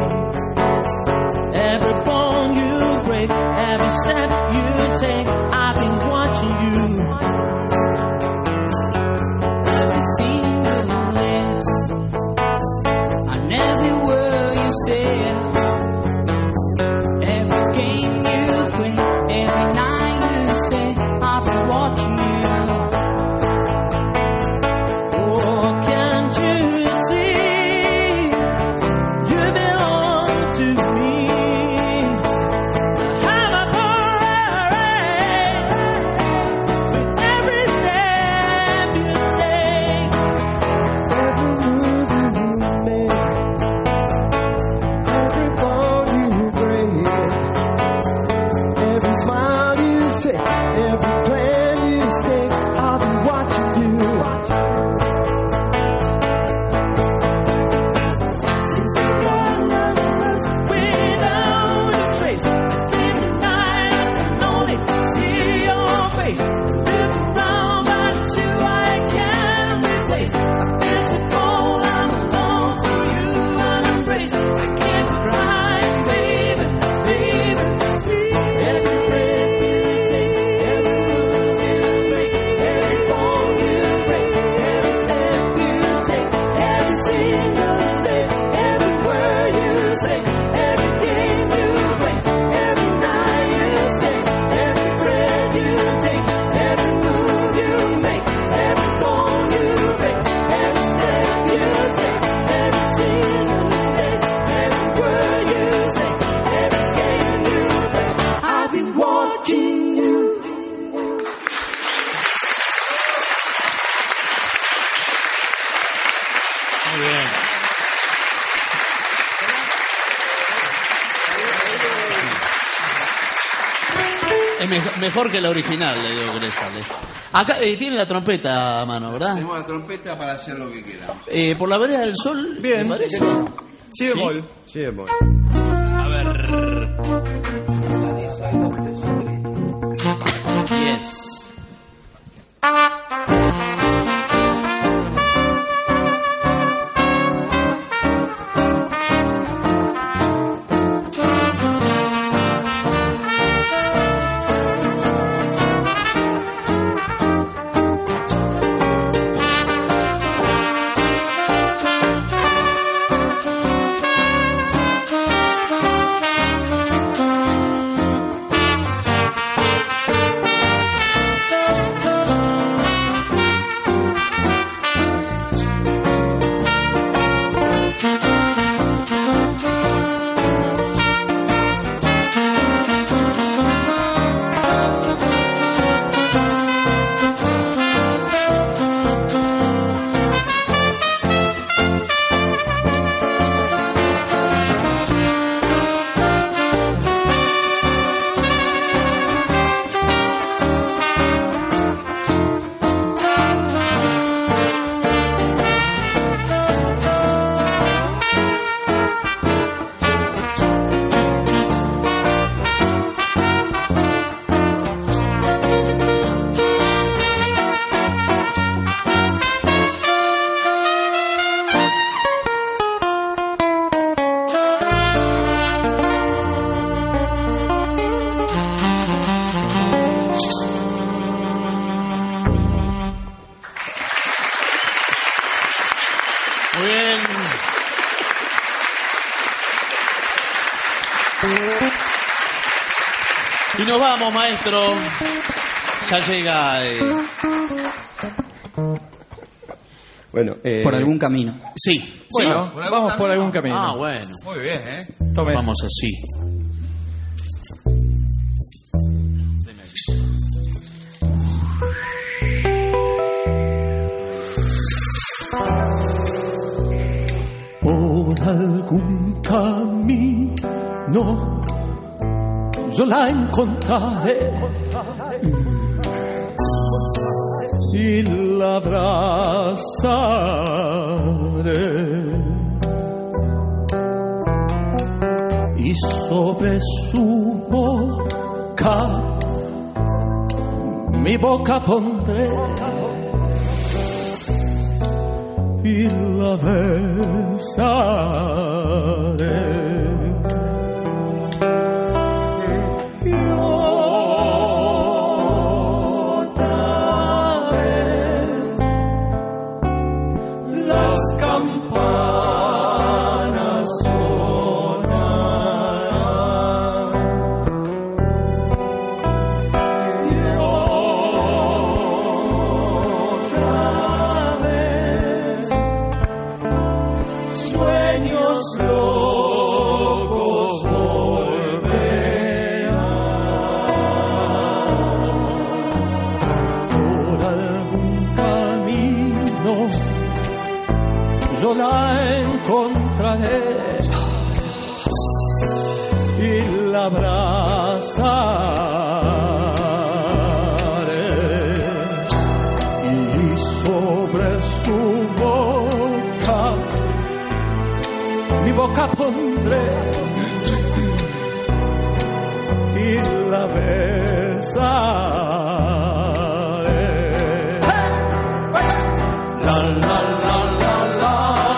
every bone you break, every step you take, I've been watching you. Every single day, and every word you say, every game you play, every night you stay, I've been watching you. Mejor que la original, le digo que le sale. Acá tiene la trompeta a mano, ¿verdad? Tenemos la trompeta para hacer lo que queramos. Por la vereda del sol, bien, ¿me parece? Sí, bemol. Sí, bemol. A ver. Yes. Y nos vamos, maestro. Ya llega Bueno, por algún camino. Sí. Bueno, vamos por algún camino. Ah, bueno. Muy bien, Tome. Vamos así. Por algún camino yo la encontraré y la abrazaré, y sobre su boca mi boca pondré y la besaré. Y otra vez las campanas sonarán. Y otra vez sueños locos volverán. Por algún camino yo la encontraré y la abrazaré, y sobre su boca mi boca pondré y la besaré. La la la la la.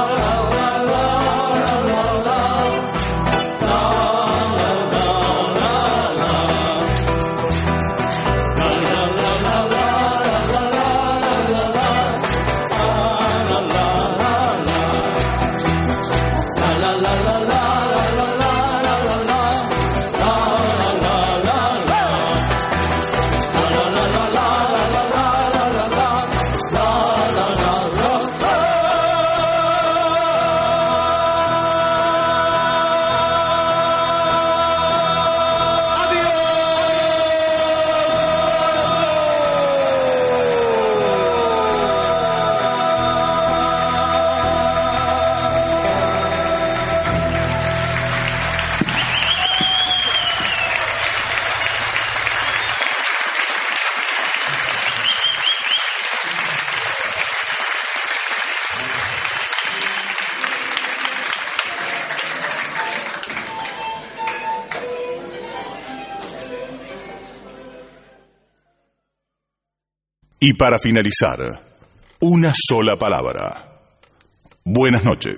Y para finalizar, una sola palabra. Buenas noches.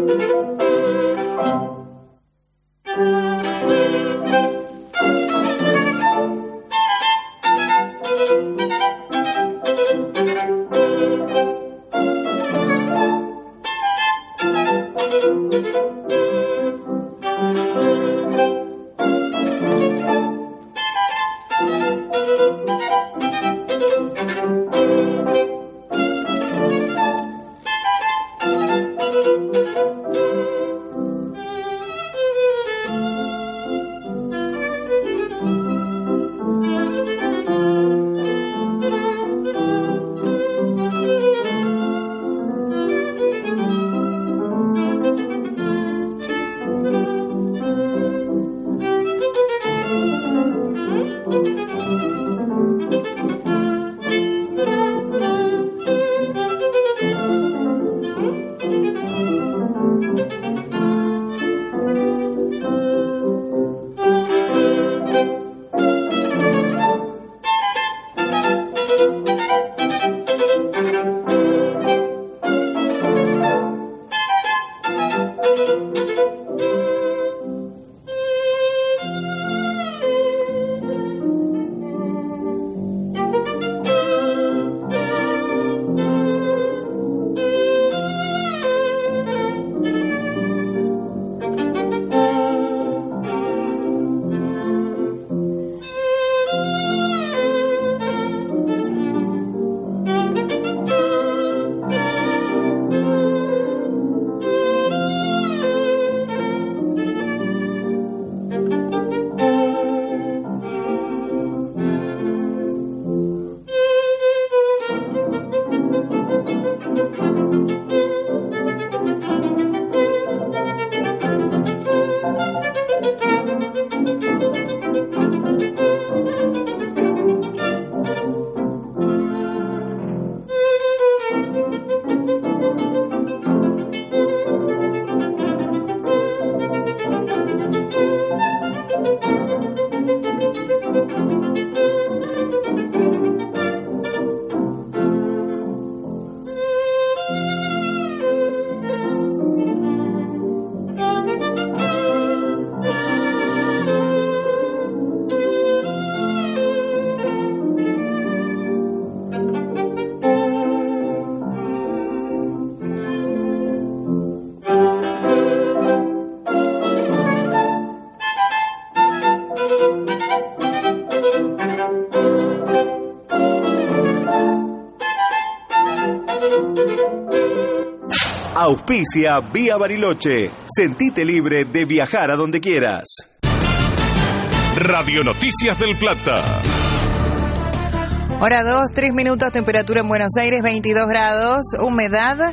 Auspicia Vía Bariloche. Sentite libre de viajar a donde quieras. Radio Noticias del Plata. Hora 2, 3 minutos, temperatura en Buenos Aires 22 grados, humedad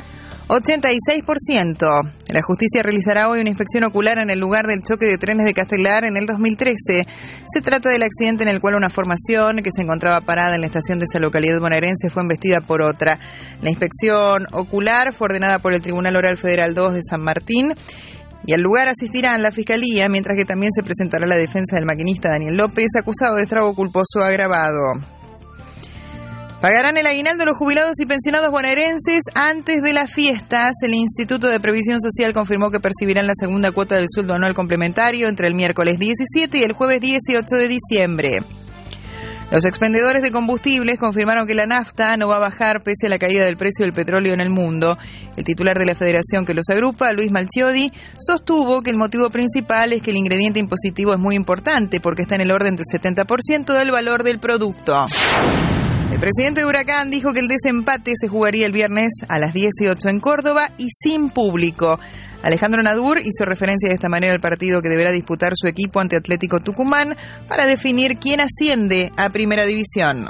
86%. La justicia realizará hoy una inspección ocular en el lugar del choque de trenes de Castelar en el 2013. Se trata del accidente en el cual una formación que se encontraba parada en la estación de esa localidad bonaerense fue embestida por otra. La inspección ocular fue ordenada por el Tribunal Oral Federal 2 de San Martín. Y al lugar asistirán la Fiscalía, mientras que también se presentará la defensa del maquinista Daniel López, acusado de estrago culposo agravado. Pagarán el aguinaldo los jubilados y pensionados bonaerenses antes de las fiestas. El Instituto de Previsión Social confirmó que percibirán la segunda cuota del sueldo anual complementario entre el miércoles 17 y el jueves 18 de diciembre. Los expendedores de combustibles confirmaron que la nafta no va a bajar pese a la caída del precio del petróleo en el mundo. El titular de la federación que los agrupa, Luis Malchiodi, sostuvo que el motivo principal es que el ingrediente impositivo es muy importante porque está en el orden del 70% del valor del producto. El presidente de Huracán dijo que el desempate se jugaría el viernes a las 18 en Córdoba y sin público. Alejandro Nadur hizo referencia de esta manera al partido que deberá disputar su equipo ante Atlético Tucumán para definir quién asciende a Primera División.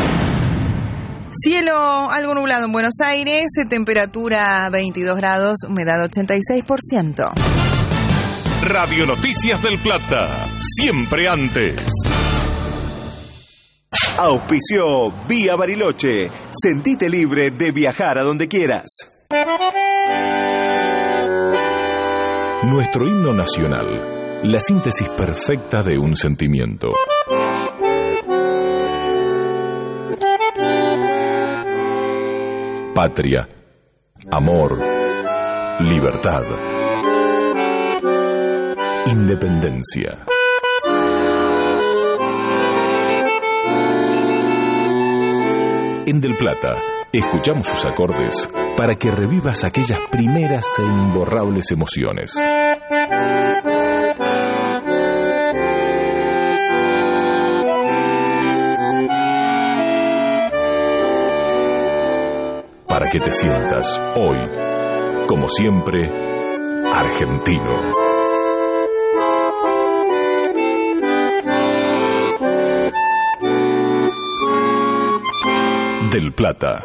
Cielo algo nublado en Buenos Aires, temperatura 22 grados, humedad 86%. Radio Noticias del Plata, siempre antes. Auspició Vía Bariloche. Sentite libre de viajar a donde quieras. Nuestro himno nacional, la síntesis perfecta de un sentimiento. Patria, amor, libertad, independencia. En Del Plata, escuchamos sus acordes para que revivas aquellas primeras e imborrables emociones. Para que te sientas hoy, como siempre, argentino. Del Plata.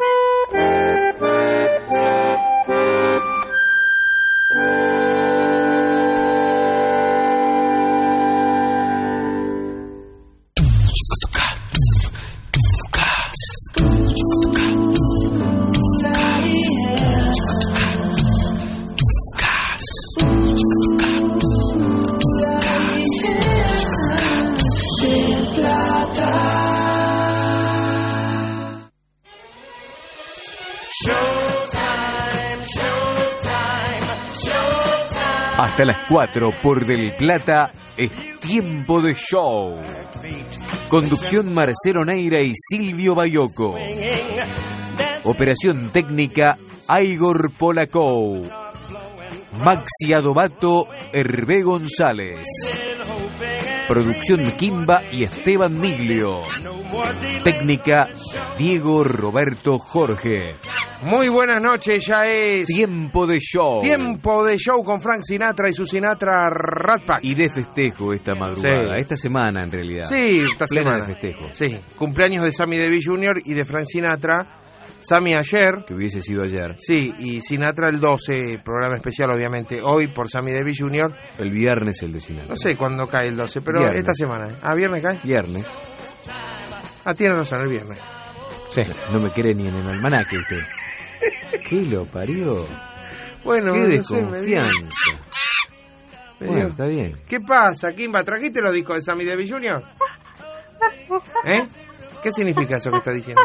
Hasta las 4 por Del Plata es tiempo de show. Conducción Marcelo Neira y Silvio Bayoco. Operación técnica Igor Polakov. Maxi Adobato, Hervé González. Producción Kimba y Esteban Miglio. Técnica Diego Roberto Jorge. Muy buenas noches, ya es Tiempo de Show. Tiempo de Show con Frank Sinatra y su Sinatra Rat Pack. Y de festejo esta madrugada, Sí. esta semana en realidad. Sí, esta Plena semana. de festejo. Sí, cumpleaños de Sammy Davis Jr. y de Frank Sinatra. Sammy ayer. Que hubiese sido ayer. Sí, y Sinatra el 12, programa especial obviamente. Hoy por Sammy Davis Jr. El viernes el de Sinatra. No sé cuándo cae el 12, pero Viernes. esta semana. ¿Ah, viernes cae? Viernes. Ah, tiene razón, el viernes. Sí. No me cree ni en el almanaque usted. ¿Qué lo parió? Bueno, Qué no sé, desconfianza. Bueno, está bien. ¿Qué pasa, Kimba? ¿Trajiste los discos de Sammy Davis Jr.? ¿Eh? ¿Qué significa eso que está diciendo?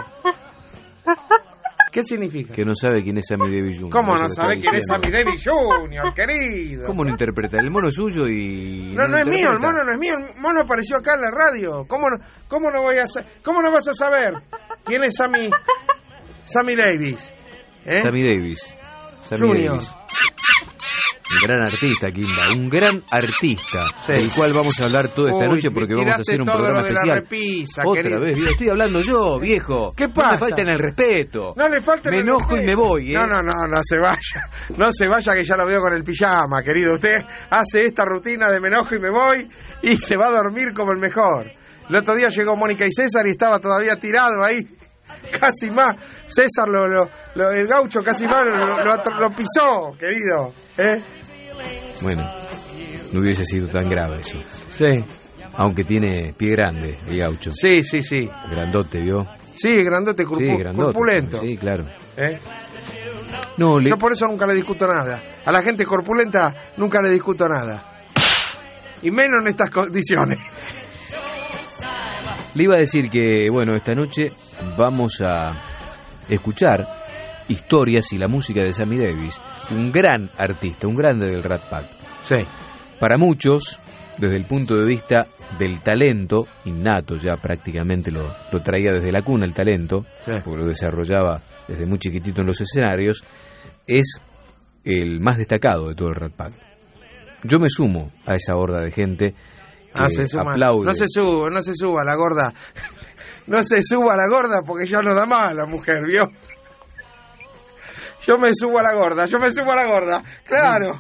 ¿Qué significa? Que no sabe quién es Sammy Davis Jr. ¿Cómo Eso no le sabe está quién es diciendo. Sammy Davis Jr., querido? ¿Cómo lo interpreta? El mono es suyo y... No, no es lo mío, el interpreta. mono no es mío, el mono apareció acá en la radio. ¿Cómo no voy a cómo no vas a saber quién es Sammy Davis? ¿Eh? Sammy Davis. Sammy Junior. Davis. Un gran artista, Kimba. Un gran artista. Sí. Del cual vamos a hablar toda esta Uy, noche porque vamos a tiraste hacer un todo programa lo de la especial. repisa, Otra querido. vez, estoy hablando yo, viejo. ¿Qué No pasa? me falten el respeto. No le falta Me el enojo respeto. y me voy, ¿eh? No se vaya. No se vaya que ya lo veo con el pijama, querido. Usted hace esta rutina de me enojo y me voy y se va a dormir como el mejor. El otro día llegó Mónica y César y estaba todavía tirado ahí. Casi más. César, el gaucho casi más lo pisó, querido. ¿Eh? Bueno, no hubiese sido tan grave eso. Sí. Aunque tiene pie grande, el gaucho. Sí, sí, sí. Grandote, ¿vio? Sí, grandote, Sí, grandote. corpulento. Sí, claro. ¿Eh? No, Yo por eso nunca le discuto nada. A la gente corpulenta nunca le discuto nada. Y menos en estas condiciones. Le iba a decir que, bueno, esta noche vamos a escuchar historias y la música de Sammy Davis, un gran artista, un grande del Rat Pack. Sí. Para muchos, desde el punto de vista del talento, innato ya prácticamente lo traía desde la cuna el talento, Sí. porque lo desarrollaba desde muy chiquitito en los escenarios, es el más destacado de todo el Rat Pack. Yo me sumo a esa horda de gente que Se suma. aplaude. No se suba la gorda. No se suba la gorda porque ya no da más la mujer, ¿vio? Yo me subo a la gorda. Claro.